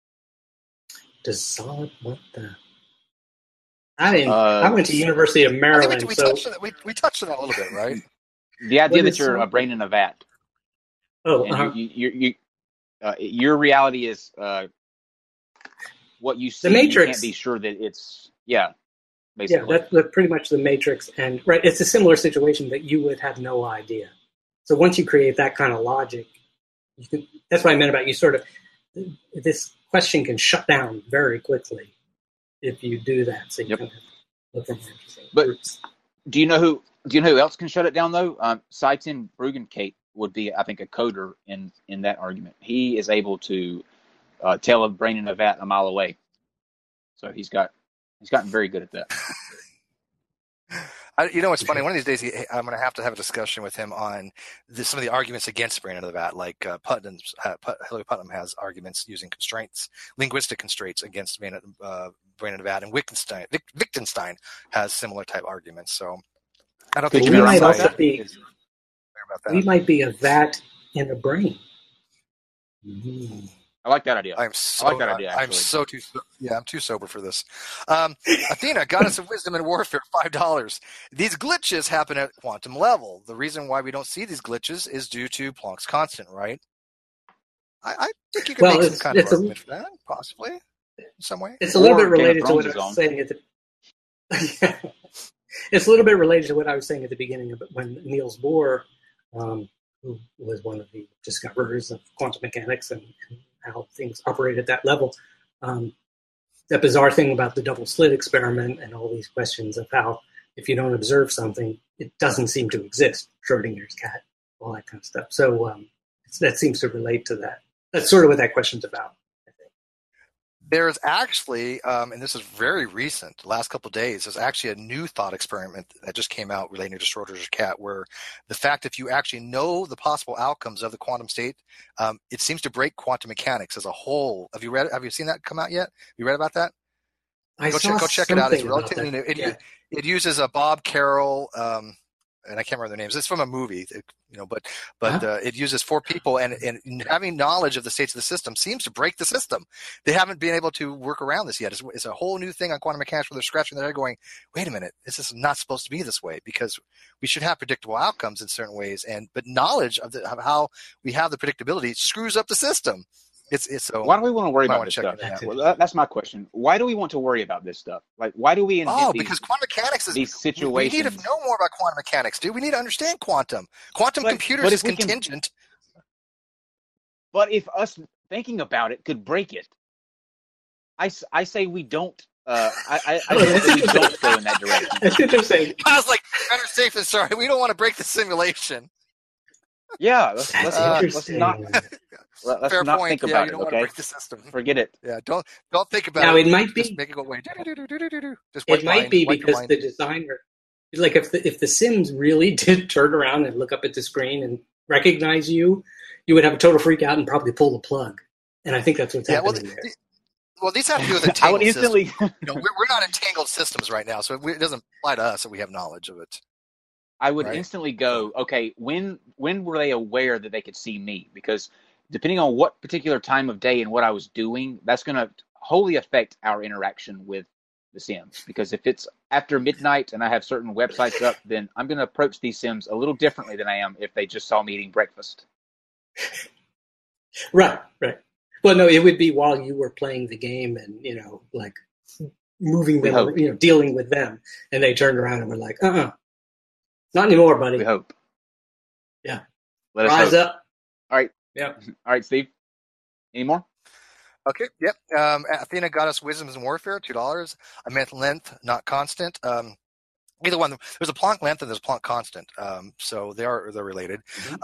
What the? I went to University of Maryland. We touched on that a little bit, right? The idea What that is you're a something? brain in a vat. Oh, And your reality is what you see. The Matrix. You can't be sure that it's yeah, basically. that's pretty much the Matrix, and right, it's a similar situation that you would have no idea. So once you create that kind of logic, that's what I meant about you sort of. This question can shut down very quickly if you do that. So you kind of look for more interesting groups. Do you know who else can shut it down though? Seitan Bruggencate would be, I think, a coder in that argument. He is able to tell a brain in a vat a mile away. So he's gotten very good at that. It's funny. One of these days, I'm going to have a discussion with him on some of the arguments against brain in the vat. Like Hilary Putnam has arguments using constraints, linguistic constraints against brain in the vat, and Wittgenstein has similar type arguments. So I don't think we might also be. We might be a vat in a brain. I like that idea. I'm too sober for this. Athena, goddess of wisdom and warfare, $5. These glitches happen at quantum level. The reason why we don't see these glitches is due to Planck's constant, right? I think you could make some kind of argument for that, possibly, in some way. It's a little bit related to what I was saying at the. It's a little bit related to what I was saying at the beginning of it when Niels Bohr, who was one of the discoverers of quantum mechanics and how things operate at that level. That bizarre thing about the double slit experiment and all these questions of how if you don't observe something, it doesn't seem to exist. Schrodinger's cat, all that kind of stuff. So that seems to relate to that. That's sort of what that question's about. There's actually, and this is very recent, the last couple of days, there's actually a new thought experiment that just came out relating to Schrodinger's cat, where the fact if you actually know the possible outcomes of the quantum state, it seems to break quantum mechanics as a whole. Have you seen that come out yet? You read about that? Go check it out. It's relatively new. It uses a Bob Carroll, and I can't remember their names. It's from a movie, but it uses 4 people, and having knowledge of the states of the system seems to break the system. They haven't been able to work around this yet. It's a whole new thing on quantum mechanics where they're scratching their head going, wait a minute, this is not supposed to be this way, because we should have predictable outcomes in certain ways, but knowledge of how we have the predictability screws up the system. So why do we want to worry about this stuff? Well, that's my question. Why do we want to worry about this stuff? Like, why do we invent because quantum mechanics is these situations? We need to know more about quantum mechanics, dude. We need to understand quantum. Quantum computers is contingent. But if us thinking about it could break it, I say we don't. I we don't go in that direction. That's interesting. I was like, better safe than sorry. We don't want to break the simulation. Yeah, let's not. Let's Fair not point. think about you don't it. want to Okay, break the system. Forget it. Yeah, don't think about now, it. Now it might be. Just make it go away. It might be because the designer, like if the Sims really did turn around and look up at the screen and recognize you, you would have a total freak out and probably pull the plug. And I think that's what's happening there. Well, these have to do with entangled I would instantly. systems. We're not entangled systems right now, so it doesn't apply to us, so we have knowledge of it. I would instantly go, okay, when were they aware that they could see me? Because depending on what particular time of day and what I was doing, that's going to wholly affect our interaction with the Sims. Because if it's after midnight and I have certain websites up, then I'm going to approach these Sims a little differently than I am if they just saw me eating breakfast. Right. Well, no, it would be while you were playing the game and, like moving them, dealing with them. And they turned around and were like, not anymore, buddy. We hope. Yeah. Let us Rise up. All right. Yeah. All right, Steve. Any more? Okay. Yep. Athena, goddess, wisdom and warfare, $2. A myth length, not constant. Either one. There's a Planck length and there's a Planck constant. So they're related.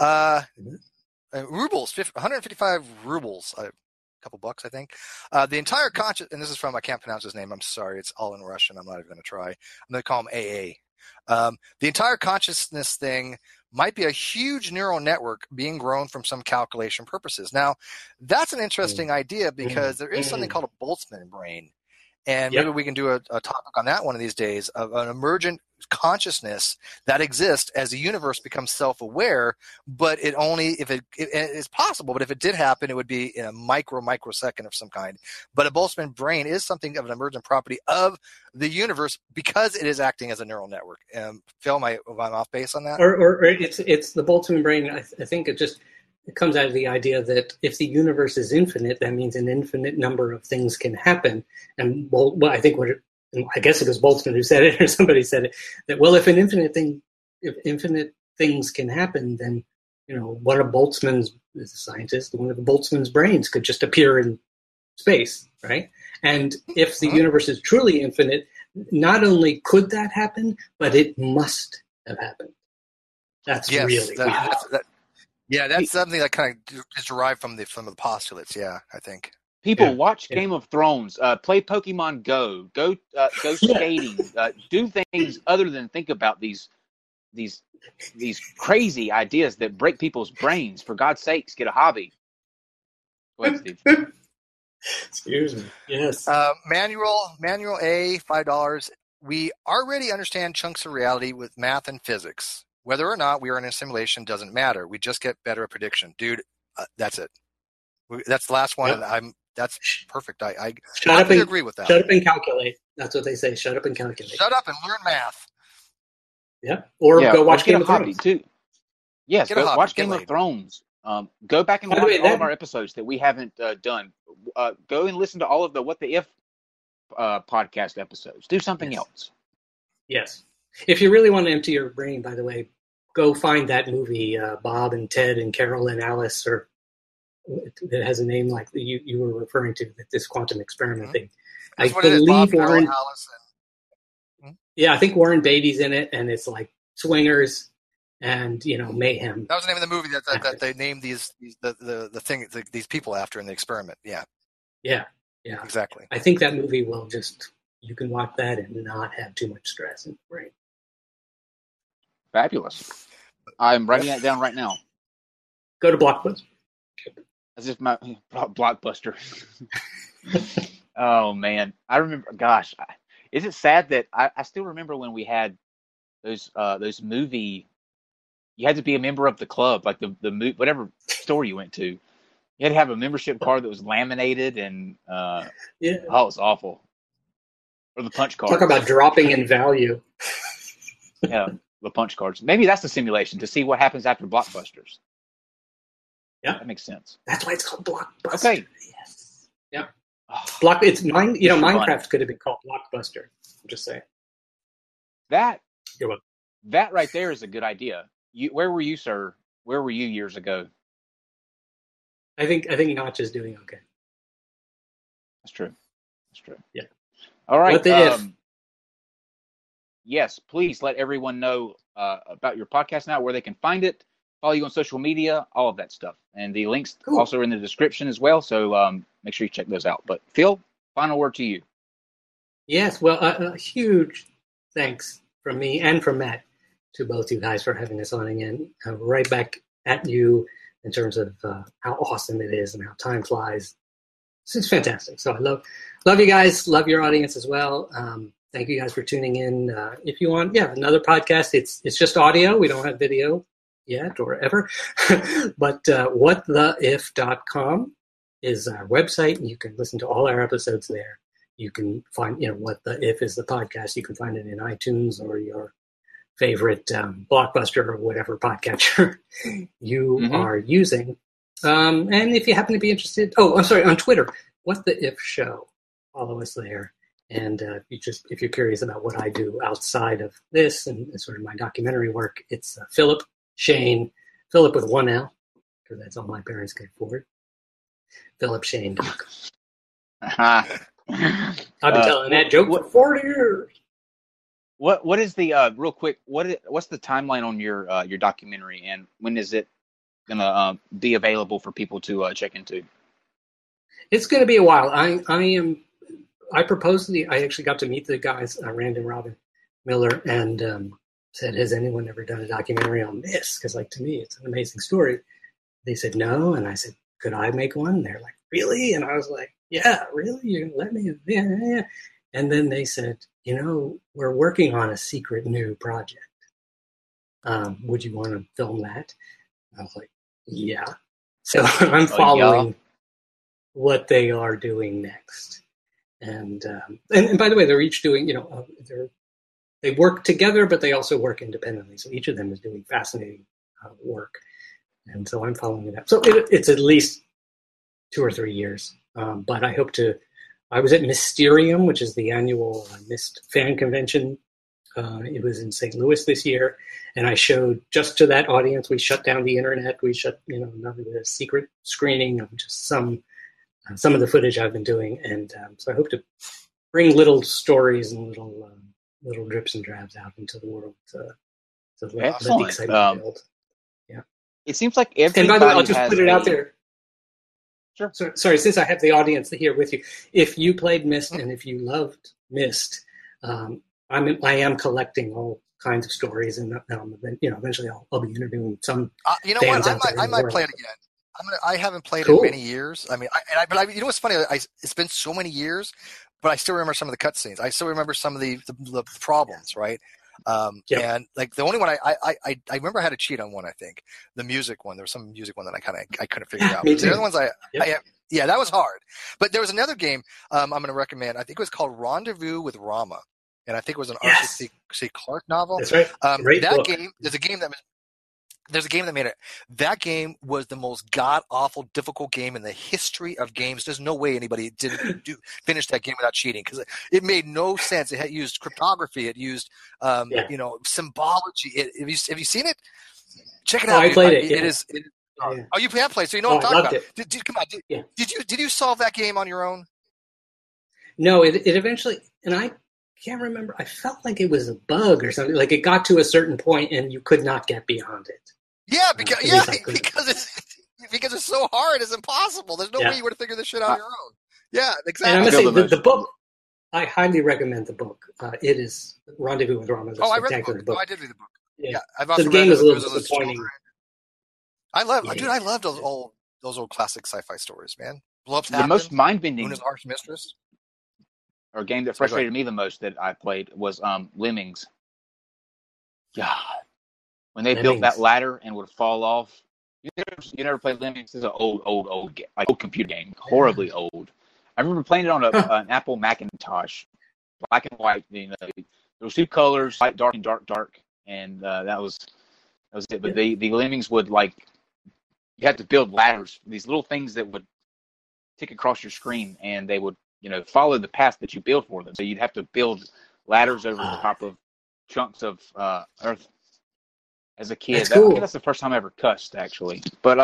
Rubles, 155 rubles. A couple bucks, I think. The entire conscious, and this is from, I can't pronounce his name. I'm sorry. It's all in Russian. I'm not even going to try. I'm going to call him AA. The entire consciousness thing might be a huge neural network being grown from some calculation purposes. Now, that's an interesting idea because there is something called a Boltzmann brain. And maybe we can do a topic on that one of these days of an emergent consciousness that exists as the universe becomes self-aware, but it only, if it is possible, but if it did happen, it would be in a microsecond of some kind. But a Boltzmann brain is something of an emergent property of the universe because it is acting as a neural network. Phil, am I off base on that? Or it's the Boltzmann brain. I think it comes out of the idea that if the universe is infinite, that means an infinite number of things can happen. And I guess it was Boltzmann who said it, or somebody said it, that, well, if infinite things can happen, then, one of Boltzmann's, as a scientist, one of the Boltzmann's brains could just appear in space, right? And if the universe is truly infinite, not only could that happen, but it must have happened. That's really that's something that kind of is derived from the postulates. Yeah, I think. People watch Game of Thrones, play Pokemon Go, go skating, do things other than think about these crazy ideas that break people's brains. For God's sakes, get a hobby. Go ahead, Steve. Excuse me. Yes. Manual A, $5. We already understand chunks of reality with math and physics. Whether or not we are in a simulation doesn't matter. We just get better at prediction, dude. That's it. That's the last one, and that's perfect. I agree with that. Shut up and calculate. That's what they say. Shut up and calculate. Shut up and learn math. Yeah. Or go watch Game of Thrones too. Yes, go watch Game of Thrones. Go back and watch all of our episodes that we haven't done. Go and listen to all of the What the If podcast episodes. Do something else. Yes. If you really want to empty your brain, by the way, go find that movie, Bob and Ted and Carol and Alice, or that has a name like you were referring to, this quantum experiment thing. I believe Warren. Yeah, I think Warren Beatty's in it, and it's like swingers and mayhem. That was the name of the movie that they named these people after in the experiment. Yeah. Yeah. Exactly. I think that movie will you can watch that and not have too much stress in the brain. Fabulous. I'm writing that down right now. Go to Blockbuster. As if my Blockbuster. Oh man, I remember. Gosh, is it sad that I still remember when we had those movie? You had to be a member of the club, like the whatever store you went to. You had to have a membership card that was laminated, and it was awful. Or the punch card. Talk about dropping in value. Yeah, the punch cards. Maybe that's the simulation to see what happens after Blockbusters. Yeah, that makes sense. That's why it's called Blockbuster. Okay. Yes. Yeah. Minecraft could have been called Blockbuster. I'm just saying. That right there is a good idea. Where were you, sir? Where were you years ago? I think Notch is doing okay. That's true. Yeah. All right. What the if? Yes, please let everyone know about your podcast now, where they can find it, follow you on social media, all of that stuff. And the links also are in the description as well, so make sure you check those out. But Phil, final word to you. Yes, well, a huge thanks from me and from Matt to both you guys for having us on again. Right back at you in terms of how awesome it is and how time flies. It's fantastic. So I love you guys, love your audience as well. Thank you guys for tuning in. If you want, another podcast, it's just audio. We don't have video yet or ever. But whattheif.com is our website, and you can listen to all our episodes there. You can find, What the If is the podcast. You can find it in iTunes or your favorite Blockbuster or whatever podcatcher you are using. And if you happen to be interested, on Twitter, What the If Show. Follow us there. And if you're curious about what I do outside of this and sort of my documentary work, it's Philip Shane, Philip with one L, because that's all my parents could afford. PhilipShane.com. I've been telling that joke for 40 years. What is the real quick? What's the timeline on your documentary, and when is it gonna be available for people to check into? It's going to be a while. I actually got to meet the guys, Rand and Robin Miller, and said, "Has anyone ever done a documentary on this?" Because, to me, it's an amazing story. They said no, and I said, "Could I make one?" And they're like, "Really?" And I was like, "Yeah, really? You're gonna let me?" Yeah. And then they said, we're working on a secret new project. Would you want to film that? I was like, yeah. So I'm following what they are doing next. And by the way, they're each doing, they work together, but they also work independently. So each of them is doing fascinating work. And so I'm following it up. So it's at least 2 or 3 years. But I hope I was at Mysterium, which is the annual Myst fan convention. It was in St. Louis this year. And I showed just to that audience, we shut down the internet. We shut, none of the secret screening of just some of the footage I've been doing. And so I hope to bring little stories and little drips and drabs out into the world to let the excitement build. Yeah. It seems like everybody And by the way, I'll just put it out a- there. Sure. Sorry, since I have the audience here with you, if you played Myst and if you loved Myst, I am collecting all kinds of stories, and eventually I'll be interviewing some. Fans out there I in the might world. play it again. I haven't played Cool. in many years. I mean, but what's funny? It's been so many years, but I still remember some of the cutscenes. I still remember some of the problems, right? And like the only one I remember I had to cheat on one. I think the music one. There was some music one that I couldn't figure out. Me But the too. other ones yeah, that was hard. But there was another game I'm going to recommend. I think it was called Rendezvous with Rama, and I think it was an Arthur C. Clarke novel. That's right. Great That book. game. There's a game that made it. That game was the most god-awful, difficult game in the history of games. There's no way anybody didn't finish that game without cheating because it made no sense. It had used cryptography. It used, symbology. Have you seen it? Check it out. I played it. It is. Oh, you have played, so you know what I'm I talking loved about. Come on. Did you solve that game on your own? No, it eventually, and I can't remember. I felt like it was a bug or something. Like it got to a certain point and you could not get beyond it. Yeah, because it's so hard, it's impossible. There's no way you would have figured this shit out on your own. Yeah, exactly. And I must say, the book, I highly recommend the book. It is Rendezvous with Rama. I read the book. Oh, I did read the book. Yeah, I've So also the game read is a it. little It was a disappointing. I love those old classic sci-fi stories, man. Blow-ups The happen. most mind-bending Luna's arch mistress. or game that frustrated me the most that I played was Lemmings. God, when they built that ladder and would fall off. You never played Lemmings? This is an old computer game, horribly old. I remember playing it on an Apple Macintosh, black and white. There was 2 colors, light, dark, and dark, and that was it. But the Lemmings would you had to build ladders, these little things that would tick across your screen, and they would follow the path that you build for them. So you'd have to build ladders over the top of chunks of earth. As a kid, That's cool. I think that's the first time I ever cussed, actually. But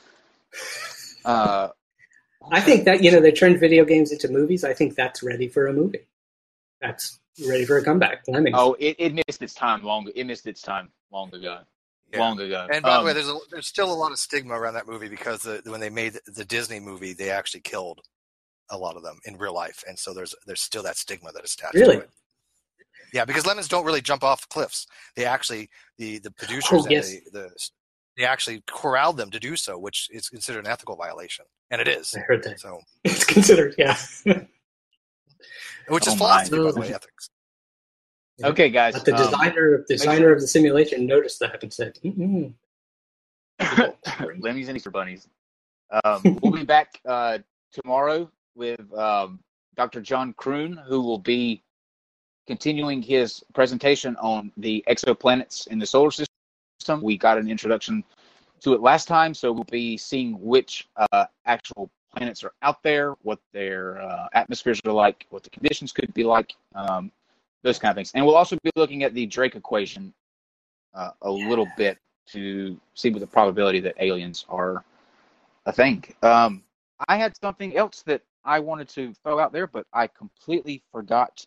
I think that they turned video games into movies. I think that's ready for a movie. That's ready for a comeback. Lemmings. Oh, it missed its time long. It missed its time long ago. Yeah. Long ago. And by the way, there's still a lot of stigma around that movie because when they made the Disney movie, they actually killed a lot of them in real life, and so there's still that stigma that is attached to it. Yeah, because lemons don't really jump off cliffs. They actually the producers they actually corralled them to do so, which is considered an ethical violation, and it is. I heard that. So it's considered, yeah. Which is philosophy, by the way, ethics. Okay, guys. But the designer of the simulation noticed that and said, Lemmings and Easter bunnies. We'll be back tomorrow with Dr. John Kroon, who will be continuing his presentation on the exoplanets in the solar system. We got an introduction to it last time, so we'll be seeing which actual planets are out there, what their atmospheres are like, what the conditions could be like, those kind of things. And we'll also be looking at the Drake equation a little bit to see what the probability that aliens are a thing. I had something else that I wanted to throw out there, but I completely forgot.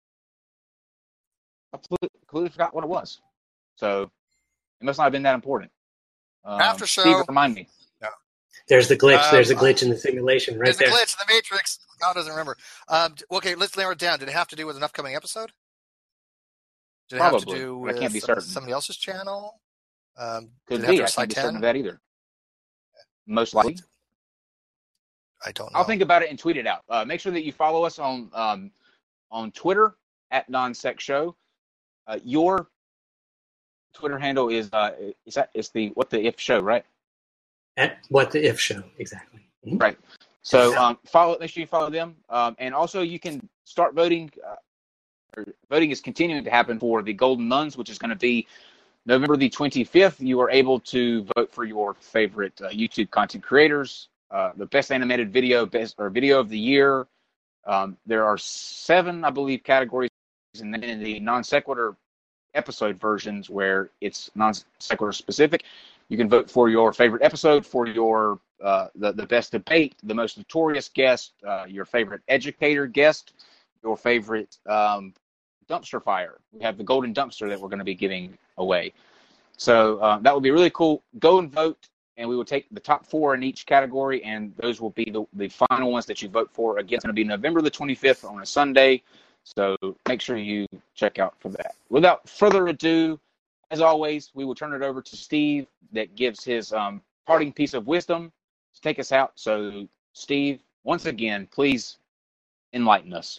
Completely forgot what it was. So it must not have been that important. After show. Steve, remind me. No. There's the glitch. There's a glitch in the simulation right there. There's a glitch in the Matrix. God doesn't remember. Okay, let's narrow it down. Did it have to do with an upcoming episode? Did it Probably. have to do I with can't be certain. somebody else's channel? Could did it be. have I to can't be certain 10? of that either. Most likely. I don't know. I'll think about it and tweet it out. Make sure that you follow us on on Twitter at NonSec Show. Your Twitter handle is it's the What the If Show, right? At What the If Show, exactly. Mm-hmm. Right. So make sure you follow them, and also you can start voting. Voting is continuing to happen for the Golden Nuns, which is going to be November the 25th. You are able to vote for your favorite YouTube content creators, the best animated video, video of the year. There are 7, I believe, categories, and then in the non sequitur episode versions where it's non sequitur specific, you can vote for your favorite episode, for your the best debate, the most notorious guest, your favorite educator guest, your favorite dumpster fire. We have the golden dumpster that we're going to be giving away. So that would be really cool. Go and vote, and we will take the top 4 in each category, and those will be the final ones that you vote for. Again, it's going to be November the 25th on a Sunday, so make sure you check out for that. Without further ado, as always, we will turn it over to Steve that gives his parting piece of wisdom to take us out. So, Steve, once again, please enlighten us.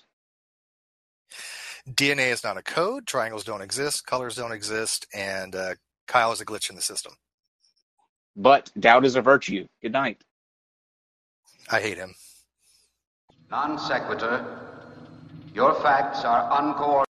DNA is not a code. Triangles don't exist. Colors don't exist. And Kyle is a glitch in the system. But doubt is a virtue. Good night. I hate him. Non sequitur. Your facts are uncoordinated.